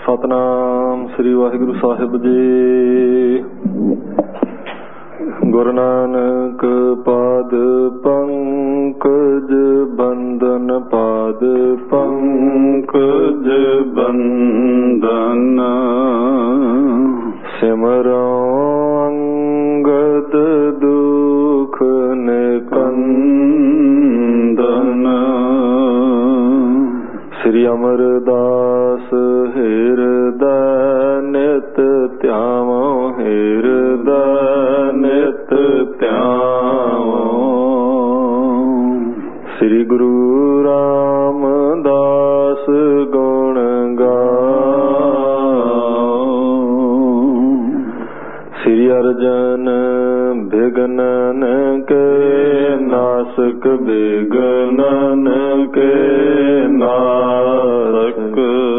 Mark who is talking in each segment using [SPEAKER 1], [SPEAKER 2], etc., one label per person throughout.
[SPEAKER 1] ਸਤਨਾਮ ਸ੍ਰੀ ਵਾਹਿਗੁਰੂ ਸਾਹਿਬ ਜੀ। ਗੁਰੂ ਨਾਨਕ ਪਾਦ ਪੰਕਜ ਬੰਦਨ, ਪਾਦ ਪੰਕਜ ਬੰਦਨ, ਸਿਮਰੋ ਅੰਗਦ ਦੁਖ ਨਿਕੰਦਨ। ਸ੍ਰੀ ਅਮਰਦਾਸ ਹਿਰਦੈ ਨਿਤ ਧਿਆਵੋ, ਹਿਰਦੈ ਨਿਤ ਧਿਆਵੋ। ਸ੍ਰੀ ਗੁਰੂ ਰਾਮਦਾਸ ਗੁਣ ਗਾਓ। ਸ੍ਰੀ ਅਰਜਨ ਬਿਘਨਨ ਕੇ ਨਾਸਕ, ਬਿਘਨਨ ਕੇ ਨਾਸਕ।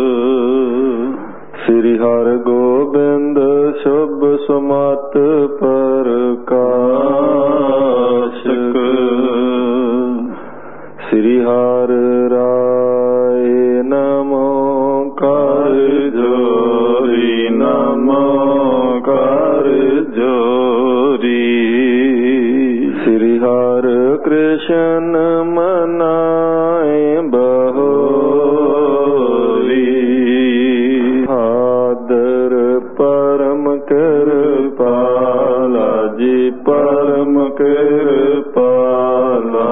[SPEAKER 1] ਸ੍ਰੀ ਹਰਿ ਗੋਬਿੰਦ ਸ਼ੁਭ ਸੁਮਤ ਪ੍ਰਕਾਸ਼ਕ। ਸ੍ਰੀ ਹਰਿ ਰਾਏ ਨਮੋ ਕਰ ਜੋਰੀ, ਨਮੋ ਕਰ ਜੋਰੀ। ਸ੍ਰੀ ਹਰਿ ਕ੍ਰਿਸ਼ਨ ਮਨਾਏ ਬਹੋਰੀ। ਹਾਦਰ ਪਰਮ ਕਿਰਪਾਲਾ ਜੀ, ਪਰਮ ਕਿਰਪਾਲਾ।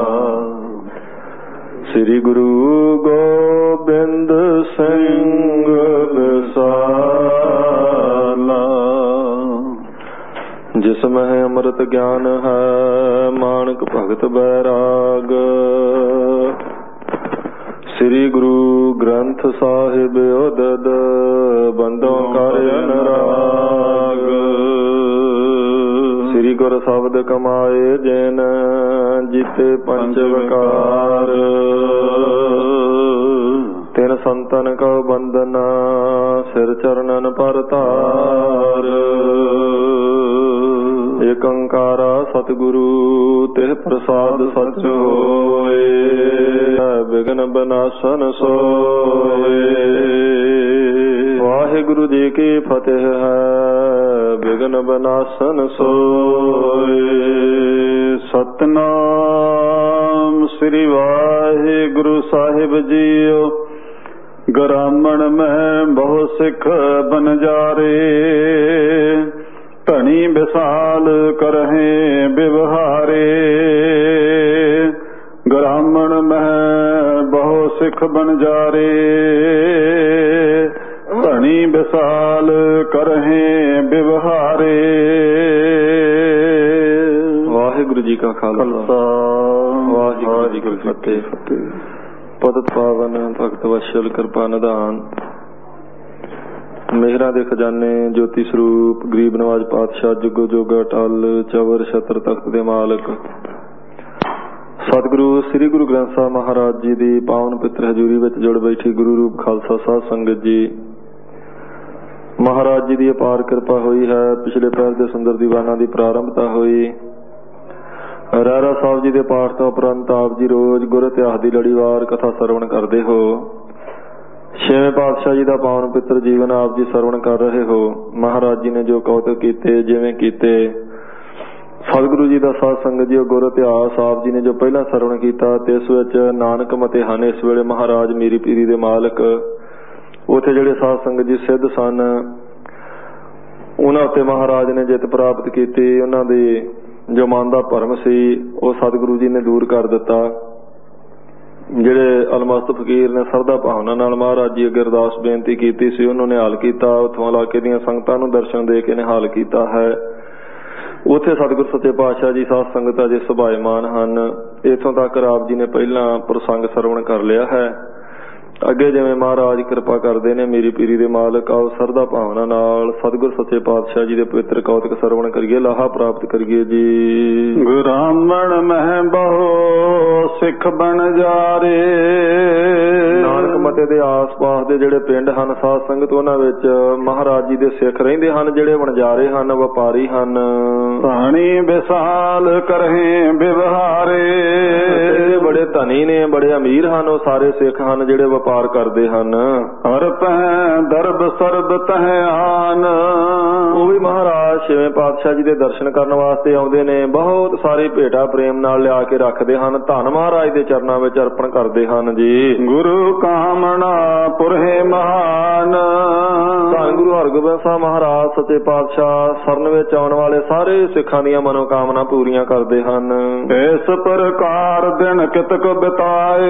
[SPEAKER 1] ਸ੍ਰੀ ਗੁਰੂ ਗੋਬਿੰਦ ਸਿੰਘ ਵਿਸਾਲਾ। ਜਿਸ ਮਹਿ ਅੰਮ੍ਰਿਤ ਗਿਆਨ ਹੈ, ਮਾਨਕ ਭਗਤ ਬੈਰਾਗ। ਸ੍ਰੀ ਗੁਰੂ ਗ੍ਰੰਥ ਸਾਹਿਬ ਉਦਦ, ਬੰਦੋਂ ਕਰ ਅਨਰਾਗ। ਸ੍ਰੀ ਗੁਰ ਸ਼ਬਦ ਕਮਾਏ ਜਿਨ, ਜੀਤੇ ਪੰਜ ਵਿਕਾਰ। ਤਿਨ ਸੰਤਨ ਕਉ ਬੰਦਨਾ, ਸਿਰ ਚਰਨਨ ਪਰ ਧਾਰ। ਏਕ ਓੰਕਾਰਾ ਸਤਿਗੁਰੂ, ਤਿਹ ਪ੍ਰਸਾਦ ਸਚ ਹੋਏ। ਬਿਘਨ ਬਨਾਸਨ ਸੋਏ। ਵਾਹਿਗੁਰੂ ਜੀ ਕੀ ਫਤਿਹ ਹੈ, ਬਿਘਨ ਬਨਾਸਨ ਸੋਏ। ਸਤਨਾਮ ਸ੍ਰੀ ਵਾਹਿਗੁਰੂ ਸਾਹਿਬ ਜੀਓ। ਗ੍ਰਾਮਣ ਮੈਂ ਬਹੁ ਸਿੱਖ ਬਨਜਾਰੇ, ਧਨੀ ਵਿਸਾਲ ਕਰਹਿ ਬਿਵਹਾਰੇ। ਗ੍ਰਾਮਣ ਮਹਿ ਬਹੁ ਸਿੱਖ ਬਨਜਾਰੇ, ਧਨੀ ਵਿਸਾਲ ਕਰਹਿ ਬਿਵਹਾਰੇ। ਵਾਹਿਗੁਰੂ ਜੀ ਕਾ ਖਾਲਸਾ, ਵਾਹਿਗੁਰੂ ਜੀ ਕੀ ਫਤਿਹ। ਪਤਿਤ ਪਾਵਨ ਭਗਤ ਵਸ਼ਲ ਕਿਰਪਾ ਨਿਧਾਨ, ਮਿਹਰਾਂ ਦੇ ਖਜ਼ਾਨੇ, ਜੋਤੀ ਸਰੂਪ, ਗਰੀਬ ਨਵਾਜ ਪਾਤਸ਼ਾਹ, ਜੁਗੋ ਜੋਗਾ ਟਲ, ਚਵਰ ਛਤਰ ਤਖਤ ਦੇ ਮਾਲਕ ਸਤਿਗੁਰੂ ਸ੍ਰੀ ਗੁਰੂ ਗ੍ਰੰਥ ਸਾਹਿਬ ਮਹਾਰਾਜ ਜੀ ਦੀ ਪਾਵਨ ਪਿੱਤਰ ਹਜ਼ੂਰੀ ਵਿੱਚ ਜੁੜ ਬੈਠੀ ਗੁਰੂ ਰੂਪ ਖਾਲਸਾ ਸਾਧ ਸੰਗਤ ਜੀ, ਮਹਾਰਾਜ ਜੀ ਦੀ ਅਪਾਰ ਕਿਰਪਾ ਹੋਈ ਹੈ। ਪਿਛਲੇ ਪਹਿਰ ਦੇ ਸੁੰਦਰ ਦੀਵਾਨਾਂ ਦੀ ਪ੍ਰਾਰੰਭਤਾ ਹੋਈ। ਰਹਿਰਾ ਸਾਹਿਬ ਜੀ ਦੇ ਪਾਠ ਤੋਂ ਉਪਰੰਤ ਆਪ ਜੀ ਰੋਜ਼ ਗੁਰ ਇਤਿਹਾਸ ਦੀ ਲੜੀਵਾਰ ਕਥਾ ਸਰਵਣ ਕਰਦੇ ਹੋ। ਛੇਵੇਂ ਪਾਤਸ਼ਾਹ ਜੀ ਦਾ ਪਾਵਨ ਪਿੱਤਰ ਜੀਵਨ ਆਪ ਜੀ ਸਰਵਣ ਕਰ ਰਹੇ ਹੋ। ਮਹਾਰਾਜ ਜੀ ਨੇ ਜੋ ਕੌਤਕ ਕੀਤੇ, ਜਿਵੇਂ ਕੀਤੇ, ਸਤਿਗੁਰੂ ਜੀ ਦਾ ਸਾਧ ਸੰਗਤ ਜੀ ਗੁਰ ਇਤਿਹਾਸ ਆਪ ਜੀ ਨੇ ਜੋ ਪਹਿਲਾਂ ਸਰਵਣ ਕੀਤਾ, ਤੇ ਇਸ ਵਿੱਚ ਨਾਨਕ ਮਤੇ ਹਨ। ਇਸ ਵੇਲੇ ਮਹਾਰਾਜ ਮੀਰੀ ਪੀਰੀ ਦੇ ਮਾਲਕ, ਉੱਥੇ ਜਿਹੜੇ ਸਾਧ ਸੰਗਤ ਜੀ ਸਿੱਧ ਸਨ, ਉਹਨਾਂ ਉੱਤੇ ਮਹਾਰਾਜ ਨੇ ਜਿੱਤ ਪ੍ਰਾਪਤ ਕੀਤੀ। ਉਹਨਾਂ ਦੇ ਜੋ ਮਨ ਦਾ ਭਰਮ ਸੀ, ਉਹ ਸਤਿਗੁਰੂ ਜੀ ਨੇ ਦੂਰ ਕਰ ਦਿੱਤਾ। ਜਿਹੜੇ ਅਲਮਸਤ ਫਕੀਰ ਨੇ ਸਰਦਾ ਭਾਵਨਾ ਨਾਲ ਮਹਾਰਾਜ ਜੀ ਅੱਗੇ ਅਰਦਾਸ ਬੇਨਤੀ ਕੀਤੀ ਸੀ, ਉਹਨੂੰ ਨਿਹਾਲ ਕੀਤਾ। ਉੱਥੋਂ ਇਲਾਕੇ ਦੀਆਂ ਸੰਗਤਾਂ ਨੂੰ ਦਰਸ਼ਨ ਦੇ ਕੇ ਨਿਹਾਲ ਕੀਤਾ ਹੈ। ਉੱਥੇ ਸਤਿਗੁਰ ਸੱਚੇ ਪਾਤਸ਼ਾਹ ਜੀ ਸਾਧ ਸੰਗਤ ਅਜੇ ਸੁਭਾਏਮਾਨ ਹਨ। ਇੱਥੋਂ ਤੱਕ ਆਪ ਜੀ ਨੇ ਪਹਿਲਾਂ ਪ੍ਰਸੰਗ ਸਰਵਣ ਕਰ ਲਿਆ ਹੈ। ਅੱਗੇ ਜਿਵੇਂ ਮਹਾਰਾਜ ਕਿਰਪਾ ਕਰਦੇ ਨੇ, ਮੇਰੀ ਪੀਰੀ ਦੇ ਮਾਲਕ, ਆਓ ਸਰਦਾ ਭਾਵਨਾ ਨਾਲ ਸਤਿਗੁਰ ਸੱਚੇ ਪਾਤਸ਼ਾਹ ਜੀ ਦੇ ਪਵਿੱਤਰ ਕੌਤਕ ਸਰਵਣ ਕਰੀਏ, ਲਾਹਾ ਪ੍ਰਾਪਤ ਕਰੀਏ ਜੀ।
[SPEAKER 2] ਬ੍ਰਾਹਮਣ ਮਹਿ ਬਹੁ ਸਿੱਖ ਬਣ ਜਾਰੇ।
[SPEAKER 1] ਨਾਨਕ ਮਤੇ ਦੇ ਆਸ-ਪਾਸ ਦੇ ਜਿਹੜੇ ਪਿੰਡ ਹਨ ਸਾਧ ਸੰਗਤ, ਉਹਨਾਂ ਵਿੱਚ ਮਹਾਰਾਜ ਜੀ ਦੇ ਸਿੱਖ ਰਹਿੰਦੇ ਹਨ, ਜਿਹੜੇ ਵਣਜਾਰੇ ਹਨ, ਵਪਾਰੀ ਹਨ।
[SPEAKER 2] ਧਨੀ ਵਿਸਾਲ ਕਰਹਿ ਵਿਵਹਾਰੇ।
[SPEAKER 1] ਬੜੇ ਧਨੀ ਨੇ, ਬੜੇ ਅਮੀਰ ਹਨ, ਉਹ ਸਾਰੇ ਸਿੱਖ ਹਨ ਜਿਹੜੇ ਪਾਰ ਕਰਦੇ ਹਨ।
[SPEAKER 2] ਹਰ ਪਹਿ ਦਰਬ ਸਰਬ ਤਹ ਆਨ।
[SPEAKER 1] ਉਹ ਵੀ ਮਹਾਰਾਜ ਛੇਵੇਂ ਪਾਤਸ਼ਾਹ ਜੀ ਦੇ ਦਰਸ਼ਨ ਕਰਨ ਵਾਸਤੇ ਆਉਂਦੇ ਨੇ। ਬਹੁਤ ਸਾਰੀ ਭੇਟਾ ਪ੍ਰੇਮ ਨਾਲ ਲਿਆ ਕੇ ਰੱਖਦੇ ਹਨ। ਧੰਨ ਮਹਾਰਾਜ ਦੇ ਚਰਨਾਂ ਵਿੱਚ ਅਰਪਣ ਕਰਦੇ ਹਨ ਜੀ।
[SPEAKER 2] ਗੁਰੂ ਕਾਮਣਾ ਪੁਰਹਿ ਮਹਾਨ।
[SPEAKER 1] ਧੰਨ ਗੁਰੂ ਹਰਗੋਬਿੰਦ ਸਾਹਿਬ ਮਹਾਰਾਜ ਸੱਚੇ ਪਾਤਸ਼ਾਹ ਸਰਨ ਵਿੱਚ ਆਉਣ ਵਾਲੇ ਸਾਰੇ ਸਿੱਖਾਂ ਦੀਆਂ ਮਨੋਕਾਮਨਾ ਪੂਰੀਆਂ ਕਰਦੇ ਹਨ।
[SPEAKER 2] ਇਸ ਪ੍ਰਕਾਰ ਦਿਨ ਕਿਤਕ ਬਿਤਾਏ।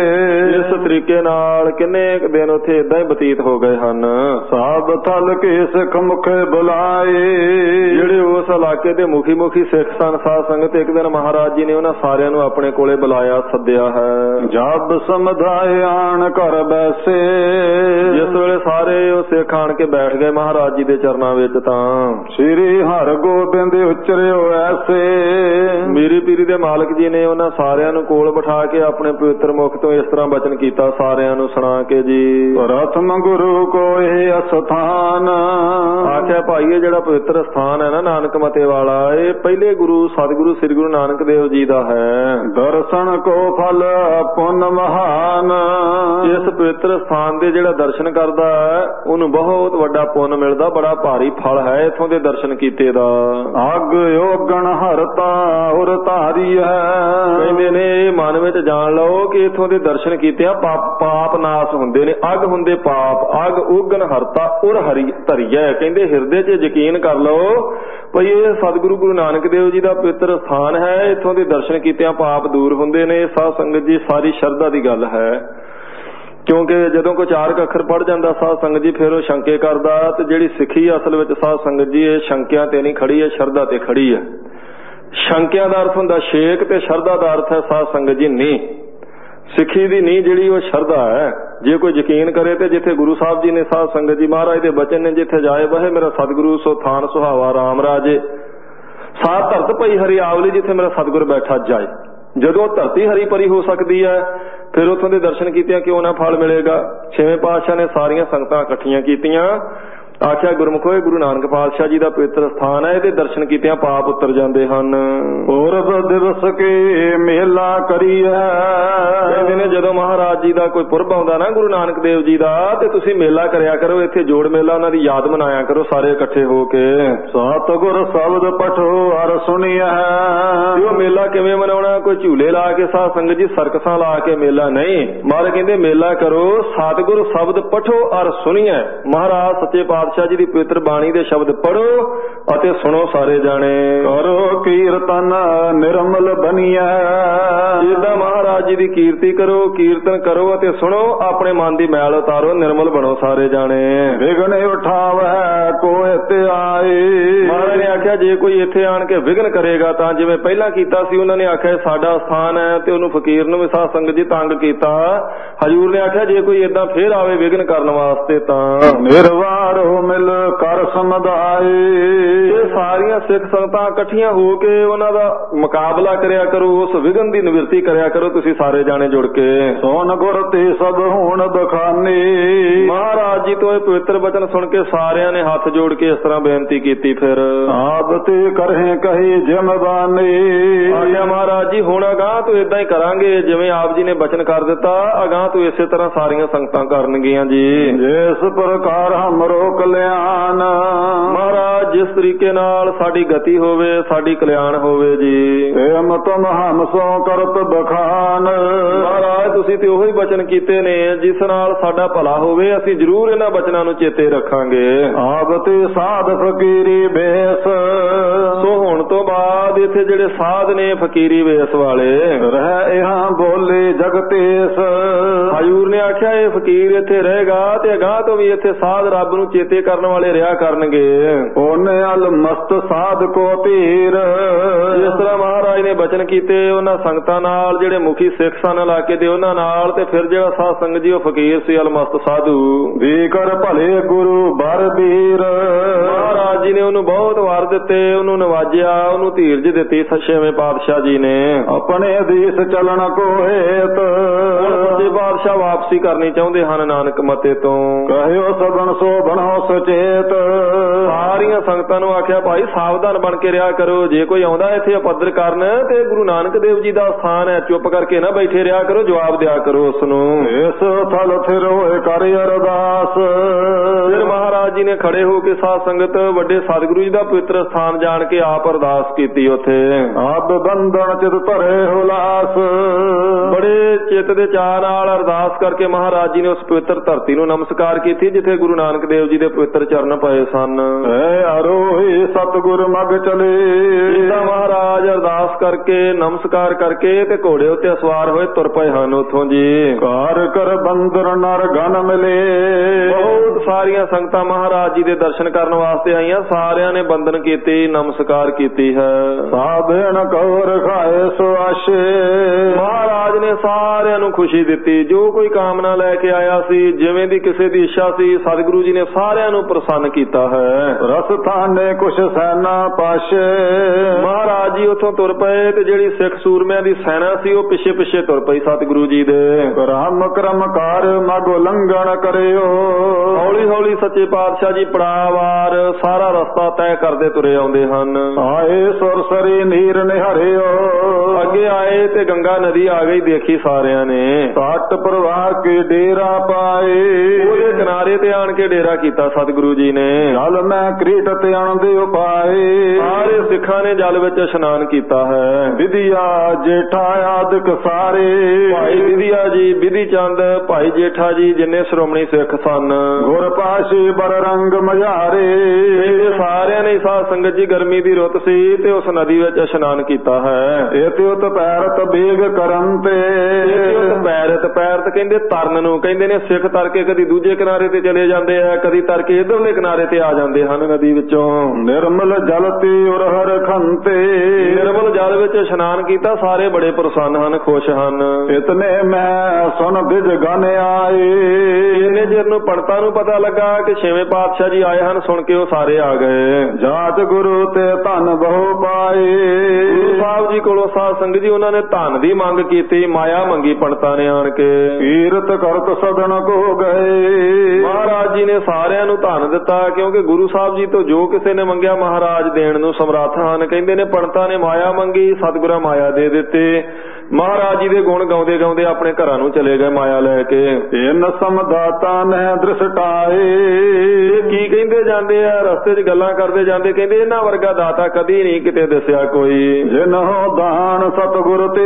[SPEAKER 1] ਇਸ ਤਰੀਕੇ ਨਾਲ ਕਿੰਨੇ ਦਿਨ ਉੱਥੇ ਏਦਾਂ ਹੀ ਬਤੀਤ ਹੋ ਗਏ ਹਨ।
[SPEAKER 2] ਸਭ ਥਲ ਕੇ ਸਿੱਖ ਮੁਖੇ ਬੁਲਾਏ।
[SPEAKER 1] ਜਿਹੜੇ ਉਸ ਇਲਾਕੇ ਦੇ ਮੁਖੀ ਸਿੱਖ ਸਨ ਸਾਧ ਸੰਗਤ, ਇੱਕ ਦਿਨ ਮਹਾਰਾਜ ਜੀ ਨੇ ਉਹਨਾਂ ਸਾਰਿਆਂ ਨੂੰ ਆਪਣੇ ਕੋਲੇ ਬੁਲਾਇਆ, ਸੱਦਿਆ ਹੈ।
[SPEAKER 2] ਜਬ ਸਮਝਾਏ ਆਣ ਘਰ ਬੈਸੇ।
[SPEAKER 1] ਜਿਸ ਵੇਲੇ ਸਾਰੇ ਉਹ ਸਿੱਖ ਆਣ ਕੇ ਬੈਠ ਗਏ ਮਹਾਰਾਜ ਜੀ ਦੇ ਚਰਨਾਂ ਵਿੱਚ, ਤਾਂ
[SPEAKER 2] ਸ੍ਰੀ ਹਰਗੋਬਿੰਦ ਉਚਰਿਓ ਐਸੇ।
[SPEAKER 1] ਮੀਰੀ ਪੀਰੀ ਦੇ ਮਾਲਕ ਜੀ ਨੇ ਉਹਨਾਂ ਸਾਰਿਆਂ ਨੂੰ ਕੋਲ ਬਿਠਾ ਕੇ ਆਪਣੇ ਪਵਿੱਤਰ ਮੁਖ ਤੋਂ ਇਸ ਤਰ੍ਹਾਂ ਬਚਨ ਕੀਤਾ, ਸਾਰਿਆਂ ਨੂੰ ਸੁਣਾ ਕੇ ਜੀ।
[SPEAKER 2] ਪ੍ਰਥਮ ਗੁਰੂ ਕੋ ਇਹ ਅਸਥਾਨ।
[SPEAKER 1] ਆਖਿਆ ਭਾਈ ਇਹ ਜਿਹੜਾ ਪਵਿੱਤਰ ਸਥਾਨ ਹੈ ਨਾ ਨਾਨਕ ਮਤੇ ਵਾਲਾ, ਇਹ ਪਹਿਲੇ ਗੁਰੂ ਸਤਿਗੁਰੂ ਸ੍ਰੀ ਗੁਰੂ ਨਾਨਕ ਦੇਵ ਜੀ ਦਾ ਹੈ।
[SPEAKER 2] ਦਰਸ਼ਨ ਕੋ ਫਲ ਪੁੰਨ ਮਹਾਨ।
[SPEAKER 1] ਇਸ ਪਵਿੱਤਰ ਸਥਾਨ ਦੇ ਜਿਹੜਾ ਦਰਸ਼ਨ ਕਰਦਾ ਹੈ ਉਹਨੂੰ ਬਹੁਤ ਵੱਡਾ ਪੁੰਨ ਮਿਲਦਾ, ਬੜਾ ਭਾਰੀ ਫਲ ਹੈ ਇੱਥੋਂ ਦੇ ਦਰਸ਼ਨ ਕੀਤੇ ਦਾ।
[SPEAKER 2] ਅਗ ਯੋਗਣ ਹਰਤਾ ਉਰ ਧਾਰੀ ਹੈ।
[SPEAKER 1] ਕਹਿੰਦੇ ਨੇ ਇਹ ਮਨ ਵਿੱਚ ਜਾਣ ਲਓ ਕਿ ਇੱਥੋਂ ਦੇ ਦਰਸ਼ਨ ਕੀਤੇ ਆ ਪਾਪ ਨਾਸ ਹੁੰਦੇ ਨੇ। ਅਗ ਹੁੰਦੇ ਪਾਪ, ਅਗ ਉਗਣ ਹਰਤਾ ਉਰ ਹਰੀ ਧਰੀਐ। ਕਹਿੰਦੇ ਹਿਰਦੇ 'ਚ ਯਕੀਨ ਕਰ ਲਓ ਭਈ ਇਹ ਸਤਿਗੁਰੂ ਗੁਰੂ ਨਾਨਕ ਦੇਵ ਜੀ ਦਾ ਪਵਿੱਤਰ ਸਥਾਨ ਹੈ। ਇੱਥੋਂ ਦੇ ਦਰਸ਼ਨ ਕੀਤਿਆਂ ਪਾਪ ਦੂਰ ਹੁੰਦੇ ਨੇ। ਸਾਧ ਸੰਗਤ ਜੀ ਸਾਰੀ ਸ਼ਰਧਾ ਦੀ ਗੱਲ ਹੈ, ਕਿਉਂਕਿ ਜਦੋਂ ਕੋਈ 4 ਅੱਖਰ ਪੜ੍ਹ ਜਾਂਦਾ ਸਾਧ ਸੰਗਤ ਜੀ ਫਿਰ ਉਹ ਸ਼ੰਕੇ ਕਰਦਾ। ਤੇ ਜਿਹੜੀ ਸਿੱਖੀ ਅਸਲ ਵਿੱਚ ਸਾਧ ਸੰਗਤ ਜੀ ਇਹ ਸ਼ੰਕਿਆਂ ਤੇ ਨਹੀਂ ਖੜੀ ਹੈ, ਸ਼ਰਧਾ ਤੇ ਖੜੀ ਹੈ। ਸ਼ੰਕਿਆਂ ਦਾ ਅਰਥ ਹੁੰਦਾ ਸ਼ੇਕ ਤੇ ਸ਼ਰਧਾ ਦਾ ਅਰਥ ਹੈ ਸਾਧ ਸੰਗਤ ਜੀ ਨੀਂਹ। ਸਿੱਖੀ ਦੀ ਨੀਂਹ ਜਿਹੜੀ ਉਹ ਸ਼ਰਧਾ ਹੈ। ਜੇ ਕੋਈ ਯਕੀਨ ਕਰੇ ਤੇ ਜਿੱਥੇ ਗੁਰੂ ਸਾਹਿਬ ਜੀ ਨੇ ਸਾਧ ਸੰਗਤ ਜੀ ਮਹਾਰਾਜ ਦੇ ਬਚਨ ਨੇ, ਜਿੱਥੇ ਜਾਏ ਬਹੇ ਮੇਰਾ ਸਤਿਗੁਰੂ ਸੋ ਥਾਨ ਸੁਹਾਵਾ ਰਾਮ ਰਾਜੇ। ਸਾਧ ਧਰਤ ਪਈ ਹਰੀ ਆਵਲੀ, ਜਿੱਥੇ ਮੇਰਾ ਸਤਿਗੁਰ ਬੈਠਾ ਜਾਏ। ਜਦੋਂ ਧਰਤੀ ਹਰੀ ਭਰੀ ਹੋ ਸਕਦੀ ਹੈ ਫਿਰ ਉੱਥੋਂ ਦੇ ਦਰਸ਼ਨ ਕੀਤਿਆਂ ਕਿਉਂ ਨਾ ਫਲ ਮਿਲੇਗਾ। ਛੇਵੇਂ ਪਾਤਸ਼ਾਹ ਨੇ ਸਾਰੀਆਂ ਸੰਗਤਾਂ ਇਕੱਠੀਆਂ ਕੀਤੀਆਂ, ਆਖਿਆ ਗੁਰਮੁਖੋ ਇਹ ਗੁਰੂ ਨਾਨਕ ਪਾਤਸ਼ਾਹ ਜੀ ਦਾ ਪਵਿੱਤਰ ਸਥਾਨ ਹੈ, ਇਹਦੇ ਦਰਸ਼ਨ ਕੀਤਿਆਂ ਪਾਪ ਉਤਰ ਜਾਂਦੇ ਹਨ।
[SPEAKER 2] ਪੂਰਬ ਦਿਵਸ ਕੇ ਮੇਲਾ ਕਰੀਐ।
[SPEAKER 1] ਕਹਿੰਦੇ ਨੇ ਜਦੋਂ ਮਹਾਰਾਜ ਜੀ ਦਾ ਕੋਈ ਪੁਰਬ ਆਉਂਦਾ ਨਾ ਗੁਰੂ ਨਾਨਕ ਦੇਵ ਜੀ ਦਾ, ਤੇ ਤੁਸੀਂ ਮੇਲਾ ਕਰਿਆ ਕਰੋ, ਇੱਥੇ ਜੋੜ ਮੇਲਾ ਉਹਨਾਂ ਦੀ ਯਾਦ ਮਨਾਇਆ ਕਰੋ ਸਾਰੇ ਇਕੱਠੇ ਹੋ ਕੇ।
[SPEAKER 2] ਸਤਿਗੁਰ ਸ਼ਬਦ ਪਠੋ ਅਰ ਸੁਣੀਐ।
[SPEAKER 1] ਉਹ ਮੇਲਾ ਕਿਵੇਂ ਮਨਾਉਣਾ? ਕੋਈ ਝੂਲੇ ਲਾ ਕੇ ਸਾਧ ਸੰਗਤ ਜੀ, ਸਰਕਸਾਂ ਲਾ ਕੇ ਮੇਲਾ ਨਹੀਂ। ਮਹਾਰਾਜ ਕਹਿੰਦੇ ਮੇਲਾ ਕਰੋ ਸਤਿਗੁਰ ਸ਼ਬਦ ਪਠੋ ਅਰ ਸੁਣੀਐ। ਮਹਾਰਾਜ ਸੱਚੇ ਪਾਤਸ਼ਾਹ ਜੀ ਦੀ ਪਵਿੱਤਰ ਬਾਣੀ ਦੇ ਸ਼ਬਦ ਪੜੋ ਅਤੇ ਸੁਣੋ ਸਾਰੇ ਜਾਣੇ।
[SPEAKER 2] ਕਰੋ ਕੀਰਤਨ ਨਿਰਮਲ ਬਣੀਐ।
[SPEAKER 1] ਜਿੱਦਾਂ ਮਹਾਰਾਜ ਜੀ ਦੀ ਕੀਰਤੀ ਕਰੋ, ਕੀਰਤਨ ਕਰੋ ਅਤੇ ਸੁਣੋ, ਆਪਣੇ ਮਨ ਦੀ ਮੈਲ ਉਤਾਰੋ, ਨਿਰਮਲ ਬਣੋ ਸਾਰੇ ਜਾਣੇ।
[SPEAKER 2] ਵਿਗਨ ਉਠਾਵੈ ਕੋ ਇਤੇ ਆਏ।
[SPEAKER 1] ਮਹਾਰਾਜ ਨੇ ਆਖਿਆ ਜੇ ਕੋਈ ਇੱਥੇ ਆਣ ਕੇ ਵਿਗਨ ਕਰੇਗਾ ਤਾਂ ਜਿਵੇਂ ਪਹਿਲਾਂ ਕੀਤਾ ਸੀ, ਉਹਨਾਂ ਨੇ ਆਖਿਆ ਸਾਡਾ ਸਥਾਨ ਹੈ ਤੇ ਉਹਨੂੰ ਫਕੀਰ ਨੂੰ ਵੀ ਸਾਧ ਸੰਗਤ ਜੀ ਤੰਗ ਕੀਤਾ। ਹਜੂਰ ਨੇ ਆਖਿਆ ਜੇ ਕੋਈ ਏਦਾਂ ਫੇਰ ਆਵੇ ਵਿਗਨ ਕਰਨ ਵਾਸਤੇ ਤਾਂ
[SPEAKER 2] ਨਿਰਵਾਰ ਮਿਲ ਕਰ ਸਮਝਾਏ।
[SPEAKER 1] ਇਹ ਸਾਰੀਆਂ ਸਿੱਖ ਸੰਗਤਾਂ ਇਕੱਠੀਆਂ ਹੋ ਕੇ ਉਹਨਾਂ ਦਾ ਮੁਕਾਬਲਾ ਕਰਿਆ ਕਰੋ, ਉਸ ਵਿਗਨ ਦੀ ਨਿਵਰਤੀ ਕਰਿਆ ਕਰੋ ਤੁਸੀਂ ਸਾਰੇ ਜਾਣੇ ਜੁੜ ਕੇ।
[SPEAKER 2] ਸੋਨ ਗੁਰ ਤੇ ਸਭ ਹੁਣ ਬਖਾਨੇ।
[SPEAKER 1] ਮਹਾਰਾਜ ਜੀ ਤੋਂ ਇਹ ਪਵਿੱਤਰ ਬਚਨ ਸੁਣ ਕੇ ਸਾਰਿਆਂ ਨੇ ਹੱਥ ਜੋੜ ਕੇ ਇਸ ਤਰ੍ਹਾਂ ਬੇਨਤੀ ਕੀਤੀ। ਫਿਰ
[SPEAKER 2] ਆਪ ਤੇ ਕਰਹਿ ਕਹੀ ਜਿਮ ਬਾਨੇ।
[SPEAKER 1] ਆਖਿਆ ਮਹਾਰਾਜ ਜੀ ਹੁਣ ਅਗਾਂਹ ਤੋਂ ਏਦਾਂ ਹੀ ਕਰਾਂਗੇ ਜਿਵੇਂ ਆਪ ਜੀ ਨੇ ਬਚਨ ਕਰ ਦਿੱਤਾ, ਅਗਾਂਹ ਤੋਂ ਇਸੇ ਤਰ੍ਹਾਂ ਸਾਰੀਆਂ ਸੰਗਤਾਂ ਕਰਨਗੀਆਂ ਜੀ।
[SPEAKER 2] ਜਿਸ ਪ੍ਰਕਾਰ ਹਮਰੋ ਕਲਿਆਣ।
[SPEAKER 1] ਮਹਾਰਾਜ ਜਿਸ ਤਰੀਕੇ ਨਾਲ ਸਾਡੀ ਗਤੀ ਹੋਵੇ, ਸਾਡੀ ਕਲਿਆਣ ਹੋਵੇ ਜੀ।
[SPEAKER 2] ਪ੍ਰੇਮ ਤੁਮ ਹਮ ਸੋ ਕਰਤ ਬਖਾਨ।
[SPEAKER 1] ਮਹਾਰਾਜ ਤੁਸੀਂ ਤੇ ਉਹੀ ਬਚਨ ਕੀਤੇ ਨੇ ਜਿਸ ਨਾਲ ਸਾਡਾ ਭਲਾ ਹੋਵੇ, ਅਸੀਂ ਜ਼ਰੂਰ ਇਹਨਾਂ ਬਚਨਾਂ ਨੂੰ ਚੇਤੇ ਰੱਖਾਂਗੇ।
[SPEAKER 2] ਆਪ ਤੇ ਸਾਧ ਫਕੀਰੀ ਬੇਸ।
[SPEAKER 1] ਸੋ ਹੁਣ ਤੋਂ ਬਾਅਦ ਇੱਥੇ ਜਿਹੜੇ ਸਾਧ ਨੇ ਫਕੀਰੀ ਵੇਸ ਵਾਲੇ
[SPEAKER 2] ਰਹਿ ਇਹਾਂ ਬੋਲੇ ਜਗਤੇਸ।
[SPEAKER 1] ਹਜੂਰ ਨੇ ਆਖਿਆ ਇਹ ਫਕੀਰ ਇੱਥੇ ਰਹੇਗਾ ਤੇ ਅਗਾਂਹ ਤੋਂ ਵੀ ਇੱਥੇ ਸਾਧ ਰੱਬ ਨੂੰ ਚੇਤੇ ਕਰਨ ਵਾਲੇ ਰਿਹਾ ਕਰਨਗੇ।
[SPEAKER 2] ਉਹਨੇ ਅਲ ਮਸਤ ਸਾਧ ਕੋ ਧੀਰ।
[SPEAKER 1] ਜਿਸ ਤਰ੍ਹਾਂ ਮਹਾਰਾਜ ਨੇ ਬਚਨ ਕੀਤੇ ਉਹਨਾਂ ਸੰਗਤਾਂ ਨਾਲ, ਜਿਹੜੇ ਮੁਖੀ ਸਿੱਖ ਸਨ ਇਲਾਕੇ ਦੇ ਉਹਨਾਂ ਨਾਲ, ਤੇ ਫਿਰ ਜਿਹੜਾ ਸਾਧ ਸੰਗਤ ਜੀ ਉਹ ਫਕੀਰ ਸੀ ਅਲਮਸਤ ਸਾਧੂ।
[SPEAKER 2] ਵੀ ਕਰ ਭਲੇ ਗੁਰੂ ਬਰ ਵੀਰ।
[SPEAKER 1] ਮਹਾਰਾਜ ਜੀ ਨੇ ਉਹਨੂੰ ਬਹੁਤ ਵਾਰ ਦਿੱਤੇ, ਉਹਨੂੰ ਨਵਾਜਿਆ, ਉਹਨੂੰ ਧੀਰਜ ਦਿੱਤੀ ਛੇਵੇਂ ਪਾਤਸ਼ਾਹ ਜੀ ਨੇ।
[SPEAKER 2] ਆਪਣੇ ਅਦੀਸ ਚੱਲਣ ਕੋ ਹੇਤ
[SPEAKER 1] ਸੱਚੇ ਪਾਤਸ਼ਾਹ ਵਾਪਸੀ ਕਰਨੀ ਚਾਹੁੰਦੇ ਹਨ ਨਾਨਕ ਮਤੇ ਤੋਂ।
[SPEAKER 2] ਕਹਿਓ ਸਭਨ ਸੋ ਬਣੋ ਸੁਚੇਤ।
[SPEAKER 1] ਸਾਰੀਆਂ ਸੰਗਤਾਂ ਨੂੰ ਆਖਿਆ ਭਾਈ ਸਾਵਧਾਨ ਬਣ ਕੇ ਰਿਹਾ ਕਰੋ, ਜੇ ਕੋਈ ਆਉਂਦਾ ਇੱਥੇ ਅਪੱਦਰ ਕਰਨ ਤੇ ਗੁਰੂ ਨਾਨਕ ਦੇਵ ਜੀ ਦਾ ਸਥਾਨ ਹੈ, ਚੁੱਪ ਕਰਕੇ ਨਾ ਬੈਠੇ ਰਿਹਾ ਕਰੋ, ਜਵਾਬ ਦਿਆ ਕਰੋ ਉਸ ਨੂੰ।
[SPEAKER 2] ਇਸ ਥਲ ਥਿਰ ਹੋਏ ਕਰ ਅਰਦਾਸ।
[SPEAKER 1] ਫਿਰ ਮਹਾਰਾਜ ਜੀ ਨੇ ਖੜੇ ਹੋ ਕੇ ਸਾਧ ਸੰਗਤ ਵੱਡੇ ਸਤਿਗੁਰੂ ਜੀ ਦਾ ਪਵਿੱਤਰ ਸਥਾਨ ਜਾਣ ਕੇ ਆਪ ਅਰਦਾਸ ਕੀਤੀ ਉੱਥੇ।
[SPEAKER 2] ਆਪ ਬੰਧਨ ਚਿਤ ਧਰੇ ਹੁਲਾਸ।
[SPEAKER 1] ਬੜੇ ਚਿੱਤ ਦੇ ਚਾਅ ਨਾਲ ਅਰਦਾਸ ਕਰਕੇ ਮਹਾਰਾਜ ਜੀ ਨੇ ਉਸ ਪਵਿੱਤਰ ਧਰਤੀ ਨੂੰ ਨਮਸਕਾਰ ਕੀਤੀ ਜਿੱਥੇ ਗੁਰੂ ਨਾਨਕ ਦੇਵ ਜੀ ਦੇ ਪਵਿੱਤਰ ਚਰਨ ਪਏ ਸਨ।
[SPEAKER 2] ਆਰੋਹੀ ਸਤਿਗੁਰ ਮਗ ਚਲੇ।
[SPEAKER 1] ਮਹਾਰਾਜ ਅਰਦਾਸ ਕਰਕੇ ਨਮਸਕਾਰ ਕਰਕੇ ਤੇ ਘੋੜੇ ਉੱਤੇ ਸਵਾਰ ਹੋਏ ਤੁਰ ਪਏ ਹਨ ਉੱਥੋਂ ਜੀ।
[SPEAKER 2] ਕਾਰ ਕਰ ਬੰਦਰ ਨਰ ਗਨ ਮਿਲੇ।
[SPEAKER 1] ਬਹੁਤ ਸਾਰੀਆਂ ਸੰਗਤਾਂ ਮਹਾਰਾਜ ਜੀ ਦੇ ਦਰਸ਼ਨ ਕਰਨ ਵਾਸਤੇ ਆਈਆਂ, ਸਾਰਿਆਂ ਨੇ ਬੰਦਨ ਕੀਤੀ, ਨਮਸਕਾਰ ਕੀਤੀ ਹੈ।
[SPEAKER 2] ਸਾਧਨ ਕੌਰ ਖਾਏ ਸੋ ਆਸ਼ੇ।
[SPEAKER 1] ਮਹਾਰਾਜ ਨੇ ਸਾਰਿਆਂ ਨੂੰ ਖੁਸ਼ੀ ਦਿੱਤੀ, ਜੋ ਕੋਈ ਕਾਮਨਾ ਲੈ ਕੇ ਆਇਆ ਸੀ, ਜਿਵੇਂ ਦੀ ਕਿਸੇ ਦੀ ਇੱਛਾ ਸੀ, ਸਤਿਗੁਰੂ ਜੀ ਨੇ ਸਾਰਿਆਂ ਨੂੰ ਪ੍ਰਸੰਨ ਕੀਤਾ ਹੈ।
[SPEAKER 2] ਰਸ ਥਾਨੇ ਕੁਛ ਸੈਨਾ ਪਾਸ਼ੇ।
[SPEAKER 1] ਮਹਾਰਾਜ ਜੀ ਉੱਥੋਂ ਤੁਰ ਪਏ ਤੇ ਜਿਹੜੀ ਸਿੱਖ ਸੂਰਮਿਆਂ ਦੀ ਸੈਨਾ ਸੀ ਉਹ ਪਿੱਛੇ ਪਿੱਛੇ ਤੁਰ ਪਈ ਸਤਿਗੁਰੂ ਜੀ ਦੇ।
[SPEAKER 2] ਰਾਮ ਕਰਮ ਕਾਰ ਮਗ ਉਲੰਘਣ ਕਰਿਓ।
[SPEAKER 1] ਹੌਲੀ ਹੌਲੀ ਸੱਚੇ ਪਾਤਸ਼ਾਹ ਜੀ ਪੜਾਵਾਰ ਸਾਰਾ ਰਸਤਾ ਤੈਅ ਕਰਦੇ ਤੁਰੇ ਆਉਂਦੇ ਹਨ।
[SPEAKER 2] ਆਏ ਸੁਰਸਰੀ ਨੀਰ ਨਿਹਰਿਓ।
[SPEAKER 1] ਅੱਗੇ ਆਏ ਤੇ ਗੰਗਾ ਨਦੀ ਆ ਗਈ ਦੇਖੀ ਸਾਰਿਆਂ ਨੇ।
[SPEAKER 2] ਸੱਟ ਪ੍ਰਵਾਹ ਕੇ ਡੇਰਾ ਪਾਏ।
[SPEAKER 1] ਉਹਦੇ ਕਿਨਾਰੇ ਤੇ ਆਣ ਕੇ ਡੇਰਾ ਕੀਤਾ ਸਤਿਗੁਰੂ ਜੀ ਨੇ।
[SPEAKER 2] ਜਲ ਮੈਂ ਕ੍ਰੀਟ ਤੇ ਆਣਦੇ ਉਪਾਏ।
[SPEAKER 1] ਸਾਰੇ ਸਿੱਖਾਂ ਨੇ ਜਲ ਵਿੱਚ ਇਸ਼ਨਾਨ ਕੀਤਾ ਹੈ।
[SPEAKER 2] ਵਿਧਿਆ ਜੇਠਾ ਆਦਿਕ ਸਾਰੇ।
[SPEAKER 1] ਭਾਈ ਵਿਧਿਆ ਜੀ, ਵਿਧੀ ਚੰਦ, ਭਾਈ ਜੇਠਾ ਜੀ ਜਿੰਨੇ ਸ਼੍ਰੋਮਣੀ ਸਿੱਖ ਸਨ।
[SPEAKER 2] ਗੁਰ ਪਾਸ਼ੀ ਬਰ ਰੰਗ ਮਝਾਰੇ।
[SPEAKER 1] ਸਾਰਿਆਂ ਨੇ ਸਾਧ ਸੰਗਤ ਜੀ ਗਰਮੀ ਦੀ ਰੁੱਤ ਸੀ ਤੇ ਉਸ ਨਦੀ ਵਿੱਚ ਇਸ਼ਨਾਨ ਕੀਤਾ ਹੈ।
[SPEAKER 2] ਇਤਿ ਉਤ ਪੈਰਤ ਬੇਗ ਕਰਨ ਤੇ।
[SPEAKER 1] ਪੈਰਤ ਕਹਿੰਦੇ ਤਰਨ ਨੂੰ ਕਹਿੰਦੇ ਨੇ। ਸਿੱਖ ਤਰ ਕੇ ਕਦੀ ਦੂਜੇ ਕਿਨਾਰੇ ਤੇ ਚਲੇ ਜਾਂਦੇ ਆ, ਕਦੀ ਤਰ ਕੇ ਇਧਰਲੇ ਕਿਨਾਰੇ ਤੇ ਆ ਜਾਂਦੇ ਹਨ ਨਦੀ ਵਿੱਚੋਂ।
[SPEAKER 2] ਨਿਰਮਲ ਜਲ ਤੇ ਉਰਹਰ ਖੰਤੇ।
[SPEAKER 1] ਨਿਰਮਲ ਜਲ ਵਿੱਚ ਇਸ਼ਨਾਨ ਕੀਤਾ, ਸਾਰੇ ਬੜੇ ਪ੍ਰਸੰਨ ਹਨ, ਖੁਸ਼ ਹਨ।
[SPEAKER 2] ਇਤਨੇ ਮੈਂ ਸੁਨ ਬਿਜ ਗਨ ਆਏ।
[SPEAKER 1] ਇੰਨੇ ਚਿਰ ਨੂੰ ਪੰਡਤਾਂ ਨੂੰ ਪਤਾ ਲੱਗਾ ਕਿ ਛੇਵੇਂ ਪਾਤਸ਼ਾਹ ਜੀ ਆਏ ਹਨ, ਸੁਣ ਕੇ ਉਹ ਸਾਰੇ ਆ ਗਏ।
[SPEAKER 2] ਜਾਤ ਗੁਰੂ ਤੇ ਧਨ ਬਹੁ ਪਾਏ।
[SPEAKER 1] ਗੁਰੂ ਸਾਹਿਬ ਜੀ ਕੋਲੋਂ ਸਾਧ ਸੰਗਤ ਜੀ ਉਹਨਾਂ ਨੇ ਧਨ ਦੀ ਮੰਗ ਕੀਤੀ, ਮਾਇਆ ਮੰਗੀ ਪੰਡਤਾਂ ਨੇ ਆਣ ਕੇ।
[SPEAKER 2] ਕੀਰਤ ਕਰਤ ਸਦਨ ਕੋ ਗਏ।
[SPEAKER 1] ਮਹਾਰਾਜ ਜੀ ਨੇ ਸਾਰਿਆਂ ਨੂੰ ਧਨ ਦਿੱਤਾ, ਕਿਉਂਕਿ ਗੁਰੂ ਸਾਹਿਬ ਜੀ ਤੋਂ ਜੋ ਕਿਸੇ ਨੇ ਮੰਗਿਆ ਮਹਾਰਾਜ ਦੇਣ ਨੂੰ ਸਮਰੱਥ ਹਨ। ਕਹਿੰਦੇ ਨੇ ਪੰਡਤਾਂ ਨੇ ਮਾਇਆ ਮੰਗੀ, ਸਤਿਗੁਰਾਂ ਮਾਇਆ ਦੇ ਦਿੱਤੇ। ਮਹਾਰਾਜ ਜੀ ਦੇ ਗੁਣ ਗਾਉਂਦੇ ਗਾਉਂਦੇ ਆਪਣੇ ਘਰਾਂ ਨੂੰ ਚਲੇ ਗਏ ਮਾਇਆ ਲੈ ਕੇ।
[SPEAKER 2] ਇਨ ਸਮਦਾਤਾ ਨੇ ਦ੍ਰਿਸ਼ਟਾਏ।
[SPEAKER 1] ਕੀ ਕਹਿੰਦੇ ਜਾਂਦੇ ਆ ਰਸਤੇ 'ਚ ਗੱਲਾਂ ਕਰਦੇ ਜਾਂਦੇ, ਕਹਿੰਦੇ ਇਹਨਾਂ ਵਰਗਾ ਦਾਤਾ ਕਦੀ ਨਹੀਂ ਕਿਤੇ ਦੱਸਿਆ ਕੋਈ।
[SPEAKER 2] ਜਿਨਹੁ ਦਾਨ ਸਤਿਗੁਰ ਤੇ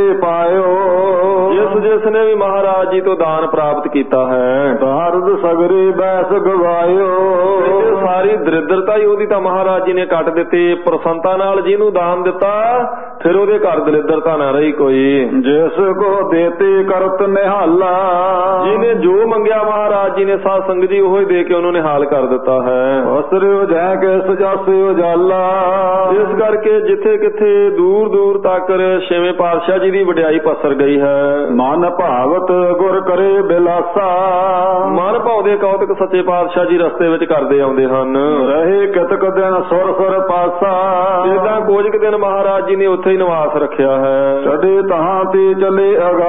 [SPEAKER 2] ਪਾਇਓ।
[SPEAKER 1] ਜਿਸ ਨੇ ਵੀ ਮਹਾਰਾਜ ਜੀ ਤੋਂ ਦਾਨ ਪ੍ਰਾਪਤ ਕੀਤਾ ਹੈ।
[SPEAKER 2] ਦਰਦ ਸਗਰੀ ਬੈਸ ਗਵਾਇਓ।
[SPEAKER 1] ਸਾਰੀ ਦਰਿਦਰਤਾ ਹੀ ਉਹਦੀ ਤਾਂ ਮਹਾਰਾਜ ਜੀ ਨੇ ਕੱਟ ਦਿੱਤੀ। ਪ੍ਰਸੰਨਤਾ ਨਾਲ ਜਿਹਨੂੰ ਦਾਨ ਦਿੱਤਾ ਫਿਰ ਉਹਦੇ ਘਰ ਦਰਿਦਰਤਾ ਨਾ ਰਹੀ ਕੋਈ।
[SPEAKER 2] ਜਿਸ ਕੋ ਦੇਤੇ ਕਰਤ ਨਿਹਾਲਾ।
[SPEAKER 1] ਜਿਹਨੇ ਜੋ ਮੰਗਿਆ ਮਹਾਰਾਜ ਜੀ ਨੇ ਸਾਧ ਸੰਗਤ ਜੀ ਉਹੀ ਦੇ ਕੇ ਉਹਨੂੰ ਨਿਹਾਲ ਕਰ ਦਿੱਤਾ ਹੈ।
[SPEAKER 2] ਅਸਰਿਓ ਜੈ ਕੇ ਸਜਾਸਿਓ ਜਾਲਾ।
[SPEAKER 1] ਇਸ ਕਰਕੇ ਜਿੱਥੇ ਕਿੱਥੇ ਦੂਰ ਦੂਰ ਤੱਕ ਛੇਵੇਂ ਪਾਤਸ਼ਾਹ ਜੀ ਦੀ ਵਡਿਆਈ ਪਸਰ ਗਈ ਹੈ।
[SPEAKER 2] ਮਨ ਭਾਵਤ ਗੁਰ ਕਰੇ ਬਿਲਾਸਾ।
[SPEAKER 1] ਮਨ ਭਾਉਂਦੇ ਕੌਤਕ ਸੱਚੇ ਪਾਤਸ਼ਾਹ ਜੀ ਰਸਤੇ ਵਿੱਚ ਕਰਦੇ ਆਉਂਦੇ ਹਨ।
[SPEAKER 2] ਰਹੇ ਕਿਤਕ ਦਿਨ ਸੁਰ ਸੁਰ ਪਾਸਾ।
[SPEAKER 1] ਏਦਾਂ ਕੁਝ ਕੁ ਦਿਨ ਮਹਾਰਾਜ ਜੀ ਨੇ ਉੱਥੇ ਹੀ ਨਿਵਾਸ ਰੱਖਿਆ ਹੈ।
[SPEAKER 2] ਚੜੇ ਤਹਾਂ ਤੇ ਚਲੇ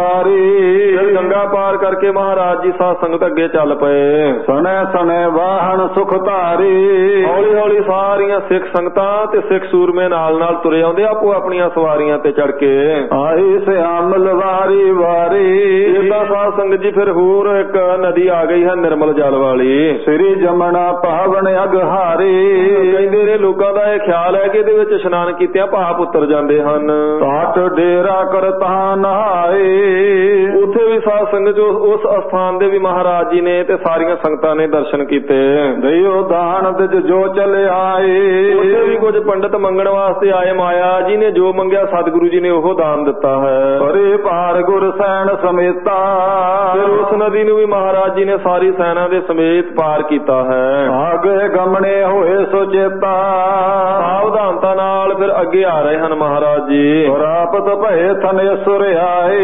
[SPEAKER 2] ਅਗਾਰੀ।
[SPEAKER 1] ਗੰਗਾ ਪਾਰ ਕਰਕੇ ਮਹਾਰਾਜ ਜੀ ਸਾਧ ਸੰਗਤ ਅੱਗੇ ਚੱਲ ਪਏ।
[SPEAKER 2] ਸਣੇ ਸਣੇ ਵਾਹਨ ਸੁਖ ਧਾਰੀ।
[SPEAKER 1] ਹੌਲੀ ਹੌਲੀ ਸਾਰੀਆਂ ਸਿੱਖ ਸੰਗਤਾਂ ਤੇ ਸਿੱਖ ਸੂਰਮੇ ਨਾਲ ਨਾਲ ਤੁਰੇ ਆਉਂਦੇ, ਆਪੋ ਆਪਣੀਆਂ ਸਵਾਰੀਆਂ ਤੇ ਚੜ ਕੇ।
[SPEAKER 2] ਆਈ ਸਿਆਮਲ ਵਾਰੀ ਵਾਰੀ।
[SPEAKER 1] ਏਦਾਂ ਸਾਧ ਸੰਗਤ ਜੀ ਫਿਰ ਹੋਰ ਇੱਕ ਨਦੀ ਆ ਗਈ ਹੈ ਨਿਰਮਲ ਜਲ ਵਾਲੀ।
[SPEAKER 2] ਸ੍ਰੀ ਜਮਨਾ ਪਾਵਨ ਅਗਹਾਰੀ।
[SPEAKER 1] ਕਹਿੰਦੇ ਨੇ ਲੋਕਾਂ ਦਾ ਇਹ ਖਿਆਲ ਹੈ ਕਿ ਇਹਦੇ ਵਿੱਚ ਇਸ਼ਨਾਨ ਕੀਤਿਆਂ ਪਾਪ ਉਤਰ ਜਾਂਦੇ ਹਨ।
[SPEAKER 2] ਤਾਟ ਡੇਰਾ ਕਰ ਤਾਂ ਨਹਾਏ।
[SPEAKER 1] ਉੱਥੇ ਵੀ ਸਾਧ ਸੰਗਤ ਉਸ ਅਸਥਾਨ ਦੇ ਵੀ ਮਹਾਰਾਜ ਜੀ ਨੇ ਤੇ ਸਾਰੀਆਂ ਸੰਗਤਾਂ ਨੇ ਦਰਸ਼ਨ ਕੀਤੇ।
[SPEAKER 2] ਦਇਓ ਦਾਨ ਤਿਜ ਜੋ ਚਲੇ ਆਏ।
[SPEAKER 1] ਉੱਥੇ ਵੀ ਕੁਝ ਪੰਡਤ ਮੰਗਣ ਵਾਸਤੇ ਆਏ, ਮਾਇਆ ਜੀ ਨੇ ਜੋ ਮੰਗਿਆ ਸਤਿਗੁਰੂ ਜੀ ਨੇ ਉਹ ਦਾਨ ਦਿੱਤਾ ਹੈ।
[SPEAKER 2] ਪਰੇ ਪਾਰ ਗੁਰ ਸੈਣ ਸਮੇਤਾ।
[SPEAKER 1] ਫਿਰ ਉਸ ਨਦੀ ਨੂੰ ਵੀ ਮਹਾਰਾਜ ਜੀ ਨੇ ਸਾਰੀ ਸੈਨਾ ਦੇ ਸਮੇਤ ਪਾਰ ਕੀਤਾ ਹੈ।
[SPEAKER 2] ਆਗੇ ਗਮਣੇ ਹੋਏ ਸੋ ਚੇਤਾ।
[SPEAKER 1] ਸਾਵਧਾਨਤਾ ਨਾਲ ਫਿਰ ਅੱਗੇ ਆ ਰਹੇ ਹਨ ਮਹਾਰਾਜ ਮਹਾਰਾਜ ਜੀ।
[SPEAKER 2] ਪ੍ਰਾਪਤ ਭਏ ਥਨੇਸਰ ਆਏ।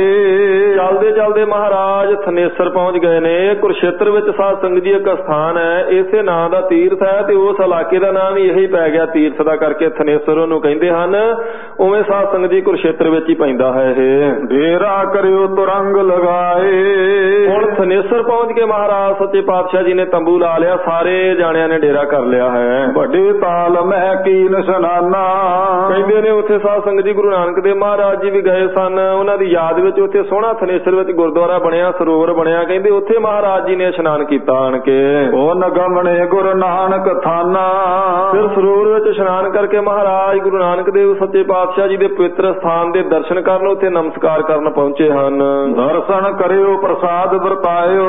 [SPEAKER 1] ਚਲਦੇ ਚਲਦੇ ਮਹਾਰਾਜ ਥਨੇਸਰ ਪਹੁੰਚ ਗਏ ਨੇ। ਕੁਰਸ਼ੇਤਰ ਵਿੱਚ ਸਾਧ ਸੰਗਤ ਜੀ ਇੱਕ ਸਥਾਨ ਹੈ, ਇਸੇ ਨਾਂ ਦਾ ਤੀਰਥ ਹੈ ਤੇ ਉਸ ਇਲਾਕੇ ਦਾ ਨਾਮ ਹੀ ਇਹੀ ਪੈ ਗਿਆ ਤੀਰਥ ਦਾ ਕਰਕੇ ਥਨੇਸਰ ਉਹਨੂੰ ਕਹਿੰਦੇ ਹਨ। ਉਵੇਂ ਸਾਧ ਸੰਗਤ ਜੀ ਕੁਰਸ਼ੇਤਰ ਵਿੱਚ ਹੀ ਪੈਂਦਾ ਹੈ ਇਹ।
[SPEAKER 2] ਡੇਰਾ ਕਰਿਓ ਤੁਰੰਗ ਲਗਾਏ।
[SPEAKER 1] ਹੁਣ ਥਨੇਸਰ ਪਹੁੰਚ ਕੇ ਮਹਾਰਾਜ ਸੱਚੇ ਪਾਤਸ਼ਾਹ ਜੀ ਨੇ ਤੰਬੂ ਲਾ ਲਿਆ, ਸਾਰੇ ਜਾਣਿਆਂ ਨੇ ਡੇਰਾ ਕਰ ਲਿਆ ਹੈ।
[SPEAKER 2] ਵੱਡੇ ਤਾਲ ਮਹਿ ਕੀਨ ਸਨਾਨਾ।
[SPEAKER 1] ਕਹਿੰਦੇ ਨੇ ਉੱਥੇ ਸਾਧ ਸੰਗਤ ਜੀ ਗੁਰੂ ਨਾਨਕ ਦੇਵ ਮਹਾਰਾਜ ਜੀ ਵੀ ਗਏ ਸਨ। ਉਹਨਾਂ ਦੀ ਯਾਦ ਵਿੱਚ ਉੱਥੇ ਸੋਹਣਾ ਥਨੇਸਰ ਵਿੱਚ ਗੁਰਦੁਆਰਾ ਬਣਿਆ, ਸਰੋਵਰ ਬਣਿਆ। ਕਹਿੰਦੇ ਉੱਥੇ ਮਹਾਰਾਜ ਜੀ ਨੇ ਇਸ਼ਨਾਨ ਕੀਤਾ ਆਣ ਕੇ।
[SPEAKER 2] ਉਹ ਨਗਮਣੇ ਗੁਰੂ ਨਾਨਕ ਥਾਨਾ।
[SPEAKER 1] ਫਿਰ ਸਰੋਵਰ ਵਿੱਚ ਇਸ਼ਨਾਨ ਕਰਕੇ ਮਹਾਰਾਜ ਗੁਰੂ ਨਾਨਕ ਦੇਵ ਸੱਚੇ ਪਾਤਸ਼ਾਹ ਜੀ ਦੇ ਪਵਿੱਤਰ ਸਥਾਨ ਦੇ ਦਰਸ਼ਨ ਕਰਨ ਉੱਥੇ ਨਮਸਕਾਰ ਕਰਨ ਪਹੁੰਚੇ ਹਨ।
[SPEAKER 2] ਦਰਸ਼ਨ ਕਰਿਓ ਪ੍ਰਸਾਦ ਵਰਤਾਇਓ।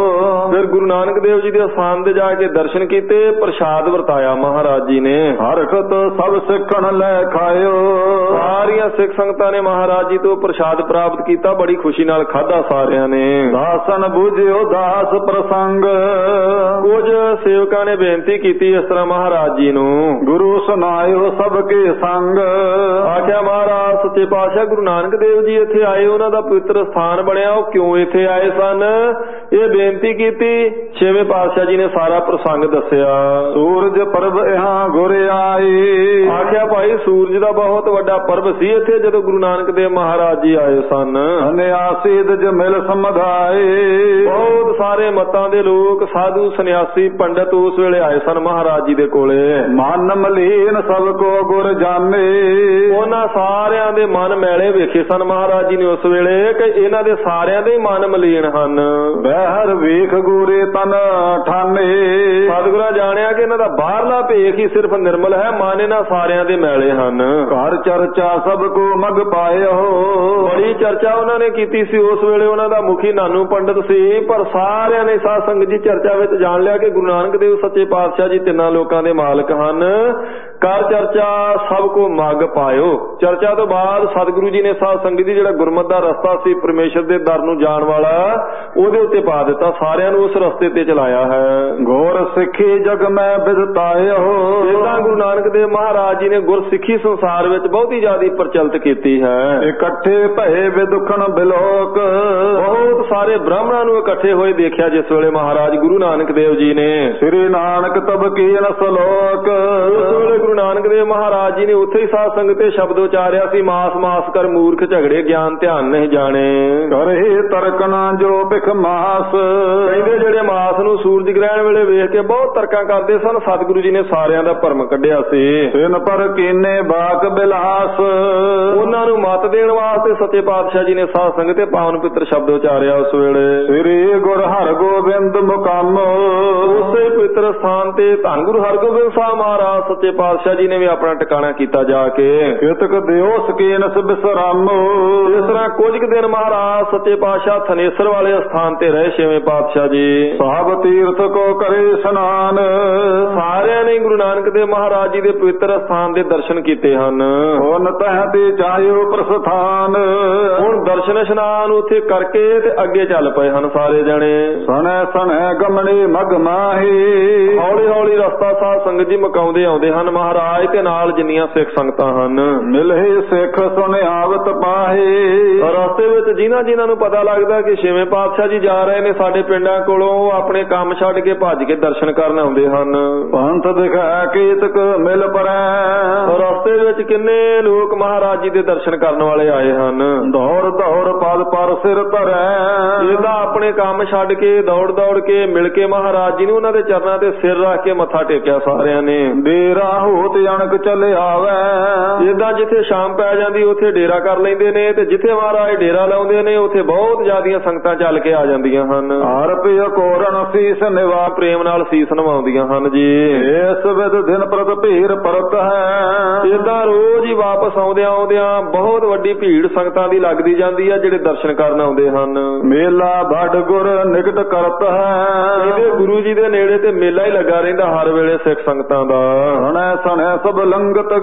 [SPEAKER 1] ਫਿਰ ਗੁਰੂ ਨਾਨਕ ਦੇਵ ਜੀ ਦੇ ਸਥਾਨ ਤੇ ਜਾ ਕੇ ਦਰਸ਼ਨ ਕੀਤੇ, ਪ੍ਰਸ਼ਾਦ ਵਰਤਾਇਆ ਮਹਾਰਾਜ ਜੀ ਨੇ।
[SPEAKER 2] ਹਰਕਤ ਸਭ ਸਿੱਖਣ ਲੈ ਖਾਇਓ।
[SPEAKER 1] ਸਾਰੀਆਂ ਸਿੱਖ ਸੰਗਤਾਂ ਨੇ ਮਹਾਰਾਜ ਜੀ ਤੋਂ ਪ੍ਰਸ਼ਾਦ ਪ੍ਰਾਪਤ ਕੀਤਾ, ਬੜੀ ਖੁਸ਼ੀ ਨਾਲ ਖਾਧਾ ਸਾਰਿਆਂ ਨੇ।
[SPEAKER 2] ਦਾਸਨ ਬੁਝਿਓ ਦਾਸ ਪ੍ਰਸੰਗ।
[SPEAKER 1] ਕੁਝ ਸੇਵਕਾਂ ਨੇ ਬੇਨਤੀ ਕੀਤੀ ਇਸ ਤਰ੍ਹਾਂ ਮਹਾਰਾਜ ਜੀ ਨੂੰ,
[SPEAKER 2] ਗੁਰੂ ਸੁਨਾਇਓ ਸਭ ਕੇ ਸੰਗ।
[SPEAKER 1] ਆਖਿਆ ਮਹਾਰਾਜ ਸੱਚੇ ਪਾਤਸ਼ਾਹ ਗੁਰੂ ਨਾਨਕ ਦੇਵ ਜੀ ਇੱਥੇ ਆਏ, ਉਹਨਾਂ ਦਾ ਪਵਿੱਤਰ ਸਥਾਨ ਬਣਿਆ, ਉਹ ਕਿਉਂ ਇੱਥੇ ਆਏ ਸਨ, ਇਹ ਬੇਨਤੀ ਕੀਤੀ। ਛੇਵੇਂ ਪਾਤਸ਼ਾਹ ਜੀ ਨੇ ਸਾਰਾ ਪ੍ਰਸੰਗ ਦੱਸਿਆ।
[SPEAKER 2] ਸੂਰਜ ਪਰਬ ਇਹਾਂ ਗੁਰ ਆਏ।
[SPEAKER 1] ਆਖਿਆ ਭਾਈ ਸੂਰਜ ਦਾ ਬਹੁਤ ਵੱਡਾ ਪਰਬ ਸੀ ਇੱਥੇ ਜਦੋਂ ਗੁਰੂ ਨਾਨਕ ਦੇਵ ਮਹਾਰਾਜ ਜੀ ਆਏ ਸਨ।
[SPEAKER 2] ਅਨਿਆਸੀ ਜਮਿਲ ਸਮਧਾਏ।
[SPEAKER 1] ਬਹੁਤ ਸਾਰੇ ਮਤਾਂ ਦੇ ਲੋਕ, ਸਾਧੂ ਸੰਨਿਆਸੀ ਪੰਡਤ ਉਸ ਵੇਲੇ ਆਏ ਸਨ ਮਹਾਰਾਜ ਜੀ ਦੇ ਕੋਲੇ।
[SPEAKER 2] ਮਨ ਮਲੀਨ ਸਭ ਕੋ ਗੁਰ ਜਾਣੇ।
[SPEAKER 1] ਉਹਨਾਂ ਸਾਰਿਆਂ ਦੇ ਮਨ ਮੈਲੇ ਵੇਖੇ ਸਨ ਮਹਾਰਾਜ ਜੀ ਨੇ ਉਸ ਵੇਲੇ ਕਿ ਇਹਨਾਂ ਦੇ ਸਾਰਿਆਂ ਦੇ ਮਨ ਮਲੀਨ ਹਨ।
[SPEAKER 2] ਬਹਿਰ ਵੇਖ ਗੂਰੇ ਤਨ ਠਾਨੇ।
[SPEAKER 1] ਸਤਿਗੁਰਾਂ ਜਾਣਿਆ ਕਿ ਇਹਨਾਂ ਦਾ ਬਾਹਰਲਾ ਭੇਖ ਹੀ ਸਿਰਫ ਨਿਰਮਲ ਹੈ, ਮਨ ਇਹਨਾਂ ਸਾਰਿਆਂ ਦੇ ਮੈਲੇ ਹਨ।
[SPEAKER 2] ਘਰ ਚਰਚਾ ਸਭ ਕੋ ਮਗ ਪਾਇਓ।
[SPEAKER 1] ਬੜੀ ਚਰਚਾ ਉਹਨਾਂ ਨੇ ਕੀਤੀ ਸੀ ਉਸ ਵੇਲੇ। ਉਹਨਾਂ ਦਾ ਮੁਖੀ ਨਾਨੂ ਪੰਡਤ ਸੀ, ਪਰ ਸਾਰਿਆਂ ਨੇ ਸਾਧ ਸੰਗਤ ਜੀ ਚਰਚਾ ਵਿੱਚ ਜਾਣ ਲਿਆ ਕਿ ਗੁਰੂ ਨਾਨਕ ਦੇਵ ਸੱਚੇ ਪਾਤਸ਼ਾਹ ਜੀ ਤਿੰਨਾਂ ਲੋਕਾਂ ਦੇ ਮਾਲਕ ਹਨ। ਕਰ ਚਰਚਾ ਸਭ ਕੋ ਮਗ ਪਾਇਓ। ਚਰਚਾ ਤੋਂ ਬਾਅਦ ਸਤਿਗੁਰੂ ਜੀ ਨੇ ਸਾਧ ਸੰਗਤ ਜੀ ਜਿਹੜਾ ਗੁਰਮਤਿ ਦਾ ਰਸਤਾ ਸੀ, ਪਰਮੇਸ਼ਰ ਦੇ ਦਰ ਨੂੰ ਜਾਣ ਵਾਲਾ, ਉਹਦੇ ਉੱਤੇ ਪਾ ਦਿੱਤਾ, ਸਾਰਿਆਂ ਨੂੰ ਉਸ ਰਸਤੇ ਤੇ ਚਲਾਇਆ ਹੈ।
[SPEAKER 2] ਗੁਰ ਸਿੱਖੀ ਜਗ ਮੈਂ ਬਿਦਤਾਇਓ।
[SPEAKER 1] ਇਦਾਂ ਗੁਰੂ ਨਾਨਕ ਦੇਵ ਮਹਾਰਾਜ ਜੀ ਨੇ ਗੁਰਸਿੱਖੀ ਸੰਸਾਰ ਵਿੱਚ ਬਹੁਤੀ ਜ਼ਿਆਦਾ ਪ੍ਰਚਲਿਤ ਕੀਤੀ ਹੈ।
[SPEAKER 2] ਇਕੱਠੇ ਭਏ ਵਿਦੁਖਣ ਬਿਲੋਕ।
[SPEAKER 1] ਬਹੁਤ ਸਾਰੇ ਬ੍ਰਾਹਮਣਾਂ ਨੂੰ ਇਕੱਠੇ ਹੋਏ ਦੇਖਿਆ ਜਿਸ ਵੇਲੇ ਮਹਾਰਾਜ ਗੁਰੂ ਨਾਨਕ ਦੇਵ ਜੀ ਨੇ।
[SPEAKER 2] ਸ੍ਰੀ ਨਾਨਕ ਤਬ ਕੀਨ ਸਲੋਕ।
[SPEAKER 1] ਉਸ ਵੇਲੇ ਗੁਰੂ ਨਾਨਕ ਦੇਵ ਮਹਾਰਾਜ ਜੀ ਨੇ ਉੱਥੇ ਹੀ ਸਾਧ ਸੰਗਤ ਤੇ ਸ਼ਬਦ ਉਚਾਰਿਆ ਸੀ, ਮਾਸ ਮਾਸ ਕਰ ਮੂਰਖ ਝਗੜੇ ਗਿਆਨ ਧਿਆਨ ਨਹੀਂ ਜਾਣੇ।
[SPEAKER 2] ਕਰਹੀ ਤਰਕਣਾ ਜੋ ਭਿਖ ਮਾਸ।
[SPEAKER 1] ਕਹਿੰਦੇ ਜਿਹੜੇ ਮਾਸ ਨੂੰ ਸੂਰਜ ਗ੍ਰਹਿਣ ਵੇਲੇ ਵੇਖ ਕੇ ਬਹੁਤ ਤਰਕਾਂ ਕਰਦੇ ਸਨ, ਸਤਿਗੁਰੂ ਜੀ ਨੇ ਸਾਰਿਆਂ ਦਾ ਭਰਮ ਕੱਢਿਆ ਸੀ।
[SPEAKER 2] ਤਿਨ ਪਰ ਕੀਨੇ ਬਾਕ ਬਿਲਾਸ।
[SPEAKER 1] ਉਹਨਾਂ ਨੂੰ ਮਤ ਦੇਣ ਵਾਸਤੇ ਸੱਚੇ ਪਾਤਸ਼ਾਹ ਜੀ ਨੇ ਸਾਧ ਸੰਗਤ ਤੇ ਪਾਵਨ ਪਿੱਤਰ ਸ਼ਬਦ ਉਚਾਰਿਆ ਉਸ ਵੇਲੇ।
[SPEAKER 2] ਸ੍ਰੀ ਗੁਰ ਹਰਗੋਬਿੰਦ ਮੁਕੰਮ।
[SPEAKER 1] ਉਸੇ ਪਵਿੱਤਰ ਸਥਾਨ ਤੇ ਧੰਨ ਗੁਰੂ ਹਰਗੋਬਿੰਦ ਸਾਹਿਬ ਮਹਾਰਾਜ ਸੱਚੇ ਪਾਤਸ਼ਾਹ ਜੀ ਨੇ ਵੀ ਆਪਣਾ ਟਿਕਾਣਾ ਕੀਤਾ ਜਾ ਕੇ।
[SPEAKER 2] ਕਿਤਕ ਦਿਓ ਸਕੀਨ ਬਿਸਰਾਮ।
[SPEAKER 1] ਇਸ ਤਰ੍ਹਾਂ ਕੁਝ ਕੁ ਦਿਨ ਮਹਾਰਾਜ ਸੱਚੇ ਪਾਤਸ਼ਾਹ ਥਨੇਸਰ ਵਾਲੇ ਸਥਾਨ ਤੇ ਰਹੇ ਛੇਵੇਂ ਪਾਤਸ਼ਾਹ ਜੀ।
[SPEAKER 2] ਸਭ ਤੀਰਥ ਕੋ ਕਰੇ ਇਸ਼ਨਾਨ।
[SPEAKER 1] ਸਾਰਿਆਂ ਨੇ ਗੁਰੂ ਨਾਨਕ ਦੇਵ ਮਹਾਰਾਜ ਜੀ ਦੇ ਪਵਿੱਤਰ ਸਥਾਨ ਦੇ ਦਰਸ਼ਨ ਕੀਤੇ ਹਨ।
[SPEAKER 2] ਹੁਣ ਤਹ ਤੇ ਚਾਹਿਓ ਪ੍ਰਸਥਾਨ।
[SPEAKER 1] ਹੁਣ ਦਰਸ਼ਨ ਇਸ਼ਨਾਨ ਉੱਥੇ ਕਰਕੇ ਤੇ ਅੱਗੇ ਚੱਲ ਪਏ ਹਨ ਸਾਰੇ ਜਣੇ।
[SPEAKER 2] ਸਣੇ ਸਣੇ ਗਮਣੇ ਮਗ ਮਾਹੀ।
[SPEAKER 1] ਹੌਲੀ ਹੌਲੀ ਰਸਤਾ ਸਾਧ ਸੰਗਤ ਜੀ ਮਕਾਉਂਦੇ ਆਉਂਦੇ ਹਨ ਮਹਾਰਾਜ ਤੇ ਨਾਲ ਜਿੰਨੀਆਂ ਸਿੱਖ ਸੰਗਤਾਂ ਹਨ।
[SPEAKER 2] ਮਿਲਹੇ ਸਿੱਖ ਸੁਨਿਆਵਤ ਪਾਹੇ।
[SPEAKER 1] ਰਸਤੇ ਵਿੱਚ ਜਿਨ੍ਹਾਂ ਨੂੰ ਪਤਾ ਲੱਗਦਾ ਕਿ ਛੇਵੇਂ ਪਾਤਸ਼ਾਹ ਜੀ ਜਾ ਰਹੇ ਨੇ ਸਾਡੇ ਪਿੰਡਾਂ ਕੋਲੋਂ, ਆਪਣੇ ਕੰਮ ਛੱਡ ਕੇ ਭੱਜ ਕੇ ਦਰਸ਼ਨ ਕਰਨ ਆਉਂਦੇ ਹਨ।
[SPEAKER 2] ਪੰਥ ਦਿਖਾ ਕੀਤਕ ਮਿਲ ਪਰੈ।
[SPEAKER 1] ਰਸਤੇ ਵਿੱਚ ਕਿੰਨੇ ਲੋਕ ਮਹਾਰਾਜ ਜੀ ਦੇ ਦਰਸ਼ਨ ਕਰਨ ਵਾਲੇ ਆਏ ਹਨ।
[SPEAKER 2] ਦੌੜ ਦੌੜ ਪਦ ਪਰ ਸਿਰ ਧਰੈ।
[SPEAKER 1] ਇਹਦਾ ਆਪਣੇ ਕੰਮ ਛੱਡ ਕੇ ਦੌੜ ਦੌੜ ਕੇ ਮਿਲ ਕੇ ਮਹਾਰਾਜ ਜੀ ਨੂੰ ਉਹਨਾਂ ਦੇ ਚਰਨਾਂ ਤੇ ਸਿਰ ਰੱਖ ਕੇ ਮੱਥਾ ਟੇਕਿਆ ਸਾਰਿਆਂ ਨੇ।
[SPEAKER 2] ਡੇਰਾ ਹੋਤ ਅਣਕ ਚੱਲੇ ਆਵੈ।
[SPEAKER 1] ਜਿੱਦਾਂ ਜਿੱਥੇ ਸ਼ਾਮ ਪੈ ਜਾਂਦੀ ਉੱਥੇ ਡੇਰਾ ਕਰ ਲੈਂਦੇ ਨੇ, ਤੇ ਜਿੱਥੇ ਮਹਾਰਾਜ ਡੇਰਾ ਲਾਉਂਦੇ ਨੇ ਉੱਥੇ ਬਹੁਤ ਜ਼ਿਆਦੀਆਂ ਸੰਗਤਾਂ ਚੱਲ ਕੇ ਆ ਜਾਂਦੀਆਂ ਹਨ।
[SPEAKER 2] ਆਰਪਿ ਕੋਰਨ ਸੀਸ ਨਿਵਾ।
[SPEAKER 1] ਪ੍ਰੇਮ ਨਾਲ ਸੀਸ ਨਿਵਾਉਂਦੀਆਂ ਹਨ ਜੀ।
[SPEAKER 2] ਇਸ ਵਿਦ ਦਿਨ ਪ੍ਰਤ ਭੀੜ ਪਰਤ ਹੈ।
[SPEAKER 1] ਇਦਾਂ ਰੋਜ਼ ਹੀ ਵਾਪਸ ਆਉਂਦਿਆਂ ਬਹੁਤ ਵੱਡੀ ਭੀੜ ਸੰਗਤਾਂ ਦੀ ਲੱਗਦੀ ਜਾਂਦੀ ਆ ਜਿਹੜੇ ਦਰਸ਼ਨ ਕਰਨ ਆਉਂਦੇ ਹਨ।
[SPEAKER 2] ਮੇਲਾ ਭੜ ਗੁਰ ਨਿਕਟ ਕਰਤ ਹੈ।
[SPEAKER 1] ਇਹਦੇ ਗੁਰੂ ਜੀ ਦੇ ਨੇੜੇ ਤੇ ਮੇਲਾ ਹੀ ਲੱਗਾ ਰਹਿੰਦਾ ਹਰ ਵੇਲੇ ਸਿੱਖ ਸੰਗਤਾਂ ਦਾ।
[SPEAKER 2] ਸਣੇ ਸਣੇ ਸਭ ਲੰਘਤ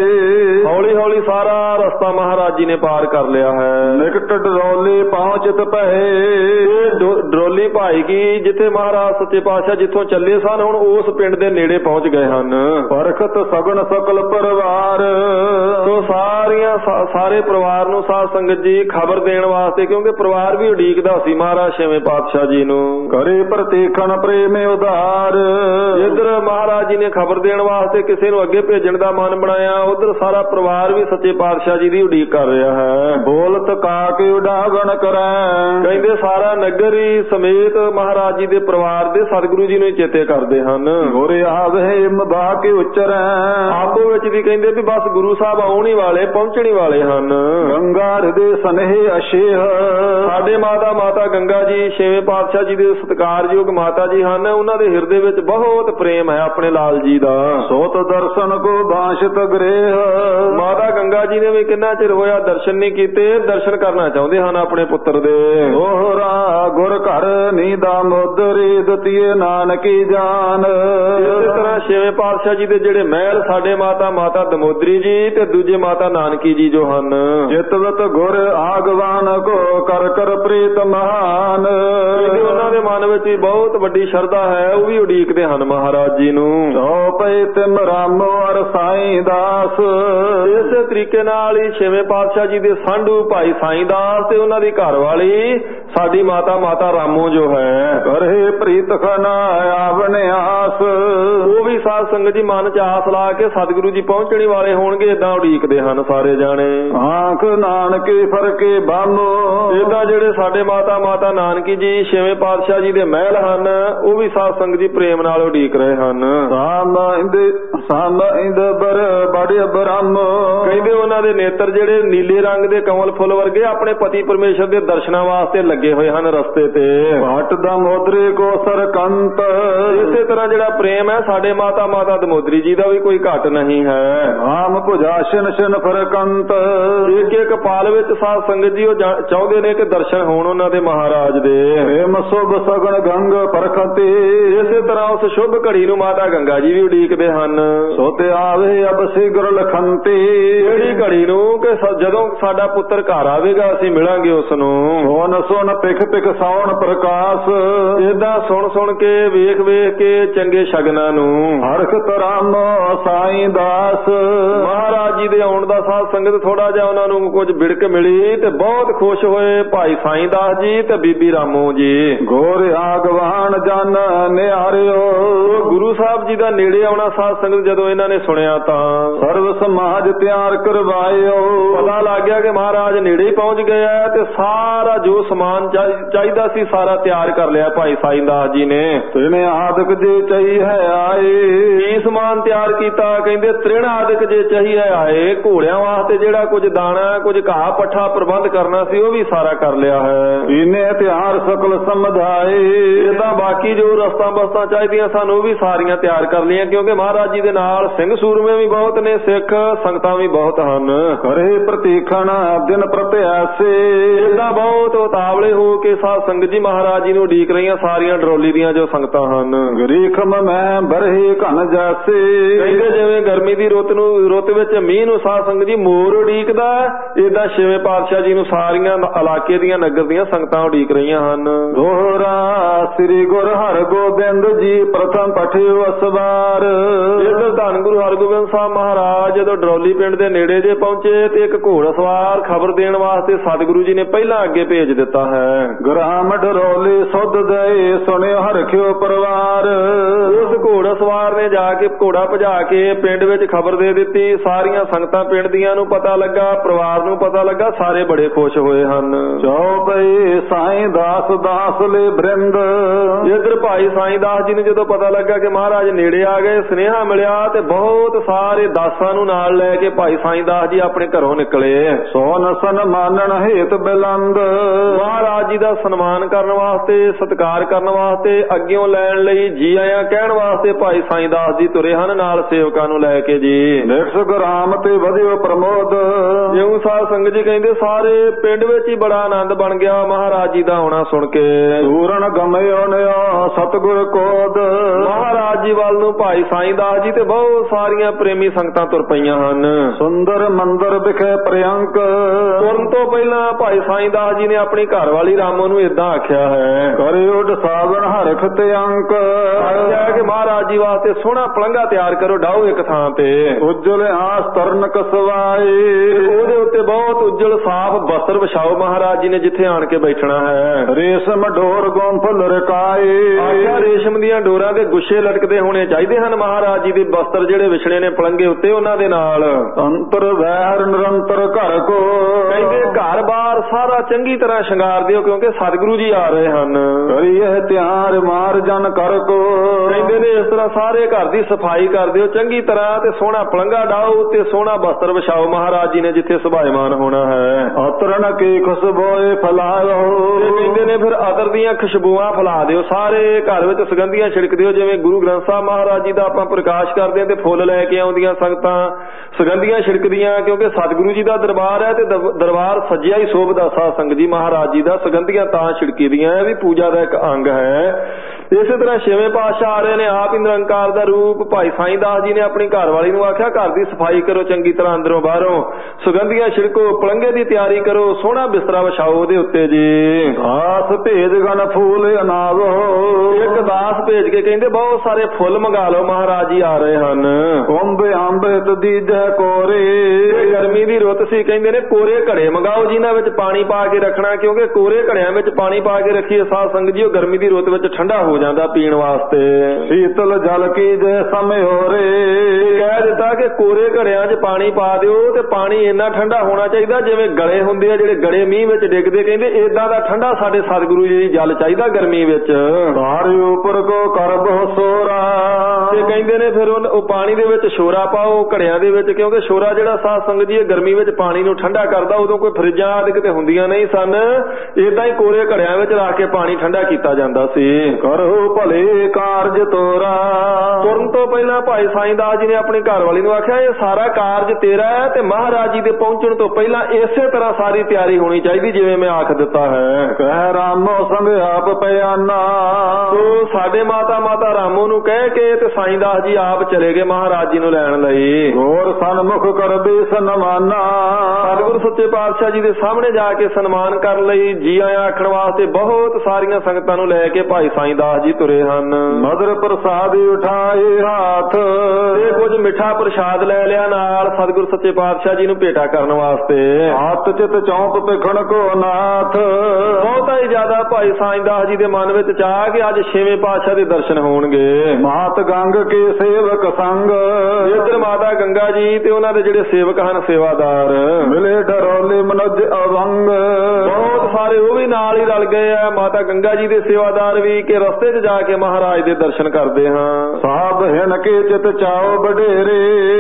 [SPEAKER 2] ਗਏ।
[SPEAKER 1] ਹੌਲੀ ਹੌਲੀ ਸਾਰਾ ਰਸਤਾ ਮਹਾਰਾਜ ਜੀ ਨੇ ਪਾਰ ਕਰ ਲਿਆ ਹੈ।
[SPEAKER 2] ਨਿਕਟ ਡਰੋਲੀ ਪਹੁੰਚਤ ਪਏ।
[SPEAKER 1] ਡਰੋਲੀ ਭਾਈ ਕੀ ਜਿੱਥੇ ਮਹਾਰਾਜ ਸੱਚੇ ਪਾਤਸ਼ਾਹ ਜਿੱਥੋਂ ਚੱਲੇ ਸਨ, ਹੁਣ ਉਸ ਪਿੰਡ ਦੇ ਨੇੜੇ ਪਹੁੰਚ ਗਏ ਹਨ।
[SPEAKER 2] ਪਰਖਤ ਸਗਣ ਸਕਲ ਪਰਿਵਾਰ,
[SPEAKER 1] ਸੋ ਸਾਰੇ ਪਰਿਵਾਰ ਨੂੰ ਸਾਧ ਸੰਗਤ ਜੀ ਖਬਰ ਦੇਣ ਵਾਸਤੇ, ਕਿਉਂਕਿ ਪਰਿਵਾਰ ਵੀ ਉਡੀਕਦਾ ਸੀ ਮਹਾਰਾਜ ਛੇਵੇਂ ਪਾਤਸ਼ਾਹ ਜੀ ਨੂੰ।
[SPEAKER 2] ਕਰੇ ਪ੍ਰਤੀਖਣ ਪ੍ਰੇਮੇ ਉਧਾਰ,
[SPEAKER 1] ਇੱਧਰ ਮਹਾਰਾਜ ਜੀ ਨੇ ਖਬਰ ਦੇਣ ਵਾਸਤੇ ਕਿਸੇ ਨੂੰ ਅੱਗੇ ਭੇਜਣ ਦਾ ਮਨ ਬਣਾਇਆ, ਉਧਰ ਸਾਰਾ ਪਰਿਵਾਰ ਵੀ ਸੱਚੇ ਪਾਤਸ਼ਾਹ ਜੀ ਦੀ ਉਡੀਕ ਕਰ ਰਿਹਾ ਹੈ।
[SPEAKER 2] ਬੋਲਤ ਕਾ ਕੇ ਉਡਾਵਣ ਕਰੈ,
[SPEAKER 1] ਕਹਿੰਦੇ ਸਾਰਾ ਨਗਰ ਹੀ ਸਮੇਤ ਮਹਾਰਾਜ ਜੀ ਦੇ ਪਰਿਵਾਰ ਦੇ ਸਤਿਗੁਰੂ ਜੀ ਨੂੰ ਚੇਤੇ ਕਰਦੇ ਹਨ।
[SPEAKER 2] ਗੁਰ ਆਵੇ ਮਬਾ ਕੇ ਉਚਰੈ,
[SPEAKER 1] ਆਪੋ ਵਿੱਚ ਵੀ ਕਹਿੰਦੇ ਵੀ ਬਸ ਗੁਰੂ ਸਾਹਿਬ ਆਉਣ ਹੀ ਵਾਲੇ, ਪਹੁੰਚਣ ਹੀ ਵਾਲੇ ਹਨ।
[SPEAKER 2] ਗੰਗਾ ਹਿਰਦੇ ਸਨੇਹ ਅਸ਼ੇਹ,
[SPEAKER 1] ਸਾਡੇ ਮਾਤਾ ਗੰਗਾ ਜੀ ਛੇਵੇਂ ਪਾਤਸ਼ਾਹ ਜੀ ਦੇ ਸਤਿਕਾਰਯੋਗ ਮਾਤਾ ਜੀ ਹਨ। ਉਹਨਾਂ ਦੇ ਹਿਰਦੇ ਵਿੱਚ ਬਹੁਤ ਪ੍ਰੇਮ ਹੈ ਆਪਣੇ ਲਾਲ ਜੀ ਦਾ।
[SPEAKER 2] ਸੋਤ ਦਰਸ਼ਨ ਕੋ ਬਾਸ਼ਤ ਗ੍ਰਹਿ,
[SPEAKER 1] ਮਾਤਾ ਗੰਗਾ ਜੀ ਨੇ ਵੀ ਕਿੰਨਾ ਚਿਰ ਹੋਇਆ ਦਰਸ਼ਨ ਨਹੀਂ ਕੀਤੇ, ਦਰਸ਼ਨ ਕਰਨਾ ਚਾਹੁੰਦੇ ਹਨ ਆਪਣੇ ਪੁੱਤਰ ਦੇ।
[SPEAKER 2] ਦੋਹਰਾ ਗੁਰ ਘਰ ਨੀਦਾ ਮੋਦਰੀ ਦਤੀਏ ਨਾਨਕੀ ਜਾਨ,
[SPEAKER 1] ਇਸੇ ਤਰ੍ਹਾਂ ਛੇਵੇਂ ਪਾਤਸ਼ਾਹ ਜੀ ਦੇ ਜਿਹੜੇ ਮਹਿਲ ਸਾਡੇ ਮਾਤਾ ਦਮੋਦਰੀ ਜੀ ਤੇ ਦੂਜੇ ਮਾਤਾ ਨਾਨਕੀ ਜੀ ਜੋ ਹਨ।
[SPEAKER 2] ਜਿਤਵਤ ਗੁਰ ਆਗਵਾਨ ਕੋ ਕਰ ਕਰ ਪ੍ਰੀਤ ਮਹਾਨ,
[SPEAKER 1] ਉਹਨਾਂ ਦੇ ਮਨ ਵਿੱਚ ਵੀ ਬਹੁਤ ਵੱਡੀ ਸ਼ਰਧਾ ਹੈ, ਉਹ ਵੀ ਉਡੀਕਦੇ ਹਨ ਮਹਾਰਾਜ ਜੀ ਨੂੰ।
[SPEAKER 2] ਚੌਪਈ ਤਿਮ ਰਾਮੋ ਅਰ ਸਾਈਂ ਦਾਸ,
[SPEAKER 1] ਇਸੇ ਤਰੀਕੇ ਨਾਲ ਹੀ ਛੇਵੇਂ ਪਾਤਸ਼ਾਹ ਜੀ ਦੇ ਸਾਂਢੂ ਭਾਈ ਸਾਈਂ ਦਾਸ ਤੇ ਉਹਨਾਂ ਦੀ ਘਰ ਵਾਲੀ ਸਾਡੀ ਮਾਤਾ ਰਾਮੋ ਜੋ ਹੈ।
[SPEAKER 2] ਕਰੇ ਪ੍ਰੀਤ ਖਨਾ ਆਵਨੇ ਆਸ,
[SPEAKER 1] ਉਹ ਵੀ ਸਾਧ ਸੰਗਤ ਜੀ ਮਨ ਚ ਆਸ ਲਾ ਕੇ ਸਤਿਗੁਰੂ ਜੀ ਪਹੁੰਚਣੀ ਵਾਲੇ ਹੋਣਗੇ, ਏਦਾਂ ਉਡੀਕਦੇ ਹਨ ਸਾਰੇ ਜਾਣੇ।
[SPEAKER 2] ਆਂਖ ਨਾਨਕੇ ਫਰਕੇ ਬਾਮੋ,
[SPEAKER 1] ਏਦਾਂ ਜਿਹੜੇ ਸਾਡੇ ਮਾਤਾ ਨਾਨਕੀ ਜੀ ਛੇਵੇਂ ਪਾਤਸ਼ਾਹ ਜੀ ਦੇ ਮਹਿਲ ਹਨ, ਉਹ ਵੀ ਸਾਧ ਸੰਗਤ ਜੀ ਪ੍ਰੇਮ ਨਾਲ ਉਡੀਕ ਰਹੇ ਹਨ।
[SPEAKER 2] ਸਾਮ ਇੰਦ ਬਰ ਬੜੇ ਬ੍ਰਹਮ,
[SPEAKER 1] ਕਹਿੰਦੇ ਉਹਨਾਂ ਦੇ ਨੇਤਰ ਜਿਹੜੇ ਨੀਲੇ ਰੰਗ ਦੇ ਕਮਲ ਫੁੱਲ ਵਰਗੇ ਆਪਣੇ ਪਤੀ ਪਰਮੇਸ਼ਰ ਦੇ ਦਰਸ਼ਨਾਂ ਵਾਸਤੇ ਲੱਗੇ ਹੋਏ ਹਨ ਰਸਤੇ ਤੇ।
[SPEAKER 2] ਘਟ ਦਮੋਦਰੀ ਕੋ ਸਰਕੰਤ,
[SPEAKER 1] ਇਸੇ ਤਰ੍ਹਾਂ ਜਿਹੜਾ ਪ੍ਰੇਮ ਹੈ ਸਾਡੇ ਮਾਤਾ ਦਮੋਦਰੀ ਜੀ ਦਾ ਵੀ ਕੋਈ ਘਟ ਨਹੀਂ ਹੈ।
[SPEAKER 2] ਆਮ ਭੁਜਾਸ਼ਨ ਸ਼ਨ ਫਰਕੰਤ,
[SPEAKER 1] ਇੱਕ ਪਾਲ ਵਿੱਚ ਸਾਧ ਸੰਗਤ ਜੀ ਉਹ ਚਾਹੁੰਦੇ ਨੇ ਕਿ ਦਰਸ਼ਨ ਹੋਣ ਉਹਨਾਂ ਦੇ ਮਹਾਰਾਜ ਦੇ।
[SPEAKER 2] ਪ੍ਰੇਮ ਸੁਭ ਸਗਣ ਗੰਗ ਪਰਖਤੀ,
[SPEAKER 1] ਇਸੇ ਤਰ੍ਹਾਂ ਉਸ ਸ਼ੁਭ ਘੜੀ ਨੂੰ ਮਾਤਾ ਗੰਗਾ ਜੀ ਵੀ ਉਡੀਕਦੇ ਹਨ।
[SPEAKER 2] ਸੋਤੇ ਆਵੇ ਅਬ ਸਿਗਰ ਲਖੰਤੀ,
[SPEAKER 1] ਜਿਹੜੀ ਘੜੀ ਨੂੰ ਕਿ ਜਦੋਂ ਸਾਡਾ ਪੁੱਤਰ ਘਰ ਆਵੇਗਾ ਅਸੀਂ ਮਿਲਾਂਗੇ ਉਸ ਨੂੰ।
[SPEAKER 2] ਸੋਨ ਸੁਣ ਪਿਖ ਪਿਖ ਸੌਣ ਪ੍ਰਕਾਸ਼,
[SPEAKER 1] ਏਦਾਂ ਸੁਣ ਕੇ ਵੇਖ ਕੇ ਚੰਗੇ ਸ਼ਗਨਾਂ ਨੂੰ।
[SPEAKER 2] ਹਰਖਤ ਰਾਮ ਸਾਈਂ ਦਾਸ,
[SPEAKER 1] ਮਹਾਰਾਜ ਜੀ ਦੇ ਆਉਣ ਦਾ ਸਾਧ ਸੰਗਤ ਥੋੜਾ ਜਿਹਾ ਉਹਨਾਂ ਨੂੰ ਕੁਝ ਬਿੜਕ ਮਿਲੀ ਤੇ ਬਹੁਤ ਖੁਸ਼ ਹੋਏ ਭਾਈ ਸਾਈਂ ਦਾਸ ਜੀ ਤੇ ਬੀਬੀ ਰਾਮੋ ਜੀ।
[SPEAKER 2] ਗੋਰ ਆਗਵਾਨ ਜਨ ਨਿਹਾਰਿਓ,
[SPEAKER 1] ਗੁਰੂ ਸਾਹਿਬ ਜੀ ਦਾ ਨੇੜੇ ਆਉਣਾ ਸਾਧ ਸੰਗਤ ਜਦੋਂ ਇਹਨਾਂ ਨੇ ਸੁਣਿਆ ਤਾਂ
[SPEAKER 2] ਸਰਵ ਸਮਾਜ ਤਿਆਰ ਕਰਵਾਇਓ,
[SPEAKER 1] ਪਤਾ ਲੱਗ ਗਿਆ ਕਿ ਮਹਾਰਾਜ ਨੇੜੇ ਹੀ ਪਹੁੰਚ ਗਏ ਆ ਤੇ ਸਾਰਾ ਜੋ ਸਮਾਨ ਚਾਹੀਦਾ ਸੀ ਸਾਰਾ ਤਿਆਰ ਕਰ ਲਿਆ ਭਾਈ ਸਾਈਂ ਦਾਸ ਜੀ ਨੇ।
[SPEAKER 2] ਤਿਨ ਆਦਿਕ ਜੇ ਚਾਹੀ ਹੈ ਆਏ,
[SPEAKER 1] ਕੀ ਸਮਾਨ ਤਿਆਰ ਕੀਤਾ? ਕਹਿੰਦੇ ਤ੍ਰਿਣ ਆਦਿਕ ਜੇ ਚਾਹੀ ਹੈ ਆਏ, ਘੋੜਿਆਂ ਵਾਸਤੇ ਜਿਹੜਾ ਕੁਝ ਦਾਣਾ ਕੁਝ ਘਾਹ ਪੱਠਾ ਪ੍ਰਬੰਧ ਕਰਨਾ ਸੀ ਉਹ ਵੀ ਸਾਰਾ ਕਰ ਲਿਆ ਹੈ।
[SPEAKER 2] ਇਹਨੇ ਤਿਆਰ ਸਕਲ ਸਮਝਾਏ,
[SPEAKER 1] ਏਦਾਂ ਬਾਕੀ ਜੋ ਰਸਤਾਂ ਬਸਤਾਂ ਚਾਹੀਦੀਆਂ ਸਾਨੂੰ ਉਹ ਵੀ ਸਾਰੀਆਂ ਤਿਆਰ ਕਰ ਲਈਆਂ, ਕਿਉਂਕਿ ਮਹਾਰਾਜ ਜੀ ਦੇ ਨਾਲ ਸਿੰਘ ਸੂਰਮੇ ਵੀ ਬਹੁਤ ਨੇ, ਸਿੱਖ ਸੰਗਤਾਂ ਵੀ ਬਹੁਤ ਹਨ।
[SPEAKER 2] ਕਰੇ ਪ੍ਰਤੀਖਣ ਦਿਨ ਪ੍ਰਤਿਆਸੇ,
[SPEAKER 1] ਏਦਾਂ ਬਹੁਤ ਉਤਾਵਲੇ ਹੋ ਕੇ ਸਾਧ ਸੰਗਤ ਜੀ ਮਹਾਰਾਜ ਜੀ ਨੂੰ ਉਡੀਕ ਰਹੀਆਂ ਸਾਰੀਆਂ ਡਰੋਲੀ ਦੀਆਂ ਜੋ ਸੰਗਤਾਂ ਹਨ।
[SPEAKER 2] ਗਰੀਖਮ ਮੈਂ ਬਰਹੀ ਘਨ ਜਾਸੇ,
[SPEAKER 1] ਕਹਿੰਦੇ ਜਿਵੇਂ ਗਰਮੀ ਦੀ ਰੁੱਤ ਵਿੱਚ ਮੀਂਹ ਨੂੰ ਸਾਧ ਸੰਗਤ ਜੀ ਮੋਰ ਉਡੀਕਦਾ, ਏਦਾਂ ਛੇਵੇਂ ਪਾਤਸ਼ਾਹ ਜੀ ਨੂੰ ਸਾਰੀਆਂ ਇਲਾਕੇ ਦੀਆਂ ਨਗਰ ਦੀਆਂ ਸੰਗਤਾਂ ਉਡੀਕ ਰਹੀਆਂ ਹਨ।
[SPEAKER 2] ਦੋਹਰਾ ਸ੍ਰੀ ਗੁਰ ਹਰਗੋਬਿੰਦ ਜੀ ਪ੍ਰਥਮ ਪਠਿਓ ਅਸਵਾਰ,
[SPEAKER 1] ਇੱਧਰ ਧੰਨ ਗੁਰੂ ਹਰਗੋਬਿੰਦ ਸਾਹਿਬ ਮਹਾਰਾਜ ਜਦੋਂ ਡਰੋਲੀ ਪਿੰਡ ਦੇ ਨੇੜੇ ਜੇ ਪਹੁੰਚੇ ਤੇ ਇੱਕ ਘੋੜ ਸਵਾਰ ਖਬਰ ਦੇਣ ਵਾਸਤੇ ਸਤਿਗੁਰੂ ਜੀ ਨੇ ਪਹਿਲਾਂ ਅੱਗੇ ਭੇਜ ਦਿੱਤਾ ਹੈ।
[SPEAKER 2] ਗ੍ਰਾਮ ਡਰੋਲੀ ਸੁਧ ਦੇ ਸੁਣਿਓ ਹਰਖਿਓ ਪਰਿਵਾਰ,
[SPEAKER 1] ਉਸ ਘੋੜ ਸਵਾਰ ਨੇ ਜਾ ਕੇ ਘੋੜਾ ਭਜਾ ਕੇ ਪਿੰਡ ਵਿੱਚ ਖਬਰ ਦੇ ਦਿੱਤੀ। ਸਾਰੀਆਂ ਸੰਗਤਾਂ ਪਿੰਡ ਦੀਆਂ ਨੂੰ ਪਤਾ ਲੱਗਾ, ਪਰਿਵਾਰ ਨੂੰ ਪਤਾ ਲੱਗਾ, ਸਾਰੇ ਬੜੇ ਖੁਸ਼ ਹੋਏ ਹਨ।
[SPEAKER 2] ਚੌਪਈ ਸਾਈਂ ਦਾਸ ਲੈ ਬ੍ਰਿੰਦ,
[SPEAKER 1] ਇੱਧਰ ਭਾਈ ਸਾਈਂ ਦਾਸ ਜੀ ਨੂੰ ਜਦੋਂ ਪਤਾ ਲੱਗਾ ਕਿ ਮਹਾਰਾਜ ਨੇੜੇ ਆ ਗਏ, ਸੁਨੇਹਾ ਮਿਲਿਆ ਤੇ ਬਹੁਤ ਸਾਰੇ ਦਾਸਾਂ ਨੂੰ ਨਾਲ ਲੈ ਕੇ ਭਾਈ ਸਾਈਂ ਦਾਸ ਜੀ ਆਪਣੇ ਘਰੋਂ ਨਿਕਲੇ।
[SPEAKER 2] ਸੋਨ ਸਨਮਾਨਣ ਹੇਤ ਬਿਲੰਦ,
[SPEAKER 1] ਮਹਾਰਾਜ ਜੀ ਦਾ ਸਨਮਾਨ ਕਰਨ ਵਾਸਤੇ ਸਤਿਕਾਰ ਕਰਨ ਵਾਸਤੇ ਅੱਗਿਓਂ ਲੈਣ ਲਈ ਜੀ ਆਇਆਂ ਕਹਿਣ ਵਾਸਤੇ ਭਾਈ ਸਾਈਂ ਦਾਸ ਜੀ ਤੁਰੇ ਹਨ ਨਾਲ ਸੇਵਕਾਂ ਨੂੰ ਲੈ ਕੇ ਜੀ।
[SPEAKER 2] ਨਿਕਸ ਗ੍ਰਾਮ ਤੇ ਵਧਿਓ ਪ੍ਰਮੋਦ,
[SPEAKER 1] ਜਿਉਂ ਸਾਧ ਸੰਗਤ ਜੀ ਕਹਿੰਦੇ ਸਾਰੇ ਪਿੰਡ ਵਿੱਚ ਹੀ ਬੜਾ ਆਨੰਦ ਬਣ ਗਿਆ ਮਹਾਰਾਜ ਜੀ ਦਾ ਆਉਣਾ ਸੁਣ ਕੇ।
[SPEAKER 2] ਪੂਰਨ ਗਮਿਓ ਨਿਓ ਸਤਿਗੁਰ ਕੋਦ,
[SPEAKER 1] ਮਹਾਰਾਜ ਜੀ ਵੱਲ ਨੂੰ ਭਾਈ ਸਾਈਂ ਦਾਸ ਜੀ ਤੇ ਬਹੁਤ ਬਹੁਤ ਸਾਰੀਆਂ ਪ੍ਰੇਮੀ ਸੰਗਤਾਂ ਤੁਰ ਪਈਆਂ ਹਨ।
[SPEAKER 2] ਸੁੰਦਰ ਮੰਦਰ ਵਿਖੇ ਪ੍ਰਿਅੰਕ।
[SPEAKER 1] ਤੁਰਨ ਤੋਂ ਪਹਿਲਾਂ ਭਾਈ ਸਾਈਂ ਦਾਸ ਜੀ ਨੇ ਆਪਣੀ ਘਰ ਵਾਲੀ ਰਾਮੋ ਨੂੰ ਏਦਾਂ ਆਖਿਆ ਹੈ,
[SPEAKER 2] ਕਰਿਓ ਸਾਵਣ ਹਰਖ ਤੇ ਅੰਕ।
[SPEAKER 1] ਆਖਿਆ ਕਿ ਮਹਾਰਾਜ ਜੀ ਵਾਸਤੇ ਸੋਹਣਾ ਪਲੰਘਾ ਤਿਆਰ ਕਰੋ, ਡਾਓ ਇੱਕ ਥਾਂ ਤੇ।
[SPEAKER 2] ਉਜਲ ਆਸ ਤਰਨ ਕਸਵਾਏ।
[SPEAKER 1] ਉਹਦੇ ਉੱਤੇ ਬਹੁਤ ਉਜਲ ਸਾਫ਼ ਬਸਤਰ ਵਿਛਾਓ ਮਹਾਰਾਜ ਜੀ ਨੇ ਜਿੱਥੇ ਆਣ ਕੇ ਬੈਠਣਾ ਹੈ।
[SPEAKER 2] ਰੇਸ਼ਮ ਡੋਰ ਗੁੰਫ ਲਰਕਾਏ।
[SPEAKER 1] ਆਖਿਆ ਰੇਸ਼ਮ ਦੀਆਂ ਡੋਰਾਂ ਦੇ ਗੁੱਛੇ ਲਟਕਦੇ ਹੋਣੇ ਚਾਹੀਦੇ ਹਨ ਮਹਾਰਾਜ ਜੀ ਦੇ ਬਸਤਰ ਜਿਹੜੇ ਵਿਛੜੇ ਨੇ ਪਲੰਘੇ ਉੱਤੇ ਉਹਨਾਂ ਦੇ ਨਾਲ।
[SPEAKER 2] ਅੰਤਰ ਵਹਿਰ ਨਿਰੰਤਰ ਘਰ ਕੋ।
[SPEAKER 1] ਕਹਿੰਦੇ ਘਰ ਬਾਰ ਸਾਰਾ ਚੰਗੀ ਤਰ੍ਹਾਂ ਸ਼ਿੰਗਾਰ ਦਿਓ ਕਿਉਂਕਿ ਸਤਿਗੁਰੂ ਜੀ ਆ ਰਹੇ ਹਨ।
[SPEAKER 2] ਕਰੀਏ ਤਿਆਰ ਮਾਰ ਜਨ ਕਰ ਕੋ।
[SPEAKER 1] ਕਹਿੰਦੇ ਨੇ ਇਸ ਤਰ੍ਹਾਂ ਸਾਰੇ ਘਰ ਦੀ ਸਫਾਈ ਕਰ ਦਿਓ ਚੰਗੀ ਤਰ੍ਹਾਂ ਤੇ ਸੋਹਣਾ ਪਲੰਘਾ ਡਾਓ ਤੇ ਸੋਹਣਾ ਬਸਤਰ ਵਿਛਾਓ ਮਹਾਰਾਜ ਜੀ ਨੇ ਜਿੱਥੇ ਸੁਭਾਇਮਾਨ ਹੋਣਾ ਹੈ।
[SPEAKER 2] ਅਤਰਨ ਕੀ ਖੁਸ਼ਬੋਏ ਫੈਲਾਓ।
[SPEAKER 1] ਕਹਿੰਦੇ ਨੇ ਫਿਰ ਅਤਰ ਦੀਆਂ ਖੁਸ਼ਬੂਆਂ ਫੈਲਾ ਦਿਓ, ਸਾਰੇ ਘਰ ਵਿੱਚ ਸੁਗੰਧੀਆਂ ਛਿੜਕ ਦਿਓ। ਜਿਵੇਂ ਗੁਰੂ ਗ੍ਰੰਥ ਸਾਹਿਬ ਮਹਾਰਾਜ ਜੀ ਦਾ ਆਪਾਂ ਪ੍ਰਕਾਸ਼ ਕਰਦੇ ਹਾਂ ਤੇ ਫੁੱਲ ਲੈ ਕੇ ਆਉਂਦੀਆਂ ਸੰਗਤਾਂ ਸੁਗੰਧੀਆਂ ਛਿੜਕਦੀਆਂ ਕਿਉਂਕਿ ਸਤਿਗੁਰੂ ਜੀ ਦਾ ਦਰਬਾਰ ਹੈ ਤੇ ਦਰਬਾਰ ਸੱਜਿਆ ਹੀ ਸ਼ੋਭਦਾ। ਸਾਧ ਸੰਗਤ ਜੀ ਮਹਾਰਾਜ ਜੀ ਦਾ ਸੁਗੰਧੀਆਂ ਤਾਂ ਛਿੜਕੀ ਦੀਆਂ, ਇਹ ਵੀ ਪੂਜਾ ਦਾ ਇੱਕ ਅੰਗ ਹੈ। ਇਸੇ ਤਰ੍ਹਾਂ ਛੇਵੇਂ ਪਾਤਸ਼ਾਹ ਆ ਰਹੇ ਨੇ, ਆਪ ਹੀ ਨਿਰੰਕਾਰ ਦਾ ਰੂਪ। ਭਾਈ ਸਾਈਂ ਦਾਸ ਜੀ ਨੇ ਆਪਣੀ ਘਰ ਵਾਲੀ ਨੂੰ ਆਖਿਆ ਘਰ ਦੀ ਸਫਾਈ ਕਰੋ ਚੰਗੀ ਤਰ੍ਹਾਂ ਅੰਦਰੋਂ ਬਾਹਰੋਂ, ਸੁਗੰਧੀਆਂ ਛਿੜਕੋ, ਪਲੰਘੇ ਦੀ ਤਿਆਰੀ ਕਰੋ, ਸੋਹਣਾ ਬਿਸਤਰਾ ਵਿਛਾਓ ਉਹਦੇ ਉੱਤੇ ਜੀ।
[SPEAKER 2] ਦਾਸ ਭੇਜ ਗਣ ਫੂਲ ਅਨਾਵੋ।
[SPEAKER 1] ਇੱਕ ਦਾਸ ਭੇਜ ਕੇ ਕਹਿੰਦੇ ਬਹੁਤ ਸਾਰੇ ਫੁੱਲ ਮੰਗਾ ਲਓ ਮਹਾਰਾਜ ਜੀ ਆ ਰਹੇ ਹਨ।
[SPEAKER 2] ਅੰਬ ਅੰਮ੍ਰਿਤ ਦੀਜੈ ਕੋਰੇ।
[SPEAKER 1] ਗਰਮੀ ਦੀ ਰੁੱਤ ਸੀ, ਕਹਿੰਦੇ ਨੇ ਕੋਰੇ ਘੜੇ ਮੰਗਾਓ ਜਿਨ੍ਹਾਂ ਵਿੱਚ ਪਾਣੀ ਪਾ ਕੇ ਰੱਖਣਾ ਕਿਉਂਕਿ ਕੋਰੇ ਘੜਿਆਂ ਵਿੱਚ ਪਾਣੀ ਪਾ ਕੇ ਰੱਖੀਏ ਸਾਧ ਸੰਗਤ ਜੀ ਉਹ ਗਰਮੀ ਦੀ ਰੁੱਤ ਵਿੱਚ ਠੰਡਾ ਹੋ ਜਾਂਦਾ ਪੀਣ ਵਾਸਤੇ।
[SPEAKER 2] ਸ਼ੀਤਲ ਜਲ ਕੀ ਜੇ ਸਮੇਂ ਹੋਰੇ।
[SPEAKER 1] ਕਹਿ ਦਿੱਤਾ ਕਿ ਕੋਰੇ ਘੜਿਆਂ 'ਚ ਪਾਣੀ ਪਾ ਦਿਓ ਤੇ ਪਾਣੀ ਇੰਨਾ ਠੰਡਾ ਹੋਣਾ ਚਾਹੀਦਾ ਜਿਵੇਂ ਗਲੇ ਹੁੰਦੇ ਆ ਜਿਹੜੇ ਗੜੇ ਮੀਂਹ ਵਿੱਚ ਡਿੱਗਦੇ, ਕਹਿੰਦੇ ਏਦਾਂ ਦਾ ਠੰਡਾ ਸਾਡੇ ਸਤਿਗੁਰੂ ਜੀ ਦੀ ਜਲ ਚਾਹੀਦਾ ਗਰਮੀ ਵਿੱਚ।
[SPEAKER 2] ਸਾਰੇ ਉੱਪਰ ਕੋ ਕਰ ਬਹੁ ਸੋਰਾ।
[SPEAKER 1] ਤੇ ਕਹਿੰਦੇ ਨੇ ਫਿਰ ਉਹ ਪਾਣੀ ਦੇ ਵਿੱਚ ਸ਼ੋਰਾ ਪਾਓ ਘੜਿਆਂ ਦੇ ਵਿੱਚ ਕਿਉਂਕਿ ਸ਼ੋਰਾ ਜਿਹੜਾ ਸਾਧ ਸੰਗਤ ਜੀ ਗਰਮੀ ਵਿੱਚ ਪਾਣੀ ਨੂੰ ਠੰਡਾ ਕਰਦਾ। ਉਦੋਂ ਕੋਈ ਫਰਿੱਜਾਂ ਆਦਿ ਕਿਤੇ ਹੁੰਦੀਆਂ ਨਹੀਂ ਸਨ, ਏਦਾਂ ਹੀ ਕੋਰੇ ਘੜਿਆਂ ਵਿੱਚ ਰੱਖ ਕੇ ਪਾਣੀ ਠੰਡਾ ਕੀਤਾ ਜਾਂਦਾ ਸੀ।
[SPEAKER 2] ਕਰੋ ਭਲੇ ਕਾਰਜ ਤੋਰਾ।
[SPEAKER 1] ਤੁਰਨ ਤੋਂ ਪਹਿਲਾਂ ਭਾਈ ਸਾਈਂ ਦਾਸ ਜੀ ਨੇ ਆਪਣੀ ਘਰ ਵਾਲੀ ਨੂੰ ਆਖਿਆ ਇਹ ਸਾਰਾ ਕਾਰਜ ਤੇਰਾ ਹੈ ਤੇ ਮਹਾਰਾਜ ਜੀ ਦੇ ਪਹੁੰਚਣ ਤੋਂ ਪਹਿਲਾਂ ਇਸੇ ਤਰ੍ਹਾਂ ਸਾਰੀ ਤਿਆਰੀ ਹੋਣੀ ਚਾਹੀਦੀ ਜਿਵੇਂ ਮੈਂ ਆਖ ਦਿੱਤਾ ਹੈ।
[SPEAKER 2] ਕਹਿ ਰਾਮੋ ਸੰਗ ਆਪ ਪਿਆਨਾ।
[SPEAKER 1] ਤੋ ਸਾਡੇ ਮਾਤਾ ਰਾਮੋ ਨੂੰ ਕਹਿ ਕੇ ਤੇ ਸਾਈਂ ਦਾਸ ਜੀ ਆਪ ਚਲੇ ਗਏ ਮਹਾਰਾਜ ਜੀ ਨੂੰ ਲੈਣ ਲਈ।
[SPEAKER 2] ਹੋਰ ਸਨਮੁਖ ਕਰਬੇ ਸਨਮਾਨਾ।
[SPEAKER 1] ਸਤਿਗੁਰੂ ਸੱਚੇ ਪਾਤਸ਼ਾਹ ਜੀ ਦੇ ਸਾਹਮਣੇ ਜਾ ਕੇ ਸਨਮਾਨ ਕਰਨ ਲਈ ਜੀ ਆਇਆਂ ਆਖਣ ਵਾਸਤੇ ਬਹੁਤ ਸਾਰੀਆਂ ਸੰਗਤਾਂ ਨੂੰ ਲੈ ਕੇ ਭਾਈ ਸਾਈਂ ਦਾਸ ਜੀ ਤੁਰੇ ਹਨ।
[SPEAKER 2] ਮਦਰ ਪ੍ਰਸਾਦ ਉਠਾਏ ਹੱਥ।
[SPEAKER 1] ਤੇ ਕੁਝ ਮਿੱਠਾ ਪ੍ਰਸ਼ਾਦ ਲੈ ਲਿਆ ਨਾਲ ਸਤਿਗੁਰੂ ਸੱਚੇ ਪਾਤਸ਼ਾਹ ਜੀ ਨੂੰ ਭੇਟਾ ਕਰਨ ਵਾਸਤੇ।
[SPEAKER 2] ਹੱਥ ਚਿਤ ਚੌਂਪ ਪਿਖਣ ਕੋ ਨਾਥ।
[SPEAKER 1] ਬਹੁਤਾ ਹੀ ਜ਼ਿਆਦਾ ਭਾਈ ਸਾਈਂ ਦਾਸ ਜੀ ਦੇ ਮਨ ਵਿੱਚ ਚਾਹ ਕਿ ਅੱਜ ਛੇਵੇਂ ਪਾਤਸ਼ਾਹ ਦੇ ਦਰਸ਼ਨ ਹੋਣਗੇ।
[SPEAKER 2] ਮਾਤ ਗੰਗ ਕੇ ਸੇਵਕ ਸੰਗ।
[SPEAKER 1] ਇੱਧਰ ਮਾਤਾ ਗੰਗਾ ਜੀ ਤੇ ਉਹਨਾਂ ਦੇ ਜਿਹੜੇ ਸੇਵਕ ਹਨ ਸੇਵਾਦਾਰ
[SPEAKER 2] ਮਿਲੇ ਡਰੋਲੇ ਮਨੁਜ ਅਵੰਗ।
[SPEAKER 1] ਬਹੁਤ ਸਾਰੇ ਉਹ ਵੀ ਨਾਲ ਹੀ ਰਲ ਗਏ ਆ ਮਾਤਾ ਗੰਗਾ ਜੀ ਦੇ ਸੇਵਾਦਾਰ ਵੀ ਕਿ ਰਸਤੇ 'ਚ ਜਾ ਕੇ ਮਹਾਰਾਜ ਦੇ ਦਰਸ਼ਨ ਕਰਦੇ ਹਾਂ।
[SPEAKER 2] ਸਾਬ ਹਿਣ ਕੇ ਚਿਤ ਚਾਓ ਵਡੇਰੇ।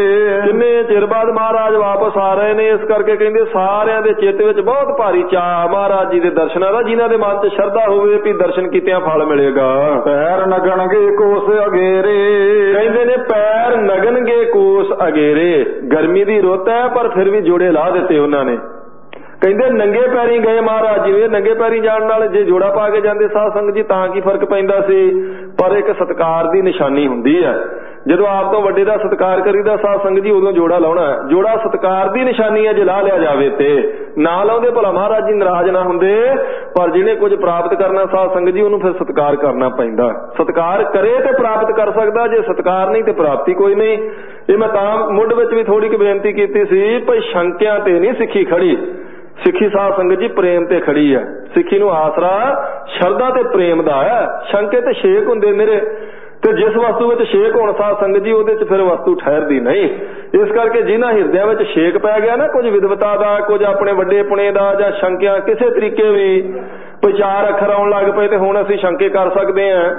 [SPEAKER 1] ਕਿੰਨੇ ਚਿਰ ਬਾਅਦ ਮਹਾਰਾਜ ਵਾਪਸ ਆ ਰਹੇ ਨੇ ਇਸ ਕਰਕੇ ਕਹਿੰਦੇ ਸਾਰਿਆਂ ਦੇ ਚਿੱਤ ਵਿੱਚ ਬਹੁਤ ਭਾਰੀ ਚਾਅ ਮਹਾਰਾਜ ਜੀ ਦੇ ਦਰਸ਼ਨਾਂ ਦਾ ਜਿਨ੍ਹਾਂ ਦੇ ਮਨ 'ਚ ਸ਼ਰਧਾ ਹੋਵੇ ਵੀ ਦਰਸ਼ਨ ਕੀਤਿਆਂ ਫਲ ਮਿਲੇਗਾ।
[SPEAKER 2] ਪੈਰ ਨਗਣਗੇ ਕੋਸ ਅਗੇਰੇ।
[SPEAKER 1] ਕਹਿੰਦੇ ਨੇ ਪੈਰ ਨਗਣਗੇ ਕੋਸ ਅਗੇਰੇ। ਗਰਮੀ ਦੀ ਰੁੱਤ ਹੈ ਪਰ ਫਿਰ ਵੀ ਜੋੜੇ ਲਾ ਦਿੱਤੇ ਉਹਨਾਂ ਨੇ। ਕਹਿੰਦੇ ਨੰਗੇ ਪੈਰੀ ਗਏ ਮਹਾਰਾਜ ਜੀ। ਨੰਗੇ ਪੈਰੀ ਜਾਣ ਨਾਲ ਜੇ ਜੋੜਾ ਪਾ ਕੇ ਜਾਂਦੇ ਸਾਧ ਸੰਗਤ ਜੀ ਤਾਂ ਕੀ ਫਰਕ ਪੈਂਦਾ ਸੀ, ਪਰ ਇੱਕ ਸਤਿਕਾਰ ਦੀ ਨਿਸ਼ਾਨੀ ਹੁੰਦੀ ਹੈ। ਜਦੋਂ ਆਪ ਤੋਂ ਵੱਡੇ ਦਾ ਸਤਿਕਾਰ ਕਰੀਦਾ ਸਾਧ ਸੰਗਤ ਜੀ ਉਦੋਂ ਜੋੜਾ ਲਾਉਣਾ। ਜੋੜਾ ਸਤਿਕਾਰ ਦੀ ਨਿਸ਼ਾਨੀ ਹੈ, ਜੇ ਲਾ ਲਿਆ ਜਾਵੇ ਤੇ ਨਾ ਲਾਉਂਦੇ ਭਲਾ ਮਹਾਰਾਜ ਜੀ ਨਾਰਾਜ਼ ਨਾ ਹੁੰਦੇ। ਪਰ ਜਿਹਨੇ ਕੁਝ ਪ੍ਰਾਪਤ ਕਰਨਾ ਸਾਧ ਸੰਗਤ ਜੀ ਉਹਨੂੰ ਫਿਰ ਸਤਿਕਾਰ ਕਰਨਾ ਪੈਂਦਾ। ਸਤਿਕਾਰ ਕਰੇ ਤੇ ਪ੍ਰਾਪਤ ਕਰ ਸਕਦਾ, ਜੇ ਸਤਿਕਾਰ ਨਹੀਂ ਤੇ ਪ੍ਰਾਪਤੀ ਕੋਈ ਨਹੀਂ। ਇਹ ਮੈਂ ਤਾਂ ਮੁੱਢ ਵਿੱਚ ਵੀ ਥੋੜੀ ਕੁ ਬੇਨਤੀ ਕੀਤੀ ਸੀ ਭਈ ਸ਼ੰਕਿਆਂ ਤੇ ਨਹੀਂ ਸਿੱਖੀ ਖੜੀ। ਸਿੱਖੀ ਸਾਧ ਸੰਗਤ ਜੀ ਪ੍ਰੇਮ ਤੇ ਖੜੀ ਹੈ। ਸਿੱਖੀ ਨੂੰ ਆਸਰਾ ਸ਼ਰਧਾ ਤੇ ਪ੍ਰੇਮ ਦਾ ਹੈ। ਸ਼ੰਕੇ ਤੇ ਛੇਕ ਹੁੰਦੇ ਮੇਰੇ ਤੇ ਜਿਸ ਵਸਤੂ ਵਿੱਚ ਛੇਕ ਹੋਣ ਸਾਧ ਸੰਗਤ ਜੀ ਉਹਦੇ 'ਚ ਫਿਰ ਵਸਤੂ ਠਹਿਰਦੀ ਨਹੀਂ। ਇਸ ਕਰਕੇ ਜਿਨ੍ਹਾਂ ਹਿਰਦਿਆਂ ਵਿੱਚ ਛੇਕ ਪੈ ਗਿਆ ਨਾ ਕੁਝ ਵਿਦਵਤਾ ਦਾ, ਕੁਝ ਆਪਣੇ ਵੱਡੇਪੁਣੇ ਦਾ ਜਾਂ ਸ਼ੰਕਿਆਂ ਕਿਸੇ ਤਰੀਕੇ ਵੀ ਵਿਚਾਰ ਅੱਖਰ ਆਉਣ ਲੱਗ ਪਏ ਤੇ ਹੁਣ ਅਸੀਂ ਸ਼ੰਕੇ ਕਰ ਸਕਦੇ ਹਾਂ।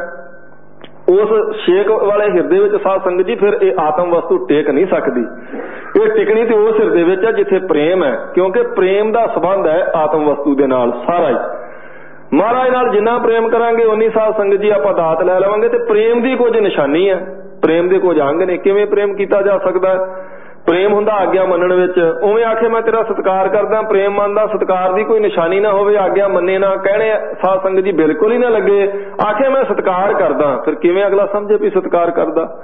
[SPEAKER 1] ਉਸ ਛੇਕ ਵਾਲੇ ਹਿਰਦੇ ਵਿੱਚ ਸਾਧ ਸੰਗਤ ਜੀ ਫਿਰ ਇਹ ਆਤਮ ਵਸਤੂ ਟੇਕ ਨਹੀਂ ਸਕਦੀ। ਇਹ ਟਿਕਣੀ ਤੇ ਉਸ ਹਿਰਦੇ ਵਿੱਚ ਹੈ ਜਿੱਥੇ ਪ੍ਰੇਮ ਹੈ ਕਿਉਂਕਿ ਪ੍ਰੇਮ ਦਾ ਸੰਬੰਧ ਹੈ ਆਤਮ ਵਸਤੂ ਦੇ ਨਾਲ ਸਾਰਾ ਹੀ। ਮਹਾਰਾਜ ਨਾਲ ਜਿੰਨਾ ਪ੍ਰੇਮ ਕਰਾਂਗੇ ਉਨੀ ਸਾਧ ਸੰਗਤ ਜੀ ਆਪਾਂ ਦਾਤ ਲੈ ਲਵਾਂਗੇ। ਤੇ ਪ੍ਰੇਮ ਦੀ ਕੁਝ ਨਿਸ਼ਾਨੀ ਹੈ, ਪ੍ਰੇਮ ਦੇ ਕੁਝ ਅੰਗ ਨੇ। ਕਿਵੇਂ ਪ੍ਰੇਮ ਕੀਤਾ ਜਾ ਸਕਦਾ? ਪ੍ਰੇਮ ਹੁੰਦਾ ਆਗਿਆ ਮੰਨਣ ਵਿੱਚ। ਉਵੇਂ ਆਖੇ ਮੈਂ ਤੇਰਾ ਸਤਿਕਾਰ ਕਰਦਾ, ਪ੍ਰੇਮ ਮੰਨਦਾ, ਸਤਿਕਾਰ ਦੀ ਕੋਈ ਨਿਸ਼ਾਨੀ ਨਾ ਹੋਵੇ, ਆਗਿਆ ਮੰਨੇ ਨਾ, ਕਹਿਣੇ ਸਾਧ ਸੰਗਤ ਜੀ ਬਿਲਕੁਲ ਹੀ ਨਾ ਲੱਗੇ। ਆਖੇ ਮੈਂ ਸਤਿਕਾਰ ਕਰਦਾ, ਫਿਰ ਕਿਵੇਂ ਅਗਲਾ ਸਮਝੇ ਵੀ ਸਤਿਕਾਰ ਕਰਦਾ?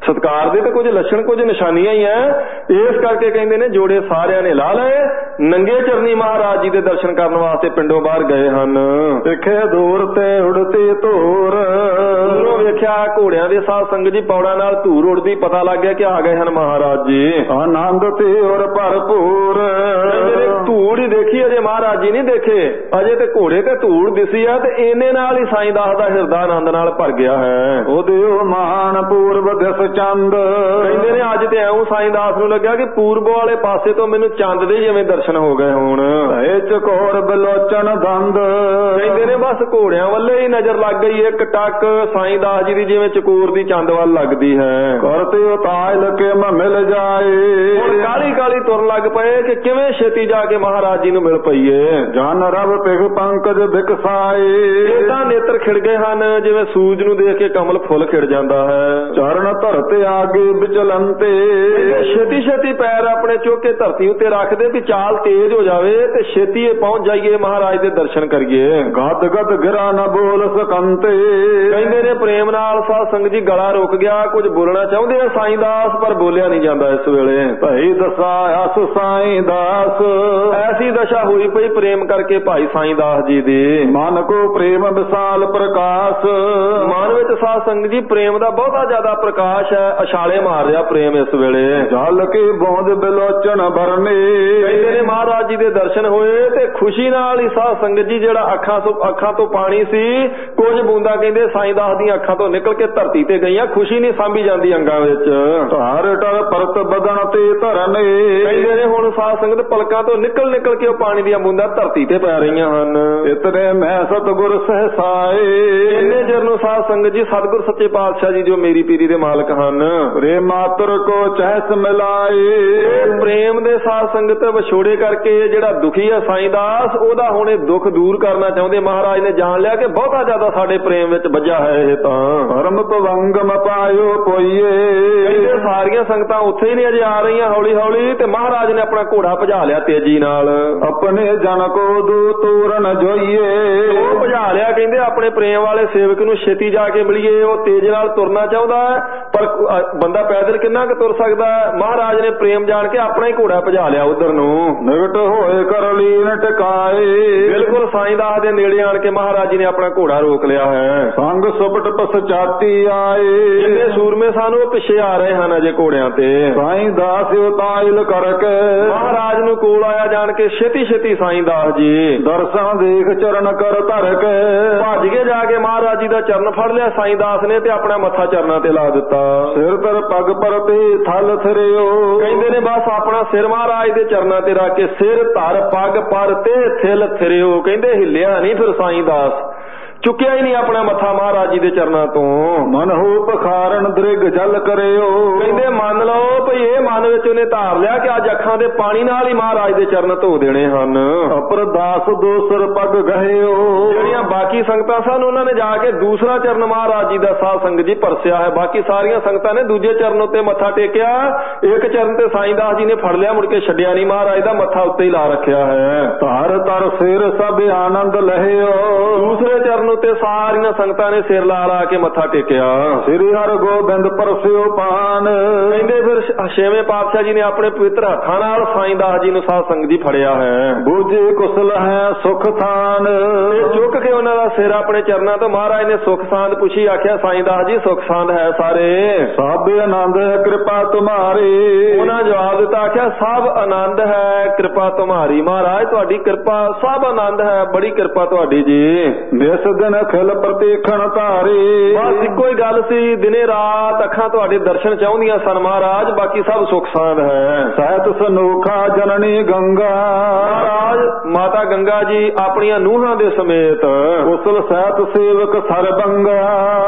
[SPEAKER 1] ਸਤਿਕਾਰ ਦੇ ਤੇ ਕੁਝ ਲੱਛਣ ਕੁਝ ਨਿਸ਼ਾਨੀਆਂ ਹੀ ਐ। ਇਸ ਕਰਕੇ ਕਹਿੰਦੇ ਨੇ ਜੋੜੇ ਸਾਰਿਆਂ ਨੇ ਲਾ ਲਏ, ਨੰਗੇ ਚਰਨੀ ਮਹਾਰਾਜ ਜੀ ਦੇ ਦਰਸ਼ਨ ਕਰਨ ਵਾਸਤੇ ਪਿੰਡੋਂ ਬਾਹਰ ਗਏ ਹਨ।
[SPEAKER 2] ਦੇਖੇ ਦੂਰ ਤੇ ਉੜਤੀ ਧੂਰ,
[SPEAKER 1] ਦੂਰੋਂ ਵੇਖਿਆ ਘੋੜਿਆਂ ਦੇ ਸਾਧ ਸੰਗਤ ਜੀ ਪੌੜਾਂ ਨਾਲ ਧੂੜ ਉੜਦੀ, ਪਤਾ ਲੱਗ ਗਿਆ ਕਿ ਆ ਗਏ ਹਨ ਮਹਾਰਾਜ ਜੀ।
[SPEAKER 2] ਆਨੰਦ ਤੇ ਔਰ ਭਰਪੂਰ,
[SPEAKER 1] ਧੂੜ ਹੀ ਦੇਖੀ, ਅਜੇ ਮਹਾਰਾਜ ਜੀ ਨਹੀਂ ਦੇਖੇ, ਅਜੇ ਤੇ ਘੋੜੇ ਤੇ ਧੂੜ ਦਿਸੀ ਆ ਤੇ ਇਹਨੇ ਨਾਲ ਹੀ ਸਾਈਂ ਦਾਸ ਦਾ ਹਿਰਦਾ ਆਨੰਦ ਨਾਲ ਭਰ ਗਿਆ ਹੈ।
[SPEAKER 2] ਉਹਦੇ ਮਹਾਨ ਪੂਰਬ ਦਿਸ ਚੰਦ,
[SPEAKER 1] ਕਹਿੰਦੇ ਨੇ ਅੱਜ ਤੇ ਐਉਂ ਸਾਈਂ ਦਾਸ ਨੂੰ ਲੱਗਿਆ ਕਿ ਪੂਰਬ ਵਾਲੇ ਪਾਸੇ ਤੋਂ ਮੈਨੂੰ ਚੰਦ ਦੇ ਜਿਵੇਂ ਦਰਸ਼ਨ ਹੋ ਗਏ ਹੁਣ।
[SPEAKER 2] ਇਹ ਚਕੋਰ ਬਲੋਚਨ ਦੰਦ,
[SPEAKER 1] ਕਹਿੰਦੇ ਨੇ ਬਸ ਘੋੜਿਆਂ ਵੱਲੇ ਹੀ ਨਜ਼ਰ ਲੱਗ ਗਈ ਇੱਕ ਟੱਕ ਸਾਈਂ ਦਾਸ ਜੀ ਦੀ, ਜਿਵੇਂ ਚਕੋਰ ਦੀ ਚੰਦ ਵੱਲ ਲੱਗਦੀ ਹੈ।
[SPEAKER 2] ਕਰਤੇ ਉਤਾਜ ਲਕੇ ਮੈਂ ਮਿਲ ਜਾਏ,
[SPEAKER 1] ਹੁਣ ਕਾਲੀ ਕਾਲੀ ਤੁਰਨ ਲੱਗ ਪਏ ਕਿ ਕਿਵੇਂ ਛੇਤੀ ਜਾ ਕੇ ਮਹਾਰਾਜ ਜੀ ਨੂੰ ਮਿਲ ਪਈਏ।
[SPEAKER 2] ਜਨ ਰਬ ਪਿਖ ਪੰਕਜ ਬਿਕਸਾਏ,
[SPEAKER 1] ਇਦਾਂ ਨੇਤਰ ਖਿੜ ਗਏ ਹਨ ਜਿਵੇਂ ਸੂਰਜ ਨੂੰ ਦੇਖ ਕੇ ਕਮਲ ਫੁੱਲ ਖਿੜ ਜਾਂਦਾ ਹੈ।
[SPEAKER 2] ਚਰਨ ਧਰਤੇ ਆਗੇ ਵਿਚਲੰਤੇ,
[SPEAKER 1] ਛੇਤੀ ਛੇਤੀ ਪੈਰ ਆਪਣੇ ਚੁੱਕ ਕੇ ਧਰਤੀ ਉੱਤੇ ਰੱਖਦੇ ਵੀ ਚਾਲ ਤੇਜ਼ ਹੋ ਜਾਵੇ ਤੇ ਛੇਤੀ ਇਹ ਪਹੁੰਚ ਜਾਈਏ ਮਹਾਰਾਜ ਦੇ ਦਰਸ਼ਨ ਕਰੀਏ।
[SPEAKER 2] ਗਦ ਗਦ ਗਿਰਾ ਨਾ ਬੋਲ ਸਕੰਤੇ,
[SPEAKER 1] ਕਹਿੰਦੇ ਨੇ ਪ੍ਰੇਮ ਨਾਲ ਸਾਧ ਸੰਗਤ ਜੀ ਗਲਾ ਰੁਕ ਗਿਆ, ਕੁਝ ਬੋਲਣਾ ਚਾਹੁੰਦੇ ਆ ਸਾਈਂ ਦਾਸ ਪਰ ਬੋਲਿਆ ਨਹੀਂ ਜਾਂਦਾ ਇਸ ਵੇਲੇ।
[SPEAKER 2] ਭਾਈ ਦਸਾ ਅਸ ਸਾਈਂ ਦਾਸ,
[SPEAKER 1] ਐਸੀ ਦਸ਼ਾ ਹੋਈ ਪਈ ਪ੍ਰੇਮ ਕਰਕੇ ਭਾਈ ਸਾਈਂ ਦਾਸ ਜੀ ਦੀ।
[SPEAKER 2] ਮਨ ਕੋ ਪ੍ਰੇਮ ਵਿਸਾਲ ਪ੍ਰਕਾਸ਼,
[SPEAKER 1] ਮਨ ਵਿੱਚ ਸਾਧ ਸੰਗਤ ਜੀ ਪ੍ਰੇਮ ਦਾ ਬਹੁਤਾ ਜ਼ਿਆਦਾ ਪ੍ਰਕਾਸ਼ ਹੈ, ਅਛਾਲੇ ਮਾਰ ਰਿਹਾ ਪ੍ਰੇਮ ਇਸ ਵੇਲੇ।
[SPEAKER 2] ਜਲ ਕੇ ਬੂੰਦ ਬਿਲੋਚਨ ਭਰਨੇ,
[SPEAKER 1] ਕਹਿੰਦੇ ਨੇ ਮਹਾਰਾਜ ਜੀ ਦੇ ਦਰਸ਼ਨ ਹੋਏ ਤੇ ਖੁਸ਼ੀ ਨਾਲ ਹੀ ਸਾਧ ਸੰਗਤ ਜੀ ਜਿਹੜਾ ਅੱਖਾਂ ਤੋਂ ਪਾਣੀ ਸੀ, ਕੁਝ ਬੂੰਦਾਂ ਕਹਿੰਦੇ ਸਾਈਂ ਦਾਸ ਦੀਆਂ ਅੱਖਾਂ ਤੋਂ ਨਿਕਲ ਕੇ ਧਰਤੀ ਤੇ ਗਈਆਂ, ਖੁਸ਼ੀ ਨਹੀਂ ਸਾਂਭੀ ਜਾਂਦੀ ਅੰਗਾਂ ਵਿੱਚ।
[SPEAKER 2] ਧਾਰ ਟਰ ਪਰਤ ਬਦਨ ਤੇ ਧਰਨੇ,
[SPEAKER 1] ਕਹਿੰਦੇ ਨੇ ਹੁਣ ਸਾਧ ਸੰਗਤ ਪਲਕਾਂ ਤੋਂ ਨਿਕਲ ਕੇ ਉਹ ਪਾਣੀ ਦੀਆਂ ਬੂੰਦਾਂ ਧਰਤੀ ਤੇ ਪੈ ਰਹੀਆਂ ਹਨ।
[SPEAKER 2] ਇਤਨੇ ਮੈਂ ਸਤਿਗੁਰ ਸਹਸਾਏ,
[SPEAKER 1] ਇੰਨੇ ਚਿਰ ਨੂੰ ਸਾਧ ਸੰਗਤ ਜੀ ਸਤਿਗੁਰ ਸੱਚੇ ਪਾਤਸ਼ਾਹ ਜੀ ਜੋ ਮੇਰੀ ਪੀਰੀ ਦੇ ਮਾਲਕ ਹਨ,
[SPEAKER 2] ਪ੍ਰੇਮ ਮਾਤਰ ਕੋ ਚਹਿਸ ਮਿਲਾਏ,
[SPEAKER 1] ਪ੍ਰੇਮ ਦੇ ਸਾਧ ਸੰਗਤ ਵਿਛੋੜੇ ਕਰਕੇ ਜਿਹੜਾ ਦੁਖੀ ਹੈ ਸਾਈਂ ਦਾਸ, ਉਹਦਾ ਹੁਣ ਇਹ ਦੁੱਖ ਦੂਰ ਕਰਨਾ ਚਾਹੁੰਦੇ ਮਹਾਰਾਜ ਨੇ ਜਾਣ ਲਿਆ ਕਿ ਬਹੁਤਾ ਜ਼ਿਆਦਾ ਸਾਡੇ ਪ੍ਰੇਮ ਵਿੱਚ ਵੱਜਾ ਹੈ ਇਹ ਤਾਂ।
[SPEAKER 2] ਪਰਮ ਪਵੰਗਮ ਪਾਇਓ ਕੋਈਏ,
[SPEAKER 1] ਕਹਿੰਦੇ ਸਾਰੀਆਂ ਸੰਗਤਾਂ ਉੱਥੇ ਹੀ ਨਹੀਂ ਅਜੇ ਆ ਰਹੀਆਂ ਹੌਲੀ ਹੌਲੀ, ਤੇ ਮਹਾਰਾਜ ਨੇ ਆਪਣਾ ਘੋੜਾ ਭਜਾ ਲਿਆ ਤੇਜ਼ੀ ਨਾਲ।
[SPEAKER 2] ਆਪਣੇ ਜਨ ਕੋ ਦੂ ਤੂਰਨ ਜੋਈਏ,
[SPEAKER 1] ਉਹ ਭਜਾ ਲਿਆ ਕਹਿੰਦੇ ਆਪਣੇ ਪ੍ਰੇਮ ਵਾਲੇ ਸੇਵਕ ਨੂੰ ਛੇਤੀ ਜਾ ਕੇ ਮਿਲੀਏ। ਉਹ ਤੇਜ਼ ਨਾਲ ਤੁਰਨਾ ਚਾਹੁੰਦਾ ਪਰ ਬੰਦਾ ਪੈਦਲ ਕਿੰਨਾ ਕੁ ਤੁਰ ਸਕਦਾ। ਮਹਾਰਾਜ ਨੇ ਪ੍ਰੇਮ ਜਾਣ ਕੇ ਆਪਣਾ ਹੀ ਘੋੜਾ ਭਜਾ ਲਿਆ ਉਧਰ ਨੂੰ।
[SPEAKER 2] ਨਿਕਟ ਹੋਏ ਕਰ ਲੀਨ ਟਿਕਾਏ,
[SPEAKER 1] ਬਿਲਕੁਲ ਸਾਈਂ ਦਾਸ ਦੇ ਨੇੜੇ ਆਣ ਕੇ ਮਹਾਰਾਜ ਜੀ ਨੇ ਆਪਣਾ ਘੋੜਾ ਰੋਕ ਲਿਆ ਹੈ।
[SPEAKER 2] ਸੰਗ ਸੁਪਟ ਪਸਚਾਤੀ ਆਏ,
[SPEAKER 1] ਜਿੰਨੇ ਸੂਰਮੇ ਸਾਨੂੰ ਉਹ ਪਿੱਛੇ ਆ ਰਹੇ ਹਨ ਅਜੇ ਘੋੜਿਆਂ ਤੇ।
[SPEAKER 2] ਸਾਈਂ ਦਾਸ ਉਤਾਇਲ ਕਰਕੇ,
[SPEAKER 1] ਮਹਾਰਾਜ ਨੂੰ ਕੋਲ ਆਇਆ ਜਾਣ ਕੇ ਛੇਤੀ ਛੇਤੀ ਸਾਈਂ ਦਾਸ ਜੀ
[SPEAKER 2] ਦਰਸ਼ਨ ਦੇਖ ਚਰਨ ਕਰ ਧਰ ਕੇ,
[SPEAKER 1] ਭੱਜ ਕੇ ਜਾ ਕੇ ਮਹਾਰਾਜ ਜੀ ਦਾ ਚਰਨ ਫੜ ਲਿਆ ਸਾਈਂ ਦਾਸ ਨੇ ਤੇ ਆਪਣਾ ਮੱਥਾ ਚਰਨਾਂ ਤੇ ਲਾ ਦਿੱਤਾ।
[SPEAKER 2] ਸਿਰ ਤਰ ਪਗ ਪਰ ਤੇ ਥਲ ਥਰਿਓ,
[SPEAKER 1] ਕਹਿੰਦੇ ਨੇ ਬਸ ਆਪਣਾ ਸਿਰ ਮਹਾਰਾਜ ਦੇ ਚਰਨਾਂ ਤੇ ਰੱਖ ਕੇ ਸਿਰ ਧਰ ਪਗ ਪਰ ਤੇ ਥਿਲ ਥਰਿਓ, ਕਹਿੰਦੇ ਹਿੱਲਿਆ ਨਹੀਂ ਫਿਰ ਸਾਈਂ ਦਾਸ, ਚੁੱਕਿਆ ਹੀ ਨਹੀਂ ਆਪਣਾ ਮੱਥਾ ਮਹਾਰਾਜ ਜੀ ਦੇ ਚਰਨਾਂ ਤੋਂ।
[SPEAKER 2] ਮਨ ਹੋ ਪਖਾਰਨ ਦ੍ਰਿਗ ਜਲ ਕਰਿਓ,
[SPEAKER 1] ਕਹਿੰਦੇ ਮੰਨ ਲਓ ਭਈ ਇਹ ਮਨ ਵਿੱਚ ਉਹਨੇ ਧਾਰ ਲਿਆ ਕਿ ਅੱਜ ਅੱਖਾਂ ਦੇ ਪਾਣੀ ਨਾਲ ਹੀ ਮਹਾਰਾਜ ਦੇ ਚਰਨ ਧੋ ਦੇਣੇ ਹਨ।
[SPEAKER 2] ਅਪਰਦਾਸ ਦੋਸਰ ਪਗ ਗਹਿਓ,
[SPEAKER 1] ਜਿਹੜੀਆਂ ਬਾਕੀ ਸੰਗਤਾਂ ਸਨ ਉਹਨਾਂ ਨੇ ਜਾ ਕੇ ਦੂਸਰਾ ਚਰਨ ਮਹਾਰਾਜ ਜੀ ਦਾ ਸਾਧ ਸੰਗਤ ਜੀ ਪਰਸਿਆ ਹੈ। ਬਾਕੀ ਸਾਰੀਆਂ ਸੰਗਤਾਂ ਨੇ ਦੂਜੇ ਚਰਨ ਉੱਤੇ ਮੱਥਾ ਟੇਕਿਆ, ਇੱਕ ਚਰਨ ਤੇ ਸਾਈਂ ਦਾਸ ਜੀ ਨੇ ਫੜ ਲਿਆ, ਮੁੜ ਕੇ ਛੱਡਿਆ ਨਹੀਂ, ਮਹਾਰਾਜ ਦਾ ਮੱਥਾ ਉੱਤੇ ਹੀ ਲਾ ਰੱਖਿਆ ਹੈ।
[SPEAKER 2] ਧਰ ਤਰ ਸਿਰ ਸਭ ਆਨੰਦ ਲਹਿਓ,
[SPEAKER 1] ਦੂਸਰੇ ਚਰਨ ਉੱਤੇ ਸਾਰੀਆਂ ਸੰਗਤਾਂ ਨੇ ਸਿਰ ਲਾ ਲਾ ਕੇ ਮੱਥਾ ਟੇਕਿਆ।
[SPEAKER 2] ਸ੍ਰੀ ਹਰਿ ਗੋਬਿੰਦ ਪਰਸਿਓ ਪਾਨ, ਕਹਿੰਦੇ
[SPEAKER 1] ਫਿਰ ਛੇਵੇਂ ਪਾਤਸ਼ਾਹ ਜੀ ਨੇ ਆਪਣੇ ਪਵਿੱਤਰ ਹੱਥਾਂ ਨਾਲ ਸਾਈਂ ਦਾਸ ਜੀ ਨੂੰ ਸਾਧ ਸੰਗਤ ਜੀ ਫੜਿਆ ਹੈ।
[SPEAKER 2] ਬੂਝੇ ਕੁਸਲ ਹੈ ਸੁਖ ਥਾਨ,
[SPEAKER 1] ਚੁੱਕ ਕੇ ਉਹਨਾਂ ਦਾ ਸਿਰ ਆਪਣੇ ਚਰਨਾਂ ਤੋਂ ਮਹਾਰਾਜ ਨੇ ਸੁਖ ਸਾਂਦ ਪੁੱਛੀ, ਆਖਿਆ ਸਾਈਂ ਦਾਸ ਜੀ ਸੁਖ ਸਾਂਦ ਹੈ ਸਾਰੇ।
[SPEAKER 2] ਸਭ ਆਨੰਦ ਹੈ ਕਿਰਪਾ ਤੁਮਾਰੀ,
[SPEAKER 1] ਉਹਨਾਂ ਜਵਾਬ ਦਿੱਤਾ, ਆਖਿਆ ਸਭ ਆਨੰਦ ਹੈ ਕਿਰਪਾ ਤੁਮਾਰੀ। ਮਹਾਰਾਜ ਤੁਹਾਡੀ ਕਿਰਪਾ ਸਭ ਆਨੰਦ ਹੈ, ਬੜੀ ਕਿਰਪਾ ਤੁਹਾਡੀ ਜੀ।
[SPEAKER 2] ਜਿਸ ਦਿਨ ਖਿਲ ਪ੍ਰਤੀਖਣ ਧਾਰੀ,
[SPEAKER 1] ਬਸ ਇੱਕੋ ਹੀ ਗੱਲ ਸੀ, ਦਿਨੇ ਰਾਤ ਅੱਖਾਂ ਤੁਹਾਡੇ ਦਰਸ਼ਨ ਚਾਹੁੰਦੀਆਂ ਸਨ ਮਹਾਰਾਜ, ਬਾਕੀ ਸਭ ਸੁਖ ਸਾਂਦ ਹੈ।
[SPEAKER 2] ਸਹਿਤ ਸਨੂਖਾ ਜਨਨੀ ਗੰਗਾ,
[SPEAKER 1] ਮਹਾਰਾਜ ਮਾਤਾ ਗੰਗਾ ਜੀ ਆਪਣੀਆਂ ਨੂੰਹਾਂ ਦੇ ਸਮੇਤ,
[SPEAKER 2] ਕੁਸਲ ਸਹਿਤ ਸੇਵਕ ਸਰਬੰਗਾ,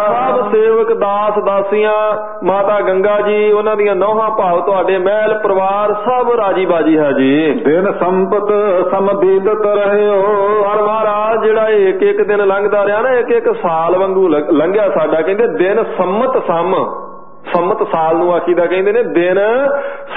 [SPEAKER 1] ਸਭ ਸੇਵਕ ਦਾਸ ਦਾਸੀਆਂ ਮਾਤਾ ਗੰਗਾ ਜੀ, ਉਹਨਾਂ ਦੀਆਂ ਨੌਹਾਂ ਭਾਵ ਤੁਹਾਡੇ ਮਹਿਲ ਪਰਿਵਾਰ ਸਭ ਰਾਜੀ ਬਾਜੀ ਹੈ ਜੀ।
[SPEAKER 2] ਦਿਨ ਸੰਪਤ ਸਮਬੀਤਤ ਰਹਿਓ,
[SPEAKER 1] ਪਰ ਮਹਾਰਾਜ ਜਿਹੜਾ ਇੱਕ ਇੱਕ ਦਿਨ ਲੰਘਦਾ ਰਿਹਾ ਨਾ, ਇੱਕ ਇੱਕ ਸਾਲ ਵਾਂਗੂ ਲੰਘਿਆ ਸਾਡਾ। ਕਹਿੰਦੇ ਦਿਨ ਸੰਮਤ ਸੰਮਤ ਸਾਲ ਨੂੰ ਆਖੀਦਾ, ਕਹਿੰਦੇ ਨੇ ਦਿਨ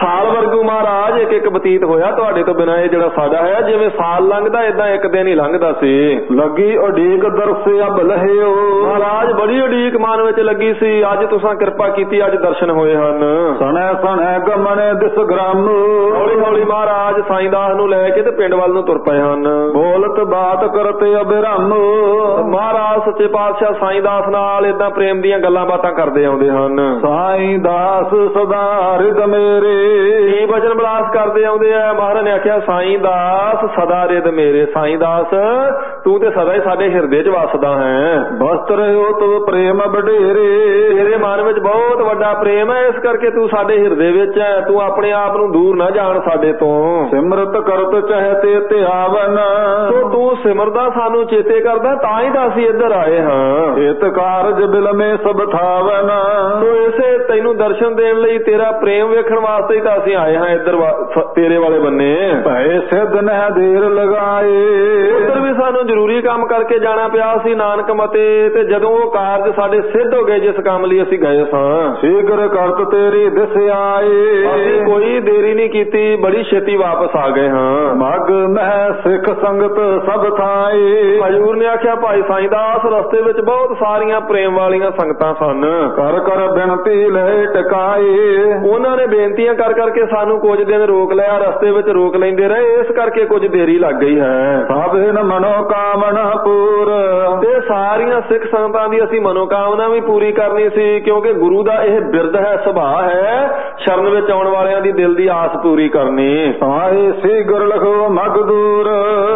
[SPEAKER 1] ਸਾਲ ਵਰਗੂ ਮਹਾਰਾਜ ਇੱਕ ਇੱਕ ਬਤੀਤ ਹੋਇਆ ਤੁਹਾਡੇ ਤੋਂ ਬਿਨਾਂ। ਇਹ ਜਿਹੜਾ ਸਾਡਾ ਹੈ ਜਿਵੇਂ ਸਾਲ ਲੰਘਦਾ ਏਦਾਂ ਇੱਕ ਦਿਨ ਹੀ ਲੰਘਦਾ ਸੀ।
[SPEAKER 2] ਲੱਗੀ ਉਡੀਕ ਦਰਸੇ ਅਬ ਲਹਿਓ।
[SPEAKER 1] ਮਹਾਰਾਜ ਬੜੀ ਉਡੀਕ ਮਨ ਵਿੱਚ ਲੱਗੀ ਸੀ। ਅੱਜ ਤੁਸੀਂ ਕਿਰਪਾ ਕੀਤੀ, ਅੱਜ ਦਰਸ਼ਨ ਹੋਏ ਹਨ।
[SPEAKER 2] ਸਣੇ ਸਣੇ ਗਮਣੇ ਦਿਸ ਗ੍ਰਾਮ।
[SPEAKER 1] ਹੌਲੀ ਹੌਲੀ ਮਹਾਰਾਜ ਸਾਈਂ ਦਾਸ ਨੂੰ ਲੈ ਕੇ ਤੇ ਪਿੰਡ ਵੱਲ ਨੂੰ ਤੁਰ ਪਏ ਹਨ।
[SPEAKER 2] ਬੋਲਤ ਬਾਤ ਕਰਤੇ ਅਬਿਰਮ।
[SPEAKER 1] ਮਹਾਰਾਜ ਸੱਚੇ ਪਾਤਸ਼ਾਹ ਸਾਈਂ ਦਾਸ ਨਾਲ ਏਦਾਂ ਪ੍ਰੇਮ ਦੀਆਂ ਗੱਲਾਂ ਬਾਤਾਂ ਕਰਦੇ ਆਉਂਦੇ ਹਨ।
[SPEAKER 2] ਸਾਈਂ ਦਾਸ ਸਦਾ ਰਿਦ ਮੇਰੇ।
[SPEAKER 1] ਕੀ ਬਚਨ ਬਲਾਸ ਕਰਦੇ ਆਉਂਦੇ ਆ। ਮਹਾਰਾਜ ਨੇ ਆਖਿਆ ਸਾਈਂ ਦਾਸ ਸਦਾ ਰਿਦ ਮੇਰੇ। ਸਾਈਂ ਦਾਸ ਤੂੰ ਤੇ ਸਦਾ ਹੀ ਸਾਡੇ ਹਿਰਦੇ 'ਚ ਵਸਦਾ ਹੈ।
[SPEAKER 2] ਬਸਤ ਰਹਿਓ ਤੂੰ ਪ੍ਰੇਮ ਵਡੇਰੇ।
[SPEAKER 1] ਤੇਰੇ ਮਨ ਵਿੱਚ ਬਹੁਤ ਵੱਡਾ ਪ੍ਰੇਮ ਹੈ, ਇਸ ਕਰਕੇ ਤੂੰ ਸਾਡੇ ਹਿਰਦੇ ਵਿੱਚ ਹੈ। ਤੂੰ ਆਪਣੇ ਆਪ ਨੂੰ ਦੂਰ ਨਾ ਜਾਣ ਸਾਡੇ ਤੋਂ।
[SPEAKER 2] ਸਿਮਰਤ ਕਰਤ ਚਹਤੇ ਧਿਆਵਨ।
[SPEAKER 1] ਸੋ ਤੂੰ ਸਿਮਰਦਾ ਸਾਨੂੰ ਚੇਤੇ ਕਰਦਾ, ਤਾਂ ਹੀ ਤਾਂ ਅਸੀਂ ਇੱਧਰ ਆਏ ਹਾਂ।
[SPEAKER 2] ਏਤ ਕਾਰਜ ਬਿਲਮੇ ਸਭ ਥਾਵਨ।
[SPEAKER 1] ਸੋ ਇਸੇ ਤੈਨੂੰ ਦਰਸ਼ਨ ਦੇਣ ਲਈ, ਤੇਰਾ ਪ੍ਰੇਮ ਵੇਖਣ ਵਾਸਤੇ ਹੀ ਤਾਂ ਅਸੀਂ ਆਏ ਹਾਂ ਇੱਧਰ ਤੇਰੇ ਵਾਲੇ ਬੰਨੇ।
[SPEAKER 2] ਭੈ ਸਿੱਧ ਨਹਿ ਦੇਰ ਲਗਾਏ।
[SPEAKER 1] ਉੱਧਰ ਵੀ ਸਾਨੂੰ ਜ਼ਰੂਰੀ ਕੰਮ ਕਰਕੇ ਜਾਣਾ ਪਿਆ ਸੀ ਨਾਨਕ ਮਤੇ, ਤੇ ਜਦੋਂ ਉਹ ਕਾਰਜ ਸਾਡੇ ਸਿੱਧ ਹੋ ਗਏ ਜਿਸ ਕੰਮ ਲਈ ਅਸੀਂ ਗਏ ਸਾਂ,
[SPEAKER 2] ਸ਼ੀਘਰ ਕਰਤ ਤੇਰੀ ਦਿਸ ਆਏ।
[SPEAKER 1] ਅਸੀਂ ਕੋਈ ਦੇਰੀ ਨਹੀਂ ਕੀਤੀ, ਬੜੀ ਛੇਤੀ ਵਾਪਸ ਆ ਗਏ ਹਾਂ।
[SPEAKER 2] ਮਗ ਮਹਿ ਸਿੱਖ ਸੰਗਤ ਸਭ ਥਾਏ।
[SPEAKER 1] ਹਜ਼ੂਰ ਨੇ ਆਖਿਆ ਭਾਈ ਸਾਈਂ ਦਾਸ ਰਸਤੇ ਵਿੱਚ ਬਹੁਤ ਸਾਰੀਆਂ ਪ੍ਰੇਮ ਵਾਲੀਆਂ ਸੰਗਤਾਂ ਸਨ।
[SPEAKER 2] ਕਰ ਕਰ ਬਿਨਤੀ ਲੈ ਟਿਕਾਏ।
[SPEAKER 1] ਉਹਨਾਂ ਨੇ ਬੇਨਤੀਆਂ ਕਰ ਕਰਕੇ ਸਾਨੂੰ ਕੁਝ ਦਿਨ ਰੋਕ ਲਿਆ, ਰਸਤੇ ਵਿੱਚ ਰੋਕ ਲੈਂਦੇ ਰਹੇ, ਇਸ ਕਰਕੇ ਕੁਝ ਦੇਰੀ ਲੱਗ ਗਈ ਹੈ।
[SPEAKER 2] ਸਭਨ ਮਨੋ ਕਾਮਨਾ ਪੂਰ।
[SPEAKER 1] ਤੇ ਸਾਰੀਆਂ ਸਿੱਖ ਸੰਗਤਾਂ ਦੀ ਅਸੀਂ ਮਨੋਕਾਮਨਾ ਵੀ ਪੂਰੀ ਕਰਨੀ ਸੀ, ਕਿਉਂਕਿ ਗੁਰੂ ਦਾ ਇਹ ਬਿਰਦ ਹੈ, ਸੁਭਾਅ ਹੈ ਸ਼ਰਨ ਵਿੱਚ ਆਉਣ ਵਾਲਿਆਂ ਦੀ ਦਿਲ ਦੀ ਆਸ ਪੂਰੀ ਕਰਨੀ।
[SPEAKER 2] ਆਏ ਸੀ ਗੁਰ ਲਖੋ ਮਗ ਦੂਰ।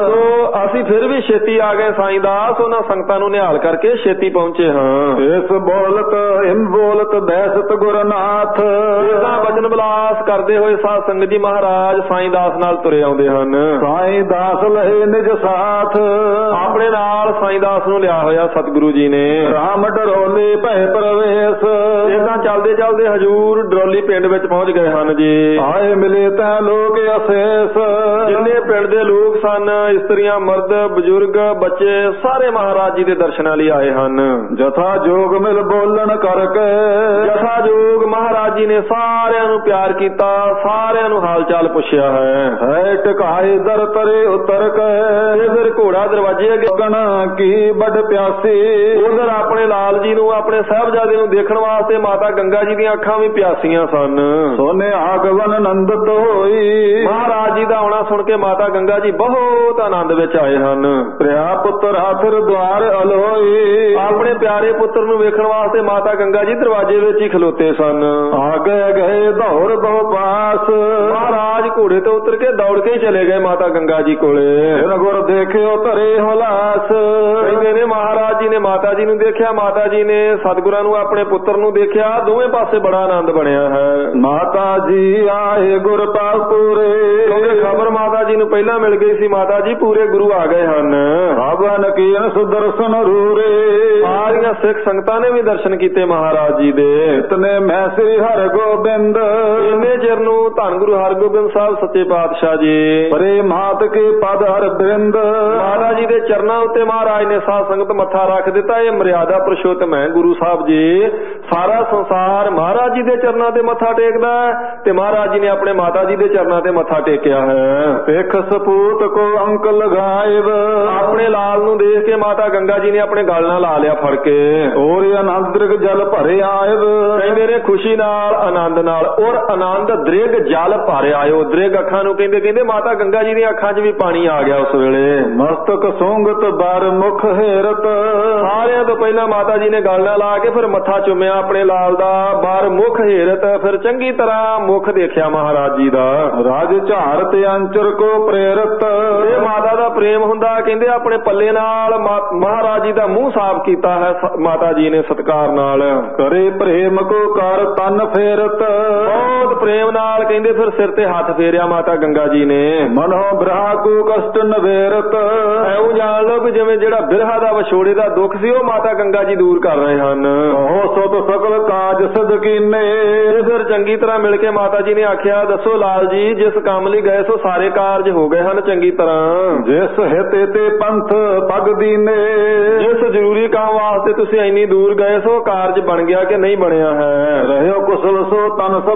[SPEAKER 1] ਸੋ ਅਸੀਂ ਫਿਰ ਵੀ ਛੇਤੀ ਆ ਗਏ ਸਾਈਂ ਦਾਸ, ਉਹਨਾਂ ਸੰਗਤਾਂ ਨੂੰ ਨਿਹਾਲ ਕਰਕੇ ਛੇਤੀ ਪਹੁੰਚੇ ਹਾਂ।
[SPEAKER 2] ਇਸ ਬੋਲਤ ਹਿਮ ਬੋਲਤ ਬੈਸਤ ਗੁਰਨਾਥ।
[SPEAKER 1] ਇਸਦਾ ਬਚਨ ਬਲਾਸ ਕਰਦੇ ਹੋਏ ਸਾਧ ਸੰਗਤ ਜੀ ਮਹਾਰਾਜ ਸਾਈਂ ਦਾਸ ਨਾਲ ਤੁਰੇ ਆਉਂਦੇ ਹਨ।
[SPEAKER 2] ਸਾਈਂ ਦਾਸ ਲਏ ਨਿਜ ਸਾਥ।
[SPEAKER 1] ਆਪਣੇ ਨਾਲ ਸਾਈਂ ਦਾਸ ਨੂੰ ਲਿਆ ਹੋਇਆ ਸਤਿਗੁਰੂ ਜੀ ਨੇ।
[SPEAKER 2] ਰਾਮ ਡਰੋਲੇ ਭੈ ਪ੍ਰਵੇਸ਼।
[SPEAKER 1] ਇਦਾਂ ਚੱਲਦੇ ਚੱਲਦੇ ਹਜੂਰ ਡਰੋਲੀ ਪਿੰਡ ਵਿੱਚ ਪਹੁੰਚ ਗਏ ਹਨ ਜੀ।
[SPEAKER 2] ਆਏ ਮਿਲੇ ਤਾਂ ਲੋਕ ਅਸੇਸ।
[SPEAKER 1] ਜਿੰਨੇ ਪਿੰਡ ਦੇ ਲੋਕ ਸਨ, ਇਸਤਰੀਆਂ ਮਰਦ ਬਜ਼ੁਰਗ ਬੱਚੇ ਸਾਰੇ ਮਹਾਰਾਜ ਜੀ ਦੇ ਦਰਸ਼ਨਾਂ ਲਈ ਆਏ ਹਨ।
[SPEAKER 2] ਜਥਾ ਜੋਗ ਮਿਲ ਬੋਲਣ ਕਰਕੇ।
[SPEAKER 1] ਜਥਾ ਜੋਗ ਮਹਾਰਾਜ ਜੀ ਨੇ ਸਾਰਿਆਂ ਨੂੰ ਪਿਆਰ ਕੀਤਾ, ਸਾਰਿਆਂ ਨੂੰ ਹਾਲ ਚਾਲ ਪੁੱਛਿਆ ਹੈ।
[SPEAKER 2] ਟਿਕਾਏ ਦਰ ਤਰੇ ਉਤਰ ਕੇ।
[SPEAKER 1] ਫਿਰ ਘੋੜਾ ਦਰਵਾਜ਼ੇ ਅੱਗੇ
[SPEAKER 2] ਗਣਾ ਕੀ ਵੱਡ ਪਿਆਸੀ।
[SPEAKER 1] ਉਧਰ ਆਪਣੇ ਲਾਲ ਜੀ ਨੂੰ, ਆਪਣੇ ਸਾਹਿਬਜ਼ਾਦੇ ਨੂੰ ਦੇਖਣ ਵਾਸਤੇ ਮਾਤਾ ਗੰਗਾ ਜੀ ਦੀਆਂ ਅੱਖਾਂ ਵੀ ਪਿਆਸੀਆਂ ਸਨ।
[SPEAKER 2] ਸੋਨੇ ਆਗਵਨ ਆਨੰਦਿਤ ਹੋਈ।
[SPEAKER 1] ਮਹਾਰਾਜ ਜੀ ਦਾ ਆਉਣਾ ਸੁਣ ਕੇ ਮਾਤਾ ਗੰਗਾ ਜੀ ਬਹੁਤ ਆਨੰਦ ਵਿੱਚ ਆਏ ਹਨ।
[SPEAKER 2] ਪ੍ਰਿਆ ਪੁੱਤਰ ਆਖਰ ਦੁਆਰ ਅਲੋਈ।
[SPEAKER 1] ਆਪਣੇ ਪਿਆਰੇ ਪੁੱਤਰ ਨੂੰ ਵੇਖਣ ਵਾਸਤੇ ਮਾਤਾ ਗੰਗਾ ਜੀ ਦਰਵਾਜ਼ੇ ਵਿੱਚ ਹੀ ਖਲੋਤੇ ਸਨ।
[SPEAKER 2] ਆਗੇ ਗਏ ਦੌੜ ਦੋ ਪਾਸ।
[SPEAKER 1] ਮਹਾਰਾਜ ਘੋੜੇ ਤੋਂ ਉਤਰ ਕੇ ਦੌੜ ਕੇ ਹੀ ਚਲੇ ਗਏ ਮਾਤਾ ਗੰਗਾ ਜੀ ਕੋਲੇ।
[SPEAKER 2] ਗੁਰ ਦੇਖਿਓ ਧਰੇ ਹੁਲਾਸ।
[SPEAKER 1] ਕਹਿੰਦੇ ਨੇ ਮਹਾਰਾਜ ਜੀ ਨੇ ਮਾਤਾ ਜੀ ਨੂੰ ਦੇਖਿਆ, ਮਾਤਾ ਜੀ ਨੇ ਸਤਿਗੁਰਾਂ ਨੂੰ, ਆਪਣੇ ਪੁੱਤਰ ਨੂੰ ਦੇਖਿਆ। ਦੋਵੇਂ ਪਾਸੇ ਬੜਾ ਆਨੰਦ ਬਣਿਆ ਹੈ।
[SPEAKER 2] ਮਾਤਾ ਜੀ ਆਏ ਗੁਰ ਪਾਪੂਰੇ।
[SPEAKER 1] ਕਿਉਂਕਿ ਖਬਰ ਮਾਤਾ ਜੀ ਨੂੰ ਪਹਿਲਾਂ ਮਿਲ ਗਈ ਸੀ, ਮਾਤਾ ਜੀ ਪੂਰੇ ਗੁਰੂ ਆ ਗਏ ਹਨ।
[SPEAKER 2] ਭਵਨ ਕੀਨ ਸੁਦਰਸ਼ਨ ਰੂਰੇ।
[SPEAKER 1] ਸਾਰੀਆਂ ਸਿੱਖ ਸੰਗਤਾਂ ਨੇ ਵੀ ਦਰਸ਼ਨ ਕੀਤੇ ਮਹਾਰਾਜ ਜੀ ਦੇ।
[SPEAKER 2] ਇਤਨੇ ਮੈਂ ਸ੍ਰੀ ਹਰਗੋਬਿੰਦ।
[SPEAKER 1] ਇੰਨੇ ਚਿਰ ਨੂੰ ਧੰਨ ਗੁਰੂ ਹਰਗੋਬਿੰਦ ਸਾਹਿਬ ਸੱਚੇ ਪਾਤਸ਼ਾਹ ਜੀ
[SPEAKER 2] ਪਰੇ ਮਾਤ ਕੇ ਪਦ ਹਰ ਬ੍ਰਿੰਦ।
[SPEAKER 1] ਮਾਤਾ ਜੀ ਦੇ ਚਰਨਾਂ ਉੱਤੇ ਮਹਾਰਾਜ ਨੇ ਸਾਧ ਸੰਗਤ ਮੱਥਾ ਰੱਖ ਦਿੱਤਾ। ਇਹ ਮਰਿਆਦਾ ਪੁਰਸ਼ੋਤਮ ਹੈ ਗੁਰੂ ਸਾਹਿਬ ਜੀ। ਸਾਰਾ ਸੰਸਾਰ ਮਹਾਰਾਜ ਜੀ ਦੇ ਚਰਨਾਂ ਤੇ ਮੱਥਾ ਟੇਕਦਾ ਤੇ ਮਹਾਰਾਜ ਜੀ ਨੇ ਆਪਣੇ ਮਾਤਾ ਜੀ ਦੇ ਚਰਨਾਂ ਤੇ ਮੱਥਾ ਟੇਕਿਆ ਹੈ।
[SPEAKER 2] ਸਿੱਖ ਸਪੂਤ ਕੋ ਅੰਕ ਲਗਾਇਬ।
[SPEAKER 1] ਆਪਣੇ ਲਾਲ ਨੂੰ ਦੇਖ ਕੇ ਮਾਤਾ ਗੰਗਾ ਜੀ ਨੇ ਆਪਣੇ ਗਲ ਨਾਲ ਲਾ ਲਿਆ ਫੜ ਕੇ।
[SPEAKER 2] ਔਰ ਆਨੰਦ ਦ੍ਰਿਗ ਜਲ ਭਰੇ ਆਇਬ।
[SPEAKER 1] ਕਹਿੰਦੇ ਨੇ ਖੁਸ਼ੀ ਨਾਲ, ਆਨੰਦ ਨਾਲ। ਔਰ ਆਨੰਦ ਦ੍ਰਿਗ ਜਲ ਭਰੇ ਆਇਓ। ਦ੍ਰਿਗ ਅੱਖਾਂ ਨੂੰ ਕਹਿੰਦੇ ਮਾਤਾ ਗੰਗਾ ਜੀ ਦੀਆਂ ਅੱਖਾਂ 'ਚ ਵੀ ਪਾਣੀ ਆ ਗਿਆ ਉਸ ਵੇਲੇ।
[SPEAKER 2] ਮਸਤਕ ਸੋਂਗਤ ਬਰ ਮੁਖ ਹੇਰਤ।
[SPEAKER 1] ਸਾਰਿਆਂ ਤੋਂ ਪਹਿਲਾਂ ਮਾਤਾ ਜੀ ਨੇ ਗਲ ਨਾਲ ਲਾ ਕੇ ਫਿਰ ਮੱਥਾ ਚੁੰਮਿਆ ਆਪਣੇ ਲਾਲ ਦਾ। ਬਰ ਮੁਖ ਹੇਰਤ, ਫਿਰ ਚੰਗੀ ਤਰ੍ਹਾਂ ਮੁਖ ਦੇਖਿਆ ਮਹਾਰਾਜ ਜੀ ਦਾ।
[SPEAKER 2] ਰਾਜ ਝਾਰ ਤੇ ਅੰਚਰ ਕੋ ਪ੍ਰੇਰਤ।
[SPEAKER 1] ਇਹ ਮਾਤਾ ਦਾ ਪ੍ਰੇਮ ਹੁੰਦਾ। ਕਹਿੰਦੇ ਆਪਣੇ ਪੱਲੇ ਨਾਲ ਮਹਾਰਾਜ ਜੀ ਦਾ ਮੂੰਹ ਸਾਫ਼ ਕੀਤਾ ਹੈ ਮਾਤਾ ਜੀ ਨੇ ਸਤਿਕਾਰ ਨਾਲ।
[SPEAKER 2] ਕਰੇ ਪ੍ਰੇਮ ਕੋ ਕਰ ਤਨ ਫੇਰਤ।
[SPEAKER 1] ਬਹੁਤ ਪ੍ਰੇਮ ਨਾਲ ਕਹਿੰਦੇ ਫਿਰ ਸਿਰ ਤੇ ਹੱਥ ਫੇਰਿਆ ਮਾਤਾ ਗੰਗਾ ਜੀ ਨੇ।
[SPEAKER 2] ਮਨੋ ਬ੍ਰਹਾ ਕੋ ਕਸ਼ਟ ਨਵੇਰਤ।
[SPEAKER 1] ਐਉਂ ਜਾਣ ਲਓ ਕਿ ਜਿਵੇਂ ਜਿਹੜਾ ਬਿਰਹਾ ਦਾ ਵਿਛੋੜੇ ਦਾ ਦੁੱਖ ਸੀ ਉਹ ਮਾਤਾ ਗੰਗਾ ਜੀ ਦੂਰ ਕਰ ਰਹੇ ਹਨ।
[SPEAKER 2] ਉਹ ਸੋ ਤੋ ਸਕਲ ਕਾਜ ਸਿਧ ਕੀਨੇ।
[SPEAKER 1] ਫਿਰ ਚੰਗੀ ਤਰ੍ਹਾਂ ਮਿਲ ਕੇ ਮਾਤਾ ਜੀ ਨੇ ਆਖਿਆ, ਦੱਸੋ ਲਾਲ ਜੀ, ਜਿਸ ਕੰਮ ਲਈ ਗਏ ਸੋ ਸਾਰੇ ਕਾਰਜ ਹੋ ਗਏ ਹਨ ਚੰਗੀ ਤਰ੍ਹਾਂ।
[SPEAKER 2] ਜਿਸ ਹਿਤੇ ਤੇ ਪੰਥ ਪਗ ਦੀਨੇ।
[SPEAKER 1] ਜਿਸ ਜ਼ਰੂਰੀ ਕੰਮ ਵਾਸਤੇ ਤੁਸੀਂ ਇੰਨੀ ਦੂਰ ਗਏ ਸੋ ਕਾਰਜ ਬਣ ਗਿਆ ਕਿ ਨਹੀਂ ਬਣਿਆ ਹੈ।
[SPEAKER 2] ਰਹਿਓ ਕੁਸਲ ਸੋ ਤਨ ਸਭ ਦਿਨ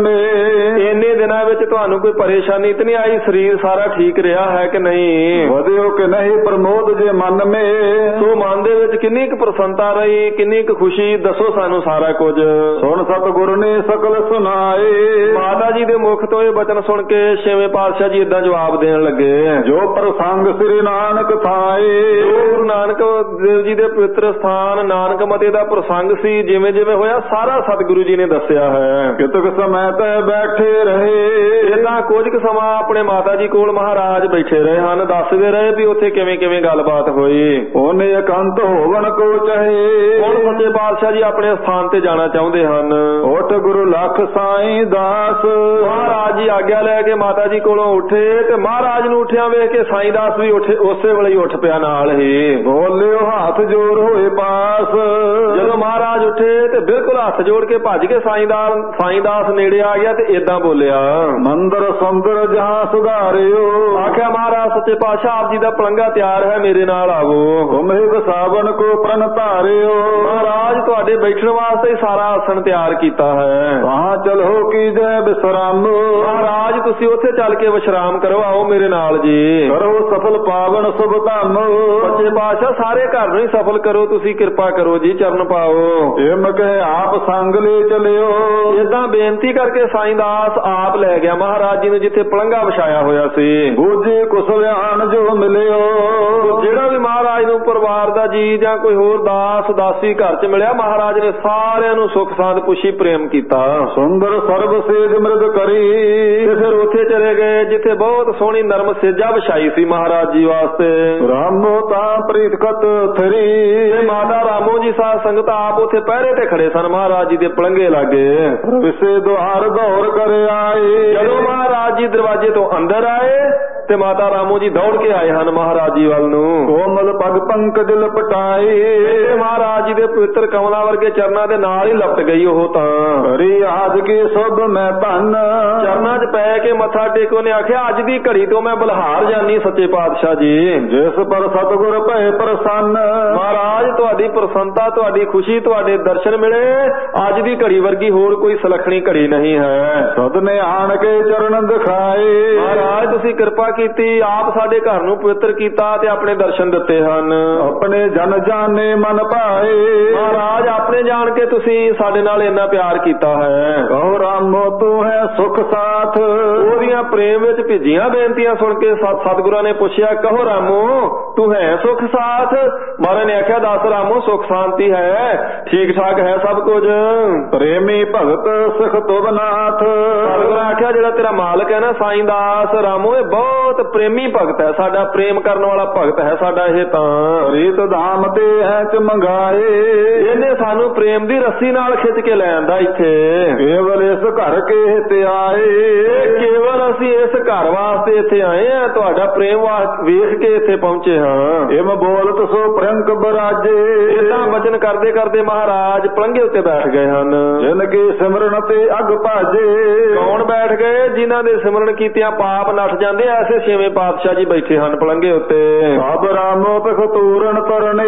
[SPEAKER 2] में।
[SPEAKER 1] ਇੰਨੇ ਦਿਨਾਂ ਵਿੱਚ ਤੁਹਾਨੂੰ ਕੋਈ ਪਰੇਸ਼ਾਨੀ ਤਾਂ ਨਹੀਂ ਆਈ? ਸਰੀਰ ਸਾਰਾ ਠੀਕ ਰਿਹਾ ਹੈ ਕਿ ਨਹੀਂ?
[SPEAKER 2] ਵਧਿਓ ਕਿ ਨਹੀਂ ਪ੍ਰਮੋਦ ਜੇ ਮਨ ਮੇ।
[SPEAKER 1] ਸੋ ਮਨ ਦੇ ਵਿੱਚ ਕਿੰਨੀ ਕੁ ਪ੍ਰਸੰਨਤਾ ਰਹੀ, ਕਿੰਨੀ ਕੁ ਖੁਸ਼ੀ? ਦੱਸੋ ਸਾਨੂੰ ਸਾਰਾ ਕੁਝ।
[SPEAKER 2] ਸੁਣ ਸਤਿਗੁਰ ਨੇ ਸਕਲ ਸੁਨਾਏ।
[SPEAKER 1] ਮਾਤਾ ਜੀ ਦੇ ਮੁਖ ਤੋਂ ਇਹ ਬਚਨ ਸੁਣ ਕੇ ਛੇਵੇਂ ਪਾਤਸ਼ਾਹ ਜੀ ਇਦਾਂ ਜਵਾਬ ਦੇਣ ਲੱਗੇ,
[SPEAKER 2] ਜੋ ਪ੍ਰਸੰਗ ਸ੍ਰੀ ਨਾਨਕ ਥਾਏ।
[SPEAKER 1] ਗੁਰੂ ਨਾਨਕ ਦੇਵ ਜੀ ਦੇ ਪਵਿੱਤਰ ਸਥਾਨ ਨਾਨਕ ਮਤੇ ਦਾ ਪ੍ਰਸੰਗ ਸੀ, ਜਿਵੇਂ ਜਿਵੇਂ ਹੋਇਆ ਸਾਰਾ ਸਤਿਗੁਰੂ ਜੀ ਨੇ ਦੱਸਿਆ ਹੈ।
[SPEAKER 2] ਕਿਤਕ ਸਮੇਂ ਤੇ ਬੈਠੇ ਰਹੇ।
[SPEAKER 1] ਇਦਾਂ ਕੁਝ ਕੁ ਸਮਾਂ ਆਪਣੇ ਮਾਤਾ ਜੀ ਕੋਲ ਮਹਾਰਾਜ ਬੈਠੇ ਰਹੇ ਹਨ, ਦੱਸਦੇ ਰਹੇ ਵੀ ਉੱਥੇ ਕਿਵੇਂ ਕਿਵੇਂ ਗੱਲਬਾਤ ਹੋਈ।
[SPEAKER 2] ਉਹਨੇ ਇਕੰਤ ਹੋਵਣ ਕੋ ਚਾਹੇ।
[SPEAKER 1] ਹੁਣ ਸੱਚੇ ਪਾਤਸ਼ਾਹ ਜੀ ਆਪਣੇ ਸਥਾਨ ਤੇ ਜਾਣਾ ਚਾਹੁੰਦੇ ਹਨ।
[SPEAKER 2] ਉੱਠ ਗੁਰੂ ਲਖ ਸਾਈਂ ਦਾਸ।
[SPEAKER 1] ਮਹਾਰਾਜ ਜੀ ਆਗਿਆ ਲੈ ਕੇ ਮਾਤਾ ਜੀ ਕੋਲੋਂ ਉੱਠੇ ਤੇ ਮਹਾਰਾਜ ਨੂੰ ਉੱਠਿਆ ਵੇਖ ਕੇ ਸਾਈਂ ਦਾਸ ਵੀ ਉਸੇ ਵੇਲੇ ਹੀ ਉੱਠ ਪਿਆ ਨਾਲ ਹੀ।
[SPEAKER 2] ਬੋਲਿਓ ਹੱਥ ਜੋੜ ਹੋਏ ਪਾਸ।
[SPEAKER 1] ਜਦੋਂ ਮਹਾਰਾਜ ਉੱਠੇ ਤੇ ਬਿਲਕੁਲ ਹੱਥ ਜੋੜ ਕੇ ਭੱਜ ਕੇ ਸਾਈਂ ਦਾਸ ਨੇੜੇ ਆ ਗਿਆ ਤੇ ਏਦਾਂ ਬੋਲਿਆ,
[SPEAKER 2] ਮੰਦਰ ਸੁੰਦਰ ਜਹਾਂ ਸੁਧਾਰਿਓ।
[SPEAKER 1] ਆਖਿਆ ਮਹਾਰਾਜ ਸੱਚੇ ਪਾਤਸ਼ਾਹ ਆਪ ਜੀ ਦਾ ਪਲੰਘਾ ਤਿਆਰ ਹੈ, ਮੇਰੇ ਨਾਲ ਆਵੋ।
[SPEAKER 2] ਤੁਮਹਿ ਵਸਾਵਣ ਕੋ ਪ੍ਰਣ ਧਾਰਿਓ।
[SPEAKER 1] ਮਹਾਰਾਜ ਤੁਹਾਡੇ ਬੈਠਣ ਵਾਸਤੇ ਸਾਰਾ ਆਸਣ ਤਿਆਰ ਕੀਤਾ ਹੈ।
[SPEAKER 2] ਵਹਾਂ ਚਲੋ ਕੀ ਜੈ ਵਿਸਰਾਮੋ।
[SPEAKER 1] ਮਹਾਰਾਜ ਤੁਸੀਂ ਉੱਥੇ ਚੱਲ ਕੇ ਵਿਸ਼ਰਾਮ ਕਰੋ, ਆਓ ਮੇਰੇ ਨਾਲ ਜੀ।
[SPEAKER 2] ਕਰੋ ਸਫਲ ਪਾਵਨ ਸੁਭ ਧੰਮ।
[SPEAKER 1] ਸੱਚੇ ਪਾਤਸ਼ਾਹ ਸਾਰੇ ਘਰ ਨੂੰ ਹੀ ਸਫਲ ਕਰੋ, ਤੁਸੀਂ ਕਿਰਪਾ ਕਰੋ ਜੀ, ਚਰਨ ਪਾਓ।
[SPEAKER 2] ਇਮ ਕਹੇ ਆਪ ਸੰਗ ਲੈ ਚਲਿਓ।
[SPEAKER 1] ਏਦਾਂ ਬੇਨਤੀ ਕਰਕੇ ਸਾਈਂ ਦਾਸ ਆਪ ਲੈ ਗਿਆ ਮਹਾਰਾਜ ਜੀ ਨੂੰ ਜਿੱਥੇ ਪਲੰਘਾ ਵਿਛਾਇਆ ਹੋਇਆ ਸੀ।
[SPEAKER 2] ਬੂਝੇ ਕੁਸਲਿਆਣ ਜੋ ਮਿਲਿਓ।
[SPEAKER 1] ਜਿਹੜਾ ਵੀ ਮਹਾਰਾਜ ਨੂੰ ਪਰਿਵਾਰ ਦਾ ਜੀ ਜਾਂ ਕੋਈ ਹੋਰ ਦਾਸ ਦਾਸੀ ਘਰ ਚ ਮਿਲਿਆ, ਮਹਾਰਾਜ ਨੇ ਸਾਰਿਆਂ ਨੂੰ ਸੁੱਖ ਸਾਂਦ ਪੁੱਛੀ ਪ੍ਰੇਮ ਕੀਤਾ।
[SPEAKER 2] ਸੁੰਦਰ ਸਰਬ ਸੇਜ ਮਿਰਦ ਕਰੀ।
[SPEAKER 1] ਤੇ ਫਿਰ ਉੱਥੇ ਚਲੇ ਗਏ ਜਿੱਥੇ ਬਹੁਤ ਸੋਹਣੀ ਨਰਮ ਸੇਜਾ ਵਿਛਾਈ ਸੀ ਮਹਾਰਾਜ ਜੀ ਵਾਸਤੇ।
[SPEAKER 2] ਰਾਮੋ ਤਾਂ ਪ੍ਰੀਤ ਕਤ ਥਰੀ।
[SPEAKER 1] ਤੇ ਮਾਤਾ ਰਾਮੋ ਜੀ ਸਾਧ ਸੰਗਤ ਆਪ ਉੱਥੇ ਪਹਿਰੇ ਤੇ ਖੜੇ ਸਨ ਮਹਾਰਾਜ ਜੀ ਦੇ ਪਲੰਘੇ ਲਾਗੇ।
[SPEAKER 2] ਵਿਸੇ ਦੁਆਰ ਦੌੜ ਕਰ ਆਏ।
[SPEAKER 1] ਜਦੋਂ ਮਹਾਰਾਜ ਜੀ ਦਰਵਾਜ਼ੇ ਤੋਂ ਅੰਦਰ ਆਏ ਤੇ ਮਾਤਾ ਰਾਮੋ ਜੀ ਦੌੜ ਕੇ ਆਏ ਹਨ ਮਹਾਰਾਜ ਜੀ ਵੱਲ ਨੂੰ।
[SPEAKER 2] ਕੋਮਲ ਪਗ ਪੰਕਜ ਲਪਟਾਏ।
[SPEAKER 1] ਤੇ ਮਹਾਰਾਜ ਜੀ ਦੇ ਪਵਿੱਤਰ ਕਮਲਾਂ ਵਰਗੇ ਚਰਨਾਂ ਦੇ ਨਾਲ ਹੀ ਲਪਟ ਗਈ ਉਹ ਤਾਂ।
[SPEAKER 2] ਹਰੀ ਆਦ ਕੀ ਸੁਭ ਮੈਂ ਧੰਨ।
[SPEAKER 1] ਚਰਨਾਂ 'ਚ ਪੈ ਕੇ ਮੱਥਾ ਟੇਕੋ ਨੇ ਆਖਿਆ, ਅੱਜ ਦੀ ਘੜੀ ਤੋਂ ਮੈਂ ਬਲਹਾਰ ਜਾਨੀ ਸੱਚੇ ਪਾਤਸ਼ਾਹ ਜੀ।
[SPEAKER 2] ਜਿਸ ਪਰ ਸਤਿਗੁਰ ਭਏ ਪ੍ਰਸੰਨ।
[SPEAKER 1] ਮਹਾਰਾਜ ਤੁਹਾਡੀ ਪ੍ਰਸੰਨਤਾ, ਤੁਹਾਡੀ ਖੁਸ਼ੀ, ਤੁਹਾਡੇ ਦਰਸ਼ਨ ਮਿਲੇ, ਅੱਜ ਦੀ ਘੜੀ ਵਰਗੀ ਹੋਰ ਕੋਈ ਸੁਲੱਖਣੀ ਘੜੀ ਨਹੀਂ ਹੈ।
[SPEAKER 2] ਸਦਨੇ ਆਣ ਕੇ ਚਰਨ ਦਿਖਾਏ।
[SPEAKER 1] ਮਹਾਰਾਜ ਤੁਸੀਂ ਕਿਰਪਾ ਕੀਤੀ, ਆਪ ਸਾਡੇ ਘਰ ਨੂੰ ਪਵਿੱਤਰ ਕੀਤਾ ਤੇ ਆਪਣੇ ਦਰਸ਼ਨ ਦਿੱਤੇ ਹਨ।
[SPEAKER 2] ਆਪਣੇ ਜਨ ਜਾਣੇ ਮਨ ਭਾਏ।
[SPEAKER 1] ਮਹਾਰਾਜ ਆਪਣੇ ਜਾਣ ਕੇ ਤੁਸੀਂ ਸਾਡੇ ਨਾਲ ਇੰਨਾ ਪਿਆਰ ਕੀਤਾ ਹੈ।
[SPEAKER 2] ਕਹੋ ਰਾਮੋ ਤੂੰ ਹੈ ਸੁਖ ਸਾਥ।
[SPEAKER 1] ਉਹਦੀਆਂ ਪ੍ਰੇਮ ਵਿੱਚ ਭਿੱਜੀਆਂ ਬੇਨਤੀਆਂ ਸੁਣ ਕੇ ਸਤਿਗੁਰਾਂ ਨੇ ਪੁੱਛਿਆ, ਕਹੋ ਰਾਮੋ ਤੂੰ ਹੈ ਸੁਖ ਸਾਥ। ਮਹਾਰਾਜ ਨੇ ਆਖਿਆ, ਦੱਸ ਰਾਮੋ ਸੁਖ ਸ਼ਾਂਤੀ ਹੈ, ਠੀਕ ਠਾਕ ਹੈ ਸਭ ਕੁਝ।
[SPEAKER 2] ਪ੍ਰੇਮੀ ਭਗਤ ਸਿਖ ਤੁਬਨਾਥ।
[SPEAKER 1] ਸਤਿਗੁਰਾਂ ਆਖਿਆ, ਜਿਹੜਾ ਤੇਰਾ ਮਾਲਕ ਹੈ ਨਾ ਸਾਈਂ ਦਾਸ ਰਾਮੋ, ਇਹ ਬਹੁਤ ਪ੍ਰੇਮੀ ਭਗਤ ਹੈ, ਸਾਡਾ ਪ੍ਰੇਮ ਕਰਨ ਵਾਲਾ ਭਗਤ ਹੈ ਸਾਡਾ ਇਹ ਤਾਂ।
[SPEAKER 2] ਰੀਤ ਧਾਮ ਤੇ ਹੈ ਚ ਮੰਗਾਏ।
[SPEAKER 1] ਇਹਨੇ ਸਾਨੂੰ ਪ੍ਰੇਮ ਦੀ ਰੱਸੀ ਨਾਲ ਖਿੱਚ ਕੇ ਲੈ ਆਂਦਾ ਇੱਥੇ।
[SPEAKER 2] ਕੇਵਲ ਇਸ ਘਰ ਕੇ ਤੇ ਆਏ।
[SPEAKER 1] ਕੇਵਲ ਅਸੀਂ ਇਸ ਘਰ ਵਾਸਤੇ ਇੱਥੇ ਆਏ ਆ, ਤੁਹਾਡਾ ਪ੍ਰੇਮ ਵੇਖ ਕੇ ਇੱਥੇ ਪਹੁੰਚੇ ਹਾਂ।
[SPEAKER 2] ਇਮ ਬੋਲਤ ਸੋ ਪ੍ਰੰਕ ਬਰਾਜੇ।
[SPEAKER 1] ਇਦਾਂ ਵਚਨ ਕਰਦੇ ਕਰਦੇ ਮਹਾਰਾਜ ਪਲੰਘੇ ਉੱਤੇ ਬੈਠ ਗਏ ਹਨ।
[SPEAKER 2] ਜਿਨ ਕੇ ਸਿਮਰਨ ਤੇ ਅਗ ਭਾਜੇ।
[SPEAKER 1] ਕੌਣ ਬੈਠ ਗਏ? ਜਿਨ੍ਹਾਂ ਦੇ ਸਿਮਰਨ ਕੀਤਿਆਂ ਪਾਪ ਨੱਠ ਜਾਂਦੇ, ਐਸੇ ਛੇਵੇਂ ਪਾਤਸ਼ਾਹ ਜੀ ਬੈਠੇ ਹਨ ਪਲੰਘੇ ਉੱਤੇ।
[SPEAKER 2] ਸਭ ਰਾਮੋ ਤਖ ਤੂਰਨ ਤਰਨੇ।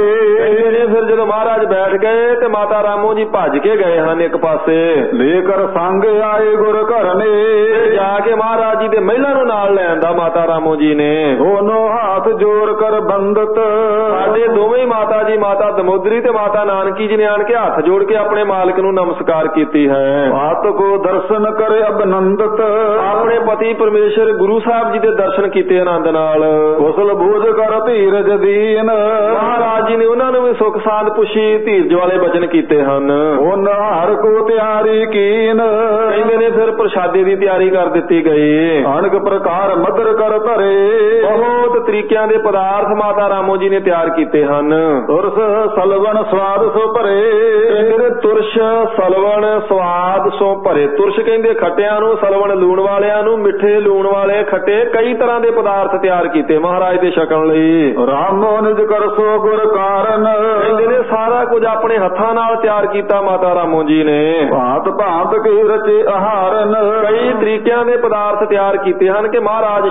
[SPEAKER 1] ਫਿਰ ਜਦੋਂ ਮਹਾਰਾਜ ਬੈਠ ਗਏ ਤੇ ਮਾਤਾ ਰਾਮੋ ਜੀ ਭੱਜ ਕੇ ਗਏ ਹਨ ਇੱਕ ਪਾਸੇ।
[SPEAKER 2] ਲੈ ਕਰ ਸੰਗ ਆਏ ਗੁਰ ਘਰ ਨੇ।
[SPEAKER 1] ਜਾ ਕੇ ਮਹਾਰਾਜ ਜੀ ਦੇ ਮਹਿਲਾਂ ਨੂੰ ਨਾਲ ਲੈ ਆਂਦਾ ਮਾਤਾ ਰਾਮੋ ਜੀ ਨੇ।
[SPEAKER 2] ਦੋਨੋਂ ਹੱਥ ਜੋੜ ਕਰ ਬੰਦਤ।
[SPEAKER 1] ਸਾਡੇ ਦੋਵੇਂ ਮਾਤਾ ਜੀ, ਮਾਤਾ ਦਮੋਦਰੀ ਤੇ ਮਾਤਾ ਨਾਨਕੀ ਜੀ ਨੇ ਆਣ ਕੇ ਹੱਥ ਜੋੜ ਕੇ ਆਪਣੇ ਮਾਲਕ ਨੂੰ ਨਮਸਕਾਰ ਕੀਤੀ ਹੈ।
[SPEAKER 2] ਆਤ ਕੋ ਦਰਸ਼ਨ ਕਰੇ ਅਬਨੰਦਤ।
[SPEAKER 1] ਆਪਣੇ ਪਤੀ ਪਰਮੇਸ਼ਰ ਗੁਰੂ ਸਾਹਿਬ ਜੀ ਦੇ ਦਰਸ਼ਨ ਕੀਤੇ ਆਨੰਦ ਨਾਲ।
[SPEAKER 2] ਕੁਸਲ ਬੂਝ ਕਰ ਧੀਰਜ ਦੀਨ।
[SPEAKER 1] ਮਹਾਰਾਜ ਜੀ ਨੇ ਉਹਨਾਂ ਨੂੰ ਵੀ ਸੁਖ ਸਾਧ ਪੁੱਛੀ, ਧੀਰਜ ਵਾਲੇ ਬਚਨ ਕੀਤੇ ਹਨ।
[SPEAKER 2] ਉਹਨਾਂ ਹਰ ਕੋ ਤਿਆਰੀ ਕੀਨ।
[SPEAKER 1] ਕਹਿੰਦੇ ਨੇ ਫਿਰ ਪ੍ਰਸ਼ਾਦੇ ਦੀ ਤਿਆਰੀ ਕਰ ਦਿੱਤੀ ਗਈ।
[SPEAKER 2] ਅਣਕ ਪ੍ਰਕਾਰ ਮਦਰ ਕਰ ਧਰੇ।
[SPEAKER 1] ਬਹੁਤ ਤਰੀਕਿਆਂ ਦੇ ਪਦਾਰਥ ਮਾਤਾ ਰਾਮੋ ਜੀ ਨੇ ਤਿਆਰ ਕੀਤੇ ਹਨ।
[SPEAKER 2] ਤੁਰਸ ਸਲਵਣ ਸਵਾਦ ਸੋ ਭਰੇ।
[SPEAKER 1] ਕਹਿੰਦੇ ਤੁਰਸ਼ ਸਲਵਣ ਸਵਾਦ ਸੋ ਭਰੇ। ਤੁਰਸ਼ ਕਹਿੰਦੇ ਖੱਟਿਆਂ ਨੂੰ, ਸਲਵਣ ਲੂਣ ਵਾਲਿਆਂ ਨੂੰ, ਮਿੱਠੇ ਲੂਣ ਵਾਲੇ ਖੱਟੇ ਕਈ ਤਰ੍ਹਾਂ ਦੇ ਪਦਾਰਥ ਤਿਆਰ ਕੀਤੇ ਮਹਾਰਾਜ ਦੇ ਛਕਣ ਲਈ।
[SPEAKER 2] ਰਾਮੋ ਨਿਜ ਕਰ ਸੋ ਗੁਰ ਕਾਰਨ।
[SPEAKER 1] ਕਹਿੰਦੇ ਨੇ ਸਾਰਾ ਕੁਝ ਆਪਣੇ ਹੱਥਾਂ ਨਾਲ ਤਿਆਰ ਕੀਤਾ ਮਾਤਾ ਰਾਮੋ ਜੀ ਨੇ।
[SPEAKER 2] ਭਾਂਤ ਭਾਂਤ ਕੀ ਰਚੇ ਆਹਾਰਨ।
[SPEAKER 1] ਕਈ ਤਰੀਕਿਆਂ ਦੇ ਪਦਾਰਥ ਤਿਆਰ ਕੀਤੇ ਹਨ ਕਿ ਮਹਾਰਾਜ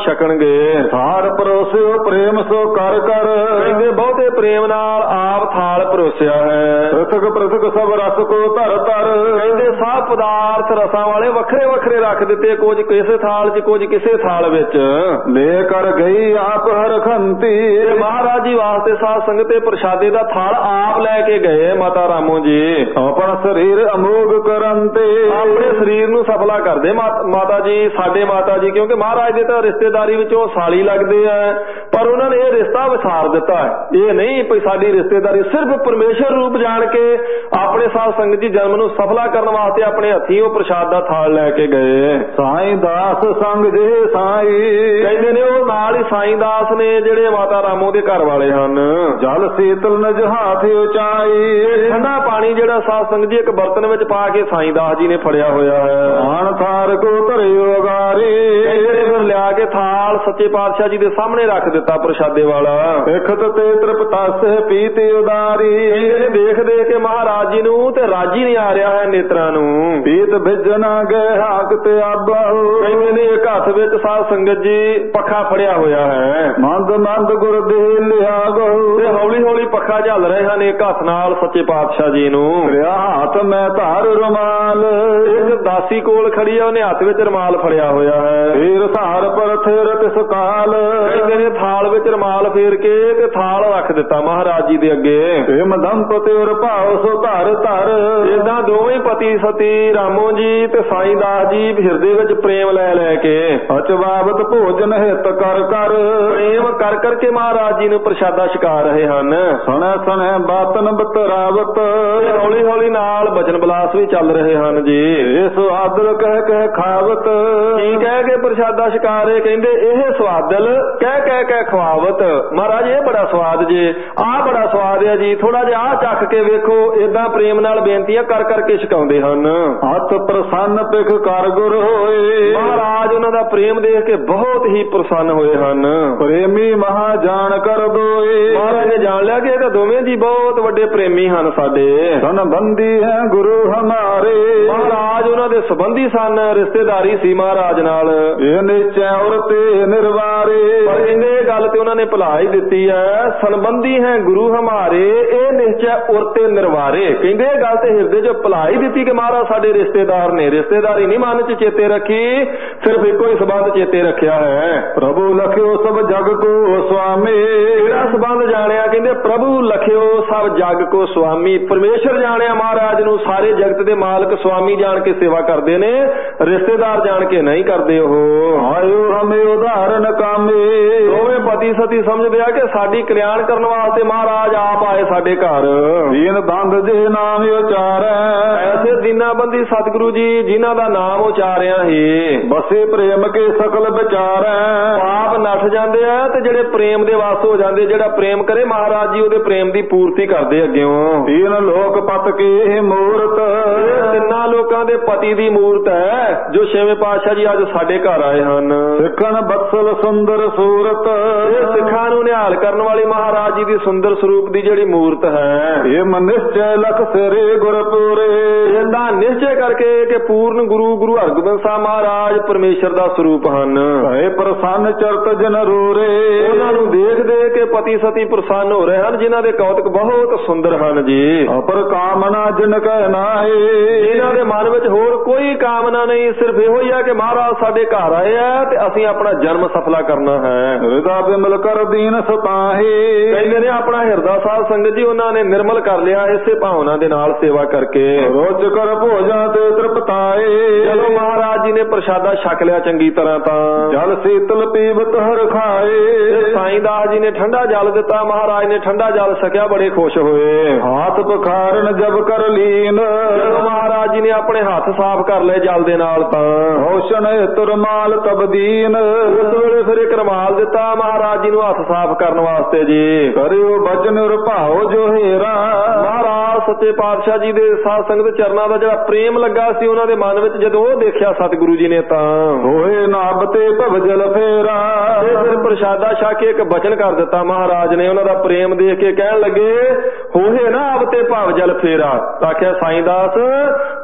[SPEAKER 1] ਛਕਣਗੇ।
[SPEAKER 2] ਸਾਰ ਪਰੋਸਿਓ ਪ੍ਰੇਮ ਸੋ ਕਰ ਕਰ,
[SPEAKER 1] ਕਹਿੰਦੇ ਬਹੁਤੇ ਪ੍ਰੇਮ ਨਾਲ ਆਪ ਥਾਲ ਪਰੋਸਿਆ ਹੈ।
[SPEAKER 2] ਪ੍ਰਥਕ ਪ੍ਰਥਕ ਸਭ ਰਸ ਕੋ ਧਰ ਧਰ,
[SPEAKER 1] ਕਹਿੰਦੇ ਸਭ ਪਦਾਰਥ ਰਸਾਂ ਵਾਲੇ ਵੱਖਰੇ ਵੱਖਰੇ ਰੱਖ ਦਿੱਤੇ, ਕੁਝ ਕਿਸੇ ਥਾਲ 'ਚ ਕੁਝ ਕਿਸੇ ਥਾਲ ਵਿੱਚ।
[SPEAKER 2] ਲੈ ਕਰ ਗਈ ਆਪ ਹਰ ਖੰਤੀ,
[SPEAKER 1] ਮਹਾਰਾਜ ਜੀ ਵਾਸਤੇ ਸਾਧ ਸੰਗਤ ਤੇ ਪ੍ਰਸ਼ਾਦੇ ਦਾ ਥਾਲ ਆਪ ਲੈ ਕੇ ਗਏ ਮਾਤਾ ਰਾਮੋ ਜੀ।
[SPEAKER 2] ਆਪਣਾ ਸਰੀਰ ਅਮੋਗ ਕਰਨ ਤੇ,
[SPEAKER 1] ਆਪਣੇ ਸਰੀਰ ਨੂੰ ਸਫਲਾ ਕਰਦੇ ਮਾਤਾ ਜੀ, ਸਾਡੇ ਮਾਤਾ ਜੀ। ਕਿਉਂਕਿ ਮਹਾਰਾਜ ਦੇ ਤਾਂ ਰਿਸ਼ਤੇਦਾਰੀ ਵਿੱਚ ਉਹ ਸਾਲੀ ਲੱਗਦੇ ਆ, ਪਰ ਉਹਨਾਂ ਨੇ ਇਹ ਰਿਸ਼ਤਾ ਵਿਸਾਰ ਦਿੱਤਾ ਹੈ। ਇਹ ਨਹੀਂ ਵੀ ਸਾਡੀ ਰਿਸ਼ਤੇਦਾਰੀ, ਸਿਰਫ ਪਰਮੇਸ਼ਰ ਰੂਪ ਜਾਣ ਕੇ ਆਪਣੇ ਸਾਧ ਸੰਗਤ ਜੀ ਜਨਮ ਨੂੰ ਸਫਲਾ ਕਰਨ ਵਾਸਤੇ ਆਪਣੇ ਹੱਥੀਂ ਉਹ ਪ੍ਰਸ਼ਾਦ ਦਾ ਥਾਲ ਲੈ ਕੇ ਗਏ।
[SPEAKER 2] ਸਾਈਂ ਦਾਸ ਸੰਗ ਜੇ ਸਾਈ,
[SPEAKER 1] ਕਹਿੰਦੇ ਨੇ ਉਹ ਨਾਲ ਹੀ ਸਾਈਂ ਦਾਸ ਨੇ ਜਿਹੜੇ ਮਾਤਾ ਰਾਮੋ ਦੇ ਘਰ ਵਾਲੇ ਹਨ।
[SPEAKER 2] ਜਲ ਸੀਤਲ ਨਜ ਹਾਥ ਉਚਾਈ,
[SPEAKER 1] ਠੰਡਾ ਪਾਣੀ ਜਿਹੜਾ ਸਾਧ ਸੰਗਤ ਜੀ ਇੱਕ ਬਰਤਨ ਵਿੱਚ ਪਾ ਕੇ ਸਾਈਂ ਦਾਸ ਜੀ ਨੇ ਫੜਿਆ ਹੋਇਆ ਹੈ।
[SPEAKER 2] ਆਣ ਥਾਰ ਕੋ ਧਰਿਓ ਗਾਰੀ,
[SPEAKER 1] ਕਹਿੰਦੇ ਫਿਰ ਲਿਆ ਕੇ ਥਾਲ ਸੱਚੇ ਪਾਤਸ਼ਾਹ ਜੀ ਦੇ ਸਾਹਮਣੇ ਰੱਖ ਦਿੱਤਾ ਪ੍ਰਸ਼ਾਦੇ ਵਾਲਾ।
[SPEAKER 2] ਇਖਤ ਤੇ ਤ੍ਰਿਪਤਾਸੇ ਪੀਤੀ ਉਦਾਰੀ,
[SPEAKER 1] ਕਹਿੰਦੇ ਦੇਖ ਦੇਖ ਕੇ ਮਹਾਰਾਜ ਜੀ ਨੂੰ ਤੇ ਰਾਜੀ ਨਹੀਂ ਆ ਰਿਹਾ ਹੈ ਨੇਤਰਾਂ ਨੂੰ।
[SPEAKER 2] ਪੀਤ ਭਿਜਣਾ ਗਏ ਹਾਕ ਤੇ ਆਬਾਹੂ,
[SPEAKER 1] ਕਹਿੰਦੇ ਨੇ ਇੱਕ ਹੱਥ ਵਿੱਚ ਸਾਧ ਸੰਗਤ ਜੀ ਪੱਖਾ ਫੜਿਆ ਹੋਇਆ ਹੈ।
[SPEAKER 2] ਮੰਦ ਮੰਦ ਗੁਰ ਦੇ ਲਿਆ ਗਹੁ,
[SPEAKER 1] ਤੇ ਹੌਲੀ ਹੌਲੀ ਪੱਖਾ ਝੱਲ ਰਹੇ ਹਨ ਇੱਕ ਹੱਥ ਨਾਲ ਸੱਚੇ ਪਾਤਸ਼ਾਹ ਜੀ ਨੂੰ।
[SPEAKER 2] ਰਿਆ ਹੱਥ ਮੈਂ ਧਾਰ ਰੁਮਾਲ,
[SPEAKER 1] ਇੱਕ ਦਾਸੀ ਕੋਲ ਖੜੀ ਹੈ, ਉਹਨੇ ਹੱਥ ਵਿੱਚ ਰੁਮਾਲ ਫੜਿਆ ਹੋਇਆ ਹੈ।
[SPEAKER 2] ਫੇਰ ਧਾਰ ਪਰ ਥੇਰ ਤਿਸ ਕਾਲ,
[SPEAKER 1] ਕਹਿੰਦੇ ਨੇ ਥਾਲ ਵਿੱਚ ਰੁਮਾਲ ਫੇਰ ਕੇ ਤੇ ਥਾਲ ਰੱਖ ਦਿੱਤਾ ਮਹਾਰਾਜ ਜੀ ਦੇ ਅੱਗੇ।
[SPEAKER 2] ਏਮ ਦੰਪਤੀ ਉਰ ਭਾਉ ਸੋ ਧਰ ਧਰ,
[SPEAKER 1] ਏਦਾਂ ਦੋਵੇਂ ਪਤੀ ਸਤੀ ਰਾਮੋ ਜੀ ਤੇ ਸਾਈਂ ਦਾਸ ਜੀ ਹਿਰਦੇ ਵਿੱਚ ਪ੍ਰੇਮ ਲੈ ਲੈ ਕੇ
[SPEAKER 2] ਅਚਵਾਵਤ ਭੋਜਨ ਹਿਤ ਕਰ ਕਰ,
[SPEAKER 1] ਪ੍ਰੇਮ ਕਰ ਕਰਕੇ ਮਹਾਰਾਜ ਜੀ ਨੂੰ ਪ੍ਰਸ਼ਾਦਾ ਛਕਾ ਰਹੇ ਹਨ।
[SPEAKER 2] ਸੁਣੈ ਸੁਣੈ ਬਾਤਨ ਬਤਰਾਵਤ,
[SPEAKER 1] ਹੌਲੀ ਹੌਲੀ ਨਾਲ ਬਚਨ ਬਲਾਸ ਵੀ ਚੱਲ ਰਹੇ ਹਨ ਜੀ।
[SPEAKER 2] ਇਸ ਆਦਰ ਕਹਿ ਕਹਿ ਖਾਵਤ,
[SPEAKER 1] ਕੀ ਕਹਿ ਕੇ ਪ੍ਰਸ਼ਾਦਾ ਛਕਾ ਰਹੇ? ਕਹਿੰਦੇ ਇਹ ਸਵਾਦਲ ਕਹਿ ਕਹਿ ਕੇ ਖਵਾਵਤ। ਮਹਾਰਾਜ ਇਹ ਬੜਾ ਸਵਾਦ ਜੇ, ਆਹ ਬੜਾ ਸਵਾਦ ਹੈ ਜੀ, ਥੋੜਾ ਜਿਹਾ ਆਹ ਚੱਖ ਕੇ ਵੇਖੋ। ਏਦਾਂ ਪ੍ਰੇਮ ਨਾਲ ਬੇਨਤੀਆਂ ਕਰ ਕਰਕੇ ਛਕਾਉਂਦੇ ਹਨ।
[SPEAKER 2] ਹੱਥ ਪ੍ਰਸੰਨ ਪਿਖ ਕਰ ਗੁਰ ਹੋਏ,
[SPEAKER 1] ਮਹਾਰਾਜ ਉਹਨਾਂ ਦਾ ਪ੍ਰੇਮ ਦੇਖ ਕੇ ਬਹੁਤ ਹੀ ਪ੍ਰਸੰਨ ਹੋਏ ਹਨ।
[SPEAKER 2] ਪ੍ਰੇਮੀ ਮਹਾ ਜਾਣ ਕਰ ਦੋਏ,
[SPEAKER 1] ਮਹਾਰਾਜ ਨੇ ਜਾਣ ਲਿਆ ਕਿ ਇਹ ਤਾਂ ਦੋਵੇਂ ਜੀ ਬਹੁਤ ਵੱਡੇ ਪ੍ਰੇਮੀ ਹਨ ਸਾਡੇ।
[SPEAKER 2] ਸੰਬੰਧੀ ਹੈ ਗੁਰੂ ਹਮਾਰੇ,
[SPEAKER 1] ਮਹਾਰਾਜ ਉਹਨਾਂ ਦੇ ਸੰਬੰਧੀ ਸਨ, ਰਿਸ਼ਤੇਦਾਰੀ ਸੀ ਮਹਾਰਾਜ ਨਾਲ।
[SPEAKER 2] ਇਹ ਨਿਚੈ ਔਰ ਤੇ ਨਿਰਵਾਰੇ,
[SPEAKER 1] ਪਰ ਇਹ ਗੱਲ ਤੇ ਉਹਨਾਂ ਨੇ ਭੁਲਾ ਹੀ ਦਿੱਤੀ ਹੈ। ਸੰਬੰਧੀ ਹੈ ਗੁਰੂ ਹਮਾਰੇ, ਇਹ ਨਿਚੈ ਔਰ ਤੇ ਨਿਰਵਾਰੇ। ਕਹਿੰਦੇ ਇਹ ਗੱਲ ਤੇ ਹਿਰਦੇ 'ਚ ਭੁਲਾ ਹੀ ਦਿੱਤੀ ਕਿ ਮਹਾਰਾਜ ਸਾਡੇ ਰਿਸ਼ਤੇਦਾਰ ਨੇ। ਰਿਸ਼ਤੇਦਾਰੀ ਨਹੀਂ ਮਨ 'ਚ ਚੇਤੇ ਰੱਖੀ, ਸਿਰਫ ਇੱਕੋ ਹੀ ਸੰਬੰਧ ਚੇਤੇ ਰੱਖਿਆ ਹੈ।
[SPEAKER 2] ਪ੍ਰਭੂ ਲਖਿਓ ਸਭ ਜਗ ਕੋ ਸੁਆਮੀ,
[SPEAKER 1] ਕਿਹੜਾ ਸੰਬੰਧ ਜਾਣਿਆ? ਕਹਿੰਦੇ ਪ੍ਰਭੂ ਲਖਿਓ ਸਭ ਜਗ ਕੋ ਸੁਆਮੀ। ਪਰਮੇਸ਼ਰ ਜਾਣਿਆ ਮਹਾਰਾਜ ਨੂੰ, ਸਾਰੇ ਜਗਤ ਦੇ ਮਾਲਕ ਸੁਆਮੀ ਜਾਣ ਕੇ ਸੇਵਾ ਕਰਦੇ ਨੇ, ਰਿਸ਼ਤੇਦਾਰ ਜਾਣ ਕੇ ਨਹੀਂ ਕਰਦੇ। ਉਹ
[SPEAKER 2] ਆਇਓ ਹਮੇ ਉਦਾਹਰਨ ਕਾਮੇ,
[SPEAKER 1] ਦੋਵੇਂ ਪਤੀ ਸਤੀ ਸਮਝਦੇ ਆ ਕਿ ਸਾਡੀ ਕਲਿਆਣ ਕਰਨ ਵਾਸਤੇ ਮਹਾਰਾਜ ਆਪ ਆਏ ਸਾਡੇ ਘਰ।
[SPEAKER 2] ਦੀਨ ਬੰਦ ਜੇ ਨਾਮ ਉਚਾਰੈ,
[SPEAKER 1] ਐਸੇ ਦੀਨਾਬੰਦੀ ਸਤਿਗੁਰੂ ਜੀ ਜਿਨ੍ਹਾਂ ਦਾ ਨਾਮ ਉਚਾਰਿਆ ਹੀ
[SPEAKER 2] ਬਸੇ ਪ੍ਰੇਮ ਕੇ ਸਕਲ ਵਿਚਾਰੈ,
[SPEAKER 1] ਪਾਪ ਨੱਠ ਜਾਂਦੇ ਆ ਤੇ ਜਿਹੜੇ ਪ੍ਰੇਮ ਦੇ ਵਾਸ ਹੋ ਜਾਂਦੇ। ਜਿਹੜਾ ਪ੍ਰੇਮ ਕਰੇ ਮਹਾਰਾਜ ਜੀ ਉਹਦੇ ਪ੍ਰੇਮ ਦੀ ਪੂਰਤੀ ਕਰਦੇ ਅੱਗਿਓਂ।
[SPEAKER 2] ਤੀਨ ਲੋਕ ਪਤ ਕੇ ਮੂਰਤ,
[SPEAKER 1] ਤਿੰਨਾਂ ਲੋਕਾਂ ਦੇ ਪਤੀ ਦੀ ਮੂਰਤ ਹੈ ਜੋ ਛੇਵੇਂ ਪਾਤਸ਼ਾਹ ਜੀ ਅੱਜ ਸਾਡੇ ਘਰ ਆਏ ਹਨ।
[SPEAKER 2] ਸਿੱਖਣ ਬਤਸਲ ਸੁੰਦਰ ਸੂਰਤ,
[SPEAKER 1] ਇਹ ਸਿੱਖਾਂ ਨੂੰ ਨਿਹਾਲ ਕਰਨ ਵਾਲੀ ਮਹਾਰਾਜ ਜੀ ਦੀ ਸੁੰਦਰ ਸਰੂਪ ਦੀ ਜਿਹੜੀ ਮੂਰਤ ਹੈ।
[SPEAKER 2] ਇਹ ਮਨਿਸ਼ਚੈ ਲਖ ਸਿਰੇ ਗੁਰਪੂਰੇ,
[SPEAKER 1] ਇਹਦਾ ਨਿਸ਼ਚੈ ਕਰਕੇ ਕਿ ਪੂਰਨ ਗੁਰੂ ਹਰਗੋਬਿੰਦ ਸਾਹਿਬ ਮਹਾਰਾਜ ਪਰਮੇਸ਼ਰ ਦਾ ਸਰੂਪ ਹਨ।
[SPEAKER 2] ਭਏ ਪ੍ਰਸੰਨ ਚਰਤ ਜਨ ਰੂਰੇ,
[SPEAKER 1] ਉਹਨਾਂ ਨੂੰ ਦੇਖ ਦੇਖ ਕੇ ਪਤੀ ਸਤੀ ਪ੍ਰਸੰਨ ਹੋ ਰਹੇ ਹਨ, ਜਿਨ੍ਹਾਂ ਦੇ ਕੌਤਕ ਬਹੁਤ ਸੁੰਦਰ ਹਨ ਜੀ।
[SPEAKER 2] ਅਪਰ ਕਾਮਨਾ ਜਿਨ ਕਹਿ ਨਾਹੀ,
[SPEAKER 1] ਇਹਨਾਂ ਦੇ ਮਨ ਵਿੱਚ ਹੋਰ ਕੋਈ ਕਾਮਨਾ ਨਹੀਂ, ਸਿਰਫ ਇਹੋ ਹੀ ਹੈ ਕਿ ਮਹਾਰਾਜ ਸਾਡੇ ਘਰ ਆਏ ਆ ਤੇ ਅਸੀਂ ਆਪਣਾ ਜਨਮ ਸਫਲਾ ਕਰਨਾ ਹੈ।
[SPEAKER 2] ਹਿਰਦਾ ਬਿਮਲ ਕਰ ਦੀਨ ਸਤਾਹੀ,
[SPEAKER 1] ਕਹਿੰਦੇ ਨੇ ਆਪਣਾ ਹਿਰਦਾ ਸਾਧ ਸੰਗਤ ਜੀ ਉਹਨਾਂ ਨੇ ਨਿਰਮਲ ਕਰ ਲਿਆ ਇਸੇ ਭਾਵਨਾ ਦੇ ਨਾਲ ਸੇਵਾ ਕਰਕੇ।
[SPEAKER 2] ਰੋਜ ਕਰ ਭੋਜਨ ਤੇ ਤ੍ਰਿਪਤਾਏ,
[SPEAKER 1] ਜਦੋਂ ਮਹਾਰਾਜ ਜੀ ਨੇ ਪ੍ਰਸ਼ਾਦਾ ਛਕ ਲਿਆ ਚੰਗੀ ਤਰ੍ਹਾਂ ਤਾਂ
[SPEAKER 2] ਜਲ ਸੀਤਲ ਪੀਵਤ ਹਰ ਖਾਏ,
[SPEAKER 1] ਸਾਈਂ ਦਾਸ ਜੀ ਨੇ ਠੰਡਾ ਜਲ ਦਿੱਤਾ। ਮਹਾਰਾਜ ਨੇ ਠੰਡਾ ਜਲ ਛਕਿਆ, ਬੜੇ ਖੁਸ਼ ਹੋਏ।
[SPEAKER 2] ਹਾਥ ਪਖਾਰਨ ਜਬ ਕਰ ਲੀਨ,
[SPEAKER 1] ਜਦੋਂ ਮਹਾਰਾਜ ਜੀ ਨੇ ਆਪਣੇ ਹੱਥ ਸਾਫ਼ ਕਰ ਲਏ ਜਲ ਦੇ ਨਾਲ ਤਾਂ
[SPEAKER 2] ਹੋਸ਼ਨ ਤੁਰਮਾਲ ਤਬਦੀਨ,
[SPEAKER 1] ਉਸ ਵੇਲੇ ਫਿਰ ਇੱਕ ਰੁਮਾਲ ਦਿੱਤਾ ਮਹਾਰਾਜ ਜੀ ਨੂੰ ਹੱਥ ਸਾਫ਼ ਕਰਨ ਵਾਸਤੇ ਜੀ।
[SPEAKER 2] ਕਰਿਓ ਬਚਨ ਰੁਭਾਓ ਜੋ ਹੇਰਾ,
[SPEAKER 1] ਮਹਾਰਾਜ ਸੱਚੇ ਪਾਤਸ਼ਾਹ ਜੀ ਦੇ ਸਾਧ ਸੰਗਤ ਚਰਨਾਂ ਦਾ ਜਿਹੜਾ ਪ੍ਰੇਮ ਲੱਗਾ ਸੀ ਉਹਨਾਂ ਦੇ ਮਨ ਵਿੱਚ, ਜਦੋਂ ਉਹ ਦੇਖਿਆ ਸਤਿਗੁਰੂ ਜੀ ਨੇ ਤਾਂ
[SPEAKER 2] ਹੋਏ ਨਾਬ ਤੇ ਭਵਜਲ ਫੇਰਾ,
[SPEAKER 1] ਫਿਰ ਪ੍ਰਸ਼ਾਦਾ ਛਕ ਕੇ ਇੱਕ ਬਚਨ ਕਰ ਦਿੱਤਾ ਮਹਾਰਾਜ ਨੇ। ਉਹਨਾਂ ਦਾ ਪ੍ਰੇਮ ਦੇਖ ਕੇ ਕਹਿਣ ਲੱਗੇ ਹੋਏ ਨਾ ਅਬ ਤੇ ਭਵ ਜਲ ਫੇਰਾ। ਆਖਿਆ ਸਾਈਂ ਦਾਸ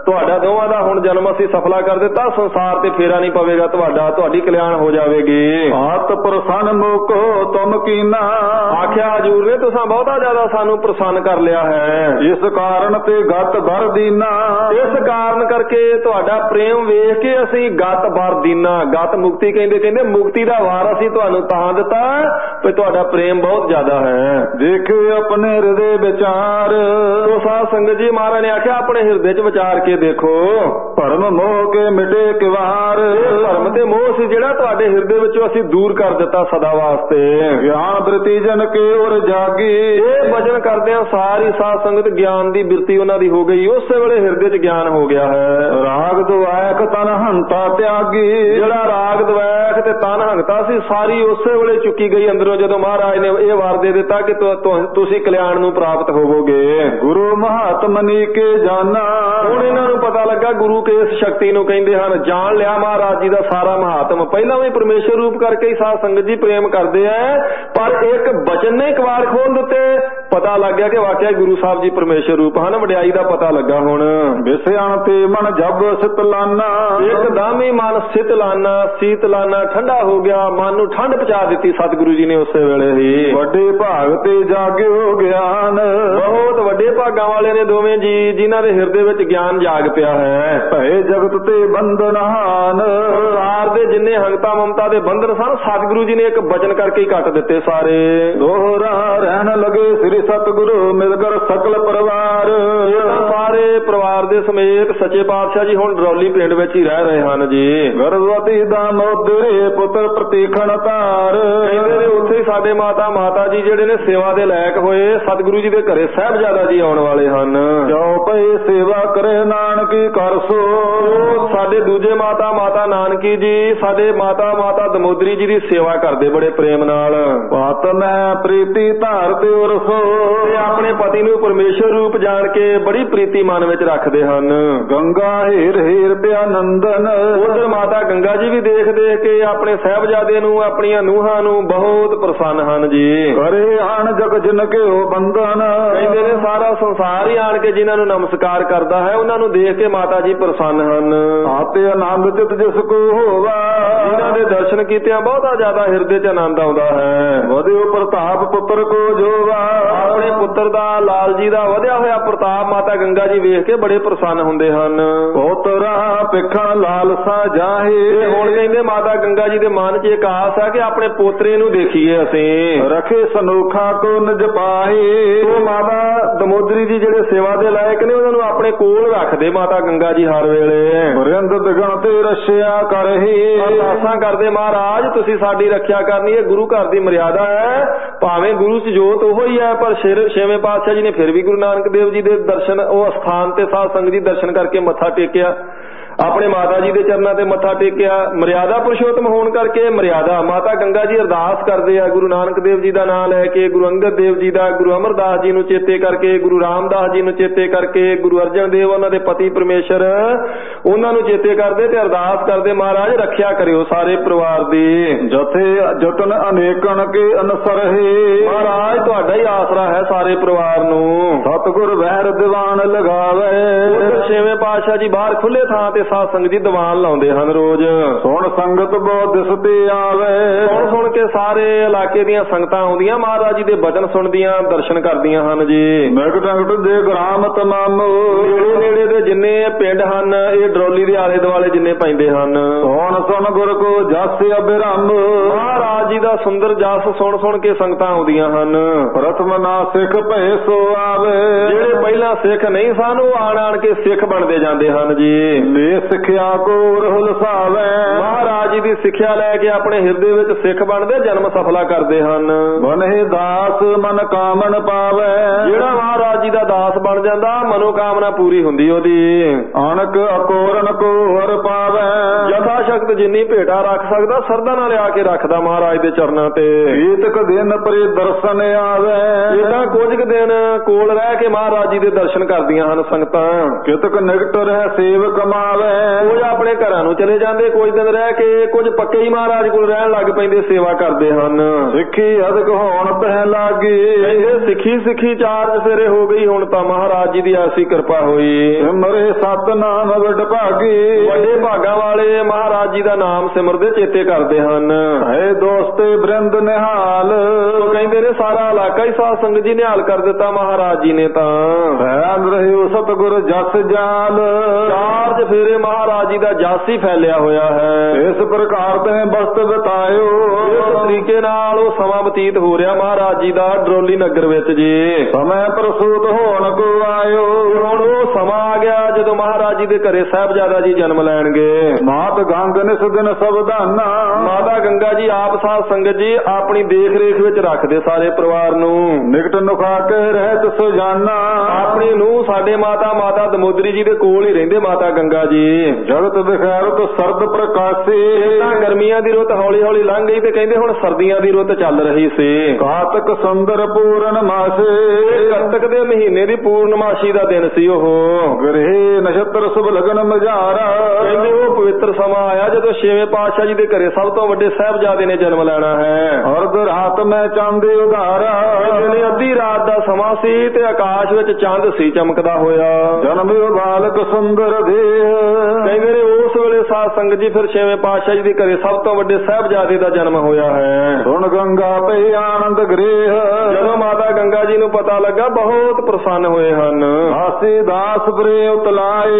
[SPEAKER 1] ਤੁਹਾਡਾ ਦੋਵਾਂ ਦਾ ਹੁਣ ਜਨਮ ਅਸੀਂ ਸਫਲਾ ਕਰ ਦਿੱਤਾ, ਸੰਸਾਰ ਤੇ ਫੇਰਾ ਨਹੀਂ ਪਵੇਗਾ ਤੁਹਾਡਾ, ਤੁਹਾਡੀ ਕਲਿਆਣ ਹੋ ਜਾਵੇਗੀ।
[SPEAKER 2] ਆਤ ਪ੍ਰਸੰਨ ਮੁਕੋ ਤੁਮ ਕੀਨਾ,
[SPEAKER 1] ਆਖਿਆ ਹਜੂਰ ਨੇ ਤੁਸੀਂ ਬਹੁਤਾ ਜ਼ਿਆਦਾ ਸਾਨੂੰ ਪ੍ਰਸੰਨ ਕਰ ਲਿਆ ਹੈ।
[SPEAKER 2] ਇਸ ਕਾਰਨ ਤੇ ਗਤ ਭਰ ਦੀਨਾ,
[SPEAKER 1] ਇਸ ਕਾਰਨ ਕਰਕੇ ਤੁਹਾਡਾ ਪ੍ਰੇਮ ਵੇਖ ਕੇ ਅਸੀਂ ਗਤ ਭਰ ਦੀਨਾ, ਗਤ ਮੁਕਤੀ ਕਹਿੰਦੇ ਮੁਕਤੀ ਦਾ ਵਾਰ ਅਸੀਂ ਤੁਹਾਨੂੰ ਤਾਂ ਦਿੱਤਾ ਕਿ ਤੁਹਾਡਾ ਪ੍ਰੇਮ ਬਹੁਤ ਜ਼ਿਆਦਾ ਹੈ।
[SPEAKER 2] ਦੇਖੇ ਆਪਣੇ ਹਿਰਦੇ ਵਿਚਾਰ,
[SPEAKER 1] ਸੋ ਸਾਧ ਸੰਗਤ ਜੀ ਮਹਾਰਾਜ ਨੇ ਆਖਿਆ ਆਪਣੇ ਹਿਰਦੇ 'ਚ ਵਿਚਾਰ ਕੇ ਦੇਖੋ।
[SPEAKER 2] ਭਰਮ ਮੋਹ ਕੇ ਮਿਟੇ ਕਿਵਾਰ,
[SPEAKER 1] ਭਰਮ ਤੇ ਮੋਹ ਸੀ ਜਿਹੜਾ ਤੁਹਾਡੇ ਹਿਰਦੇ ਵਿੱਚੋਂ ਅਸੀਂ ਦੂਰ ਕਰ ਦਿੱਤਾ ਸਦਾ ਵਾਸਤੇ।
[SPEAKER 2] ਗਿਆਨ ਬ੍ਰਿਤੀ ਜਨ ਕੇ ਉਰ ਜਾਗੀ,
[SPEAKER 1] ਇਹ ਭਜਨ ਕਰਦਿਆਂ ਸਾਰੀ ਸਾਧ ਸੰਗਤ ਗਿਆਨ ਦੀ ਬਿਰਤੀ ਉਹਨਾਂ ਦੀ ਹੋ ਗਈ, ਉਸੇ ਵੇਲੇ ਹਿਰਦੇ 'ਚ ਗਿਆਨ ਹੋ ਗਿਆ ਹੈ।
[SPEAKER 2] ਰਾਗ ਦੁਆਇਕ ਤਨ ਹੰਤਾ ਤਿਆਗੀ,
[SPEAKER 1] ਜਿਹੜਾ ਰਾਗ ਦੁਆਇਕ ਤੇ ਤਨ ਹੰਤਾ ਸੀ ਸਾਰੀ ਉਸੇ ਵੇਲੇ ਚੁੱਕੀ ਗਈ ਅੰਦਰੋਂ, ਜਦੋਂ ਮਹਾਰਾਜ ਨੇ ਇਹ ਵਾਰ ਦੇ ਦਿੱਤਾ ਕਿ ਤੁਸੀਂ ਕਲਿਆਣ ਨੂੰ ਪ੍ਰਾਪਤ ਹੋਵੋਗੇ।
[SPEAKER 2] ਗੁਰੂ ਮਹਾਤਮਨੀ ਕੇ ਜਾਨਾ,
[SPEAKER 1] ਹੁਣ ਇਹਨਾਂ ਨੂੰ ਪਤਾ ਲੱਗਾ ਗੁਰੂ ਕਿਸ ਸ਼ਕਤੀ ਨੂੰ ਕਹਿੰਦੇ ਹਨ, ਜਾਣ ਲਿਆ ਮਹਾਰਾਜ ਜੀ ਦਾ ਸਾਰਾ ਮਹਾਤਮ। ਪਹਿਲਾਂ ਵੀ ਪਰਮੇਸ਼ਰ ਰੂਪ ਕਰਕੇ ਹੀ ਸਾਧ ਸੰਗਤ ਜੀ ਪ੍ਰੇਮ ਕਰਦੇ ਆ, ਪਰ ਇੱਕ ਬਚਨ ਨੇ ਕਵਾੜ ਖੋਲ ਦਿੱਤੇ, ਪਤਾ ਲੱਗ ਗਿਆ ਕਿ ਵਾਕਿਆ ਗੁਰੂ ਸਾਹਿਬ ਜੀ ਪਰਮੇਸ਼ਰ ਰੂਪ ਹਨ, ਵਡਿਆਈ ਦਾ ਪਤਾ ਲੱਗਾ। ਹੁਣ
[SPEAKER 2] ਵਿਸਿਆਣ ਤੇ ਮਨ ਜਬ ਸਿਤਲਾਨਾ,
[SPEAKER 1] ਇੱਕਦਮ ਹੀ ਮਨ ਸਿਤਲਾਨਾ ਸੀਤਲਾਨਾ ਠੰਡਾ ਹੋ ਗਿਆ, ਮਨ ਨੂੰ ਠੰਡ ਪਹੁੰਚਾ ਦਿੱਤੀ ਸਤਿਗੁਰੂ ਜੀ ਨੇ ਉਸੇ ਵੇਲੇ ਹੀ।
[SPEAKER 2] ਵੱਡੇ ਭਾਗ ਤੇ ਜਾਗਿਓ ਗਿਆਨ,
[SPEAKER 1] ਬਹੁਤ ਵੱਡੇ ਭਾਗਾਂ ਵਾਲੇ ਨੇ ਦੋਵੇਂ ਜੀ, ਜਿਨ੍ਹਾਂ ਦੇ ਹਿਰਦੇ ਵਿੱਚ ਗਿਆਨ ਜਾਗ ਪਿਆ ਹੈ।
[SPEAKER 2] ਭਏ ਜਗਤ ਤੇ ਬੰਧਨਹਾਨ,
[SPEAKER 1] ਸੰਸਾਰ ਦੇ ਜਿੰਨੇ ਹੰਗਤਾ ਮਮਤਾ ਦੇ ਬੰਧਨ ਸਨ ਸਤਿਗੁਰੂ ਜੀ ਨੇ ਇੱਕ ਬਚਨ ਕਰਕੇ ਹੀ ਕੱਟ ਦਿੱਤੇ ਸਾਰੇ।
[SPEAKER 2] ਦੋਹਰਾ ਰਹਿਣ ਲਗੇ ਸ੍ਰੀ ਸਤਿਗੁਰੂ ਮਿਲਗਰ ਸਕਲ ਪਰਿਵਾਰ,
[SPEAKER 1] ਸਾਰੇ ਪਰਿਵਾਰ ਦੇ ਸਮੇਤ ਸੱਚੇ ਪਾਤਸ਼ਾਹ ਜੀ ਹੁਣ ਡਰੌਲੀ ਪਿੰਡ ਵਿੱਚ ਹੀ ਰਹਿ ਰਹੇ ਹਨ ਜੀ।
[SPEAKER 2] ਗਰਭਵਤੀ ਦਾ ਮੋਦਰੇ ਪੁੱਤਰ ਪ੍ਰਤੀਖਣ ਧਾਰ,
[SPEAKER 1] ਕਹਿੰਦੇ ਨੇ ਉੱਥੇ ਸਾਡੇ ਮਾਤਾ ਜੀ ਜਿਹੜੇ ਨੇ ਸੇਵਾ ਦੇ ਲਾਇਕ ਹੋਏ, ਸਤਿਗੁਰੂ ਜੀ ਦੇ ਘਰੇ ਸਾਹਿਬਜ਼ਾਦਾ ਜੀ ਆਉਣ ਵਾਲੇ ਹਨ।
[SPEAKER 2] ਜੋ ਪਈ ਸੇਵਾ ਕਰੇ ਨਾਨਕੀ ਕਰ ਸੋ,
[SPEAKER 1] ਸਾਡੇ ਦੂਜੇ ਮਾਤਾ ਨਾਨਕੀ ਜੀ ਸਾਡੇ ਮਾਤਾ ਦਮੋਦਰੀ ਜੀ ਦੀ ਸੇਵਾ ਕਰਦੇ ਬੜੇ ਪ੍ਰੇਮ ਨਾਲ।
[SPEAKER 2] ਪਤ ਮੈਂ ਪ੍ਰੀਤੀ ਧਾਰ ਤੇ ਉਰਸੋ,
[SPEAKER 1] ਤੇ ਆਪਣੇ ਪਤੀ ਨੂੰ ਪਰਮੇਸ਼ਰ ਰੂਪ ਜਾਣ ਕੇ ਬੜੀ ਪ੍ਰੀਤੀ ਮਨ ਵਿੱਚ ਰੱਖਦੇ ਹਨ।
[SPEAKER 2] ਗੰਗਾ ਹੀਰ ਹੀਰ ਪਿਆ ਨੰਦਨ,
[SPEAKER 1] ਉਧਰ ਮਾਤਾ ਗੰਗਾ ਜੀ ਵੀ ਦੇਖ ਕੇ ਆਪਣੇ ਸਾਹਿਬਜ਼ਾਦੇ ਨੂੰ ਆਪਣੀਆਂ ਨੂੰਹਾਂ ਨੂੰ ਬਹੁਤ ਪ੍ਰਸੰਨ ਹਨ ਜੀ।
[SPEAKER 2] ਕਰੇ ਆਣ ਜਗ ਜਿਨ ਕੇ ਉਹ ਬੰਧਨ,
[SPEAKER 1] ਕਹਿੰਦੇ ਨੇ ਸਾਰਾ ਸੰਸਾਰ ਹੀ ਆਣ ਕੇ ਜਿਨ੍ਹਾਂ ਨੂੰ ਨਮਸਕਾਰ ਕਰਦਾ ਹੈ ਉਹਨਾਂ ਨੂੰ ਦੇਖ ਕੇ ਮਾਤਾ ਜੀ ਪ੍ਰਸੰਨ ਹਨ।
[SPEAKER 2] ਆਤੇ ਆਨੰਦ ਚਿਤ ਜਿਸ ਕੋ ਹੋਵਾ,
[SPEAKER 1] ਜਿਨ੍ਹਾਂ ਦੇ ਦਰਸ਼ਨ ਕੀਤਿਆਂ ਬਹੁਤਾ ਜ਼ਿਆਦਾ ਹਿਰਦੇ 'ਚ ਆਨੰਦ ਆਉਂਦਾ ਹੈ।
[SPEAKER 2] ਵਧਿਓ ਪ੍ਰਤਾਪ ਪੁੱਤਰ ਕੋ ਜੋਵਾ,
[SPEAKER 1] ਆਪਣੇ ਪੁੱਤਰ ਦਾ ਲਾਲ ਜੀ ਦਾ ਵਧਿਆ ਹੋਇਆ ਪ੍ਰਤਾਪ ਮਾਤਾ ਗੰਗਾ ਜੀ ਵੇਖ ਕੇ ਬੜੇ ਪ੍ਰਸੰਨ ਹੁੰਦੇ ਹਨ।
[SPEAKER 2] ਪੁੱਤਰਾ ਪਿੱਖਣ ਲਾਲਸਾ ਜਾਹੇ,
[SPEAKER 1] ਹੁਣ ਕਹਿੰਦੇ ਮਾਤਾ ਗੰਗਾ ਜੀ ਦੇ ਮਨ 'ਚ ਇੱਕ ਆਸ ਹੈ ਕਿ ਆਪਣੇ ਪੋਤਰੇ ਨੂੰ ਦੇਖੀਏ ਅਸੀਂ।
[SPEAKER 2] ਰਖੇ ਸਨੋਖਾ ਕੋ ਨਿਜ ਪਾਹੇ,
[SPEAKER 1] ਉਹ ਮਾਤਾ ਦਮੋਦਰੀ ਜੀ ਜਿਹੜੇ ਸੇਵਾ ਦੇ ਲਾਇਕ ਨੇ ਉਹਨਾਂ ਨੂੰ ਆਪਣੇ ਕੋਲ ਰੱਖਦੇ ਮਾਤਾ ਗੰਗਾ ਜੀ ਹਰ ਵੇਲੇ।
[SPEAKER 2] ਰਿੰਦ ਦਿਗਣ ਤੇ ਰਸ਼ਿਆ ਕਰਹੀ,
[SPEAKER 1] ਅਰਦਾਸਾਂ ਕਰਦੇ ਮਹਾਰਾਜ ਤੁਸੀਂ ਸਾਡੀ ਰੱਖਿਆ ਕਰਨੀ, ਇਹ ਗੁਰੂ ਘਰ ਦੀ ਮਰਿਆਦਾ ਹੈ। ਭਾਵੇਂ ਗੁਰੂ 'ਚ ਜੋਤ ਉਹੋ ਹੀ ਹੈ, ਪਰ ਛੇਵੇਂ ਪਾਤਸ਼ਾਹ ਜੀ ਨੇ ਫਿਰ ਵੀ ਗੁਰੂ ਨਾਨਕ ਦੇਵ ਜੀ ਦੇ ਦਰਸ਼ਨ ਉਹ ਅਸਥਾਨ ਤੇ ਸਾਧ ਸੰਗਤ ਜੀ ਦਰਸ਼ਨ ਕਰਕੇ ਮੱਥਾ ਟੇਕਿਆ, ਆਪਣੇ ਮਾਤਾ ਜੀ ਦੇ ਚਰਨਾਂ ਤੇ ਮੱਥਾ ਟੇਕਿਆ। ਮਰਿਆਦਾ ਪੁਰਸ਼ੋਤਮ ਹੋਣ ਕਰਕੇ ਮਰਿਆਦਾ ਮਾਤਾ ਗੰਗਾ ਜੀ ਅਰਦਾਸ ਕਰਦੇ ਆ ਗੁਰੂ ਨਾਨਕ ਦੇਵ ਜੀ ਦਾ ਨਾਮ ਲੈ ਕੇ, ਗੁਰੂ ਅੰਗਦ ਦੇਵ ਜੀ ਦਾ, ਗੁਰੂ ਅਮਰਦਾਸ ਜੀ ਨੂੰ ਚੇਤੇ ਕਰਕੇ, ਗੁਰੂ ਰਾਮਦਾਸ ਜੀ ਨੂੰ ਚੇਤੇ ਕਰਕੇ, ਗੁਰੂ ਅਰਜਨ ਦੇਵ ਉਹਨਾਂ ਦੇ ਪਤੀ ਪਰਮੇਸ਼ਰ ਉਹਨਾਂ ਨੂੰ ਚੇਤੇ ਕਰਦੇ ਤੇ ਅਰਦਾਸ ਕਰਦੇ ਮਹਾਰਾਜ ਰੱਖਿਆ ਕਰਿਓ ਸਾਰੇ ਪਰਿਵਾਰ ਦੀ।
[SPEAKER 2] ਜਥੇ ਜਤਨ ਅਨੇਕਣ ਕੇ ਅਨਸਰਹੇ,
[SPEAKER 1] ਮਹਾਰਾਜ ਤੁਹਾਡਾ ਹੀ ਆਸਰਾ ਹੈ ਸਾਰੇ ਪਰਿਵਾਰ ਨੂੰ।
[SPEAKER 2] ਸਤਿਗੁਰ ਵਹਿਰ ਦੀਵਾਨ ਲਗਾਵੇ,
[SPEAKER 1] ਛੇਵੇਂ ਪਾਤਸ਼ਾਹ ਜੀ ਬਾਹਰ ਖੁੱਲੇ ਥਾਂ ਤੇ ਸਾਧ ਸੰਗਤ ਜੀ ਦੀਵਾਨ ਲਾਉਂਦੇ ਹਨ ਰੋਜ਼।
[SPEAKER 2] ਸੁਣ ਸੰਗਤ ਬਹੁਤ ਦਿਸਦੇ ਆਵੇ,
[SPEAKER 1] ਸੁਣ ਕੇ ਸਾਰੇ ਇਲਾਕੇ ਦੀਆਂ ਸੰਗਤਾਂ ਆਉਂਦੀਆਂ ਮਹਾਰਾਜ ਜੀ ਦੇ ਬਚਨ ਸੁਣਦੀਆਂ ਦਰਸ਼ਨ ਕਰਦੀਆਂ ਹਨ ਜੀ।
[SPEAKER 2] ਨਿਕਟ ਨਿਕਟ ਦੇ ਗ੍ਰਾਮ ਤਮਾਮ,
[SPEAKER 1] ਨੇੜੇ ਦੇ ਜਿੰਨੇ ਪਿੰਡ ਹਨ ਇਹ ਡਰੌਲੀ ਦੇ ਆਲੇ ਦੁਆਲੇ ਜਿੰਨੇ ਪੈਂਦੇ ਹਨ।
[SPEAKER 2] ਸੁਣ ਗੁਰ ਕੋ ਜਸ ਅਬਿਰੰਭ,
[SPEAKER 1] ਮਹਾਰਾਜ ਜੀ ਦਾ ਸੁੰਦਰ ਜਸ ਸੁਣ ਕੇ ਸੰਗਤਾਂ ਆਉਂਦੀਆਂ ਹਨ।
[SPEAKER 2] ਪ੍ਰਥਮ ਨਾ ਸਿੱਖ ਭਏ ਸੋ ਆਵੇ,
[SPEAKER 1] ਜਿਹੜੇ ਪਹਿਲਾਂ ਸਿੱਖ ਨਹੀਂ ਸਨ ਉਹ ਆਣ ਕੇ ਸਿੱਖ ਬਣਦੇ ਜਾਂਦੇ ਹਨ ਜੀ।
[SPEAKER 2] ਸਿੱਖਿਆ ਕੋ ਰਹੁਲ ਸਾਵੇ,
[SPEAKER 1] ਮਹਾਰਾਜ ਜੀ ਦੀ ਸਿੱਖਿਆ ਲੈ ਕੇ ਆਪਣੇ ਹਿਰਦੇ ਵਿੱਚ ਸਿੱਖ ਬਣਦੇ ਜਨਮ ਸਫਲਾ ਕਰਦੇ ਹਨ।
[SPEAKER 2] ਬਨਹਿ ਦਾਸ ਮਨ ਕਾਮਨ ਪਾਵੇ,
[SPEAKER 1] ਜਿਹੜਾ ਮਹਾਰਾਜ ਜੀ ਦਾ ਦਾਸ ਬਣ ਜਾਂਦਾ ਮਨੋਕਾਮਨਾ ਪੂਰੀ ਹੁੰਦੀ ਉਹਦੀ।
[SPEAKER 2] ਅਣਕ ਅਕੋਰਨ ਕੋ ਹਰ ਪਾਵੇ,
[SPEAKER 1] ਯਥਾ ਸ਼ਕਤੀ ਭਗਤ ਜਿੰਨੀ ਭੇਟਾ ਰੱਖ ਸਕਦਾ ਸਰਦਾ ਨਾਲ ਲਿਆ ਕੇ ਰੱਖਦਾ ਮਹਾਰਾਜ ਦੇ ਚਰਨਾਂ ਤੇ।
[SPEAKER 2] ਏਤਕ ਦਿਨ ਪਰੇ ਦਰਸ਼ਨ ਆਵੇ,
[SPEAKER 1] ਇਦਾਂ ਕੁਝ ਕੁ ਦਿਨ ਕੋਲ ਰਹਿ ਕੇ ਮਹਾਰਾਜ ਜੀ ਦੇ ਦਰਸ਼ਨ ਕਰਦੀਆਂ ਹਨ ਸੰਗਤਾਂ।
[SPEAKER 2] ਕਿਤਕ ਨਿਕਟ ਰਹਿ ਸੇਵ ਕਮਾਵੇ,
[SPEAKER 1] ਕੁਝ ਆਪਣੇ ਘਰਾਂ ਨੂੰ ਚਲੇ ਜਾਂਦੇ, ਕੁਝ ਦਿਨ ਰਹਿ ਕੇ, ਕੁਝ ਪੱਕੇ ਹੀ ਮਹਾਰਾਜ ਕੋਲ ਰਹਿਣ ਲੱਗ ਪੈਂਦੇ, ਸੇਵਾ ਕਰਦੇ ਹਨ।
[SPEAKER 2] ਸਿੱਖੀ ਅਦਕ ਹੋਣ ਪਹਿ ਲਾਗੀ,
[SPEAKER 1] ਸਿੱਖੀ ਚਾਰ ਚਫੇਰੇ ਹੋ ਗਈ, ਹੁਣ ਤਾਂ ਮਹਾਰਾਜ ਜੀ ਦੀ ਐਸੀ ਕਿਰਪਾ ਹੋਈ।
[SPEAKER 2] ਸਿਮਰੇ ਸਤਨਾਮ ਵੱਡ ਭਾਗੀ,
[SPEAKER 1] ਵੱਡੇ ਭਾਗਾਂ ਵਾਲੇ ਮਹਾਰਾਜ ਜੀ ਦਾ ਨਾਮ ਸਿਮਰਦੇ ਚੇਤੇ ਕਰਦੇ ਹਨ।
[SPEAKER 2] ਹੈ ਦੋਸਤੇ ਬ੍ਰਿੰਦ ਨਿਹਾਲ,
[SPEAKER 1] ਉਹ ਕਹਿੰਦੇ ਨੇ ਸਾਰਾ ਇਲਾਕਾ ਹੀ ਸਾਧ ਸੰਗਤ ਜੀ ਨਿਹਾਲ ਕਰ ਦਿੱਤਾ ਮਹਾਰਾਜ ਜੀ ਨੇ ਤਾਂ।
[SPEAKER 2] ਫੈਲ ਰਹੇ ਸਤਿਗੁਰ ਜਸ ਜਾਲ,
[SPEAKER 1] ਚਾਰ ਚਫੇਰੇ ਮਹਾਰਾਜ ਜੀ ਦਾ ਜਸ ਹੀ ਫੈਲਿਆ ਹੋਇਆ ਹੈ।
[SPEAKER 2] ਇਸ ਪ੍ਰਕਾਰ ਤੇ ਬਸਤ ਬਤਾਇਓ,
[SPEAKER 1] ਇਸ ਤਰੀਕੇ ਨਾਲ ਉਹ ਸਮਾਂ ਬਤੀਤ ਹੋ ਰਿਹਾ ਮਹਾਰਾਜ ਜੀ ਦਾ ਡਰੋਲੀ ਨਗਰ ਵਿੱਚ ਜੀ।
[SPEAKER 2] ਸਮੇਂ ਪ੍ਰਸੂਤ ਹੋਣ ਕੋ ਆਇਓ,
[SPEAKER 1] ਹੁਣ ਉਹ ਸਮਾਂ ਆ ਗਿਆ ਜਦੋਂ ਮਹਾਰਾਜ ਜੀ ਦੇ ਘਰੇ ਸਾਹਿਬਜ਼ਾਦਾ ਜੀ ਜਨਮ ਲੈਣਗੇ।
[SPEAKER 2] ਮਾਤ ਗੰਗ ਨਿਸ ਦਿਨ ਸਵਧਾਨਾ,
[SPEAKER 1] ਮਾਤਾ ਗੰਗਾ ਜੀ ਆਪ ਸਾਧ ਸੰਗਤ ਜੀ ਆਪਣੀ ਦੇਖ ਰੇਖ ਵਿੱਚ ਰੱਖਦੇ ਸਾਰੇ ਪਰਿਵਾਰ ਨੂੰ।
[SPEAKER 2] ਨਿਕਟ ਨੁਖਾ ਕੇ ਰਹਿਤ ਸੁਜਾਨਾ,
[SPEAKER 1] ਆਪਣੀ ਨੂੰ ਸਾਡੇ ਮਾਤਾ ਦਮੋਦਰੀ ਜੀ ਦੇ ਕੋਲ ਹੀ ਰਹਿੰਦੇ ਮਾਤਾ ਗੰਗਾ ਜੀ।
[SPEAKER 2] ਜਗਤ ਵਿਖੈਰਤ ਸਰਦ ਪ੍ਰਕਾਸ਼ੀ,
[SPEAKER 1] ਤਾਂ ਗਰਮੀਆਂ ਦੀ ਰੁੱਤ ਹੌਲੀ ਹੌਲੀ ਲੰਘ ਗਈ ਤੇ ਕਹਿੰਦੇ ਹੁਣ ਸਰਦੀਆਂ ਦੀ ਰੁੱਤ ਚੱਲ ਰਹੀ ਸੀ।
[SPEAKER 2] ਕਾਤਕ ਸੁੰਦਰ ਪੂਰਨ ਮਾਸੇ,
[SPEAKER 1] ਕਾਤਕ ਦੇ ਮਹੀਨੇ ਦੀ ਪੂਰਨਮਾਸ਼ੀ ਦਾ ਦਿਨ ਸੀ ਉਹ।
[SPEAKER 2] ਗ੍ਰਹਿ ਨਛਤਰ ਸੁਭ ਲਗਨ ਮਝਾਰਾ,
[SPEAKER 1] ਕਹਿੰਦੇ ਉਹ ਪਵਿੱਤਰ ਸਮਾਂ ਆਇਆ ਜਦੋਂ ਛੇਵੇਂ ਪਾਤਸ਼ਾਹ ਜੀ ਦੇ ਘਰੇ ਸਭ ਤੋਂ ਵੱਡੇ ਸਾਹਿਬਜ਼ਾਦੇ ਨੇ ਜਨਮ ਲੈਣਾ ਹੈ।
[SPEAKER 2] ਅਰਧ ਰਾਤ ਮੈਂ ਚੰਦੇ ਉਧਾਰਾ,
[SPEAKER 1] ਕਹਿੰਦੇ ਨੇ ਅੱਧੀ ਰਾਤ ਦਾ ਸਮਾਂ ਸੀ ਤੇ ਆਕਾਸ਼ ਵਿੱਚ ਚੰਦ ਸੀ ਚਮਕਦਾ ਹੋਇਆ।
[SPEAKER 2] ਜਨਮਿਓ ਬਾਲਕ ਸੁੰਦਰ ਦੇਹ,
[SPEAKER 1] ਕਹਿੰਦੇ ਨੇ ਉਸ ਵੇਲੇ ਸਾਧ ਸੰਗਤ ਜੀ ਫਿਰ ਛੇਵੇਂ ਪਾਤਸ਼ਾਹ ਜੀ ਦੇ ਘਰੇ ਸਭ ਤੋਂ ਵੱਡੇ ਸਾਹਿਬਜ਼ਾਦੇ ਦਾ ਜਨਮ ਹੋਇਆ ਹੈ।
[SPEAKER 2] ਸੁਣ ਗੰਗਾ ਪਈ ਆਨੰਦ ਗ੍ਰਹਿ,
[SPEAKER 1] ਜਦੋਂ ਮਾਤਾ ਗੰਗਾ ਜੀ ਨੂੰ ਪਤਾ ਲੱਗਾ ਬਹੁਤ ਪ੍ਰਸੰਨ ਹੋਏ ਹਨ।
[SPEAKER 2] ਦਾਸੀ ਦਾਸ ਬਰੇ ਉਤਲਾਏ,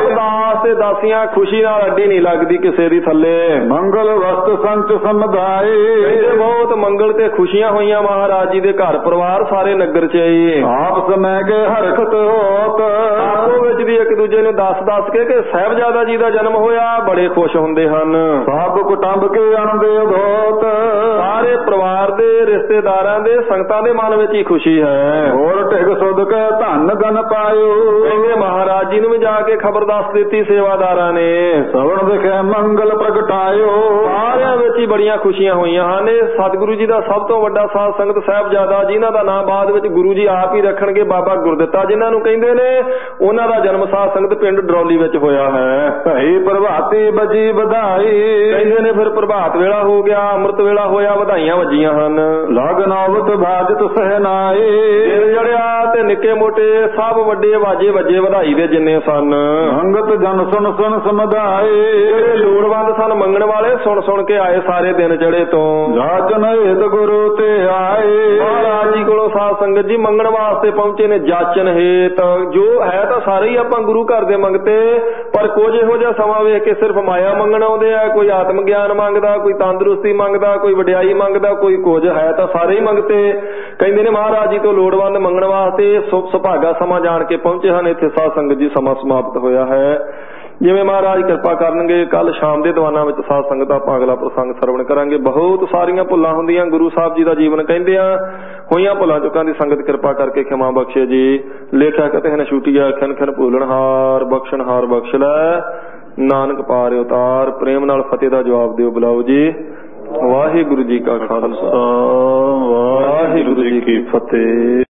[SPEAKER 1] ਦਾਸ ਤੇ ਦਾਸੀਆਂ ਖੁਸ਼ੀ ਨਾਲ ਅੱਡੀ ਨਹੀਂ ਲੱਗਦੀ ਕਿਸੇ ਦੀ ਥੱਲੇ।
[SPEAKER 2] ਮੰਗਲ ਵਸਤ ਸੰਚ ਸਮੁਦਾਏ,
[SPEAKER 1] ਕਹਿੰਦੇ ਬਹੁਤ ਮੰਗਲ ਤੇ ਖੁਸ਼ੀਆਂ ਹੋਈਆਂ ਮਹਾਰਾਜ ਜੀ ਦੇ ਘਰ ਪਰਿਵਾਰ ਸਾਰੇ ਨਗਰ ਚ ਹੀ।
[SPEAKER 2] ਆਪ ਸਮੈ ਕੇ ਹਰਖਤ ਹੋਤ,
[SPEAKER 1] ਆਪੋ ਵਿੱਚ ਵੀ ਇੱਕ ਦੂਜੇ ਨੂੰ ਦੱਸ ਕੇ ਕਿ ਸਾਹਿਬਜ਼ਾਦਾ ਜੀ ਦਾ ਜਨਮ ਹੋਇਆ, ਬੜੇ ਖੁਸ਼ ਹੁੰਦੇ ਹਨ।
[SPEAKER 2] ਸਭ ਕੁਟੰਬ ਕੇ ਅਣਦੇ ਉਧੋਤ,
[SPEAKER 1] ਸਾਰੇ ਪਰਿਵਾਰ ਦੇ ਰਿਸ਼ਤੇਦਾਰਾਂ ਦੇ ਸੰਗਤਾਂ ਦੇ ਮਨ ਵਿੱਚ ਹੀ ਖੁਸ਼ੀ ਹੈ।
[SPEAKER 2] ਹੋਰ ਢਿਗ ਸੁਧ ਕੇ ਧਨ ਗਨ ਪਾਇਓ,
[SPEAKER 1] ਕਹਿੰਦੇ ਮਹਾਰਾਜ ਜੀ ਨੂੰ ਵੀ ਜਾ ਕੇ ਖਬਰ ਦੱਸ ਦਿੱਤੀ ਸੇਵਾਦਾਰਾਂ ਨੇ।
[SPEAKER 2] ਸਵਣ ਵਿਖੇ ਮੰਗਲ ਪ੍ਰਗਟਾਇਓ,
[SPEAKER 1] ਸਾਰਿਆਂ ਵਿੱਚ ਹੀ ਬੜੀਆਂ ਖੁਸ਼ੀਆਂ ਹੋਈਆਂ ਹਨ। ਇਹ ਸਤਿਗੁਰੂ ਜੀ ਦਾ ਸਭ ਤੋਂ ਵੱਡਾ ਸਾਧ ਸੰਗਤ ਸਾਹਿਬਜ਼ਾਦਾ ਜਿਨ੍ਹਾਂ ਦਾ ਨਾਮ ਬਾਅਦ ਵਿੱਚ ਗੁਰੂ ਜੀ ਆਪ ਹੀ ਰੱਖਣਗੇ, ਬਾਬਾ ਗੁਰਦਿੱਤਾ ਜਿਨ੍ਹਾਂ ਨੂੰ ਕਹਿੰਦੇ ਨੇ, ਉਹਨਾਂ ਦਾ ਜਨਮ ਸਾਧ ਸੰਗਤ ਪਿੰਡ ਡਰੋਲੀ ਵਿੱਚ ਹੋਇਆ ਹੈ।
[SPEAKER 2] ਭਈ ਪ੍ਰਭਾਤੀ ਬਜੀ ਵਧਾਈ,
[SPEAKER 1] ਕਹਿੰਦੇ ਨੇ ਫਿਰ ਪ੍ਰਭਾਤ ਵੇਲਾ ਹੋ ਗਿਆ, ਅੰਮ੍ਰਿਤ ਵੇਲਾ ਹੋਇਆ, ਵਧਾਈਆਂ ਵੱਜੀਆਂ ਹਨ।
[SPEAKER 2] ਲਗਨ ਅਵਤ ਬਾਜਤ ਸਹਿਨਾਏ,
[SPEAKER 1] ਦਿਨ ਜੜਿਆ ਤੇ ਨਿੱਕੇ ਮੋਟੇ ਸਭ ਵੱਡੇ ਵਾਜੇ ਵੱਜੇ ਵਧਾਈ ਦੇ ਜਿੰਨੇ ਸਨ।
[SPEAKER 2] ਅੰਗਤ ਜਨ ਸੁਣ ਸੁਣ ਸਮਝਾਏ,
[SPEAKER 1] ਜਿਹੜੇ ਲੋੜਵੰਦ ਸਨ ਮੰਗਣ ਵਾਲੇ ਸੁਣ ਕੇ ਆਏ ਸਾਰੇ ਦਿਨ ਚੜੇ ਤੋਂ।
[SPEAKER 2] ਜਾਚਨ ਹਿਤ ਗੁਰੂ ਤੇ ਆਏ,
[SPEAKER 1] ਮਹਾਰਾਜ ਜੀ ਕੋਲੋਂ ਸਾਧ ਸੰਗਤ ਜੀ ਮੰਗਣ ਵਾਸਤੇ ਪਹੁੰਚੇ ਨੇ ਜਾਚਨ ਹੇਤ। ਜੋ ਹੈ ਤਾਂ ਸਾਰੇ ਹੀ ਆਪਾਂ ਗੁਰੂ ਘਰ ਦੇ ਮੰਗਤੇ, ਪਰ ਕੁਝ ਇਹੋ ਜਿਹਾ ਸਮਾਂ ਵੇਖ ਕੇ ਸਿਰਫ ਮਾਇਆ ਮੰਗਣ ਆਉਂਦੇ ਆ। ਕੋਈ ਆਤਮ ਗਿਆਨ ਮੰਗਦਾ, ਕੋਈ ਤੰਦਰੁਸਤੀ ਮੰਗਦਾ, ਕੋਈ ਵਡਿਆਈ ਮੰਗਦਾ, ਕੋਈ ਕੁਝ, ਹੈ ਤਾਂ ਸਾਰੇ ਹੀ ਮੰਗਤੇ। ਕਹਿੰਦੇ ਨੇ ਮਹਾਰਾਜ ਜੀ ਤੋਂ ਲੋੜਵੰਦ ਮੰਗਣ ਵਾਸਤੇ ਸੁਭਾਗਾ ਸਮਾਂ ਜਾਣ ਕੇ ਪਹੁੰਚੇ ਹਨ। ਇੱਥੇ ਸਾਧ ਸੰਗਤ ਜੀ ਸਮਾਂ ਸਮਾਪਤ ਹੋਇਆ ਹੈ। ਜਿਵੇਂ ਮਹਾਰਾਜ ਕਿਰਪਾ ਕਰਨਗੇ ਕੱਲ ਸ਼ਾਮ ਦੇ ਦੀਵਾਨਾਂ ਵਿੱਚ ਸਾਧ ਸੰਗਤ ਆਪਾਂ ਅਗਲਾ ਪ੍ਰਸੰਗ ਸਰਵਣ ਕਰਾਂਗੇ। ਬਹੁਤ ਸਾਰੀਆਂ ਭੁੱਲਾਂ ਹੁੰਦੀਆਂ, ਗੁਰੂ ਸਾਹਿਬ ਜੀ ਦਾ ਜੀਵਨ ਕਹਿੰਦੇ ਆ, ਹੋਈਆਂ ਭੁੱਲਾਂ ਚੁੱਕਾਂ ਦੀ ਸੰਗਤ ਕਿਰਪਾ ਕਰਕੇ ਖਿਮਾ ਬਖਸ਼ੇ ਜੀ। ਲੇਖਿਆ ਕਤੇ ਹਨ ਛੁਟੀਆ ਖਨ ਖਨ ਭੂਲਣਹਾਰ, ਬਖਸ਼ਣਹਾਰ ਬਖਸ਼ ਲੈ, ਨਾਨਕ ਪਾਰ ਉਤਾਰ। ਪ੍ਰੇਮ ਨਾਲ ਫਤਿਹ ਦਾ ਜਵਾਬ ਦਿਓ ਬੁਲਾਓ ਜੀ। ਵਾਹਿਗੁਰੂ ਜੀ ਕਾ ਖਾਲਸਾ, ਵਾਹਿਗੁਰੂ ਜੀ ਕੀ ਫਤਿਹ।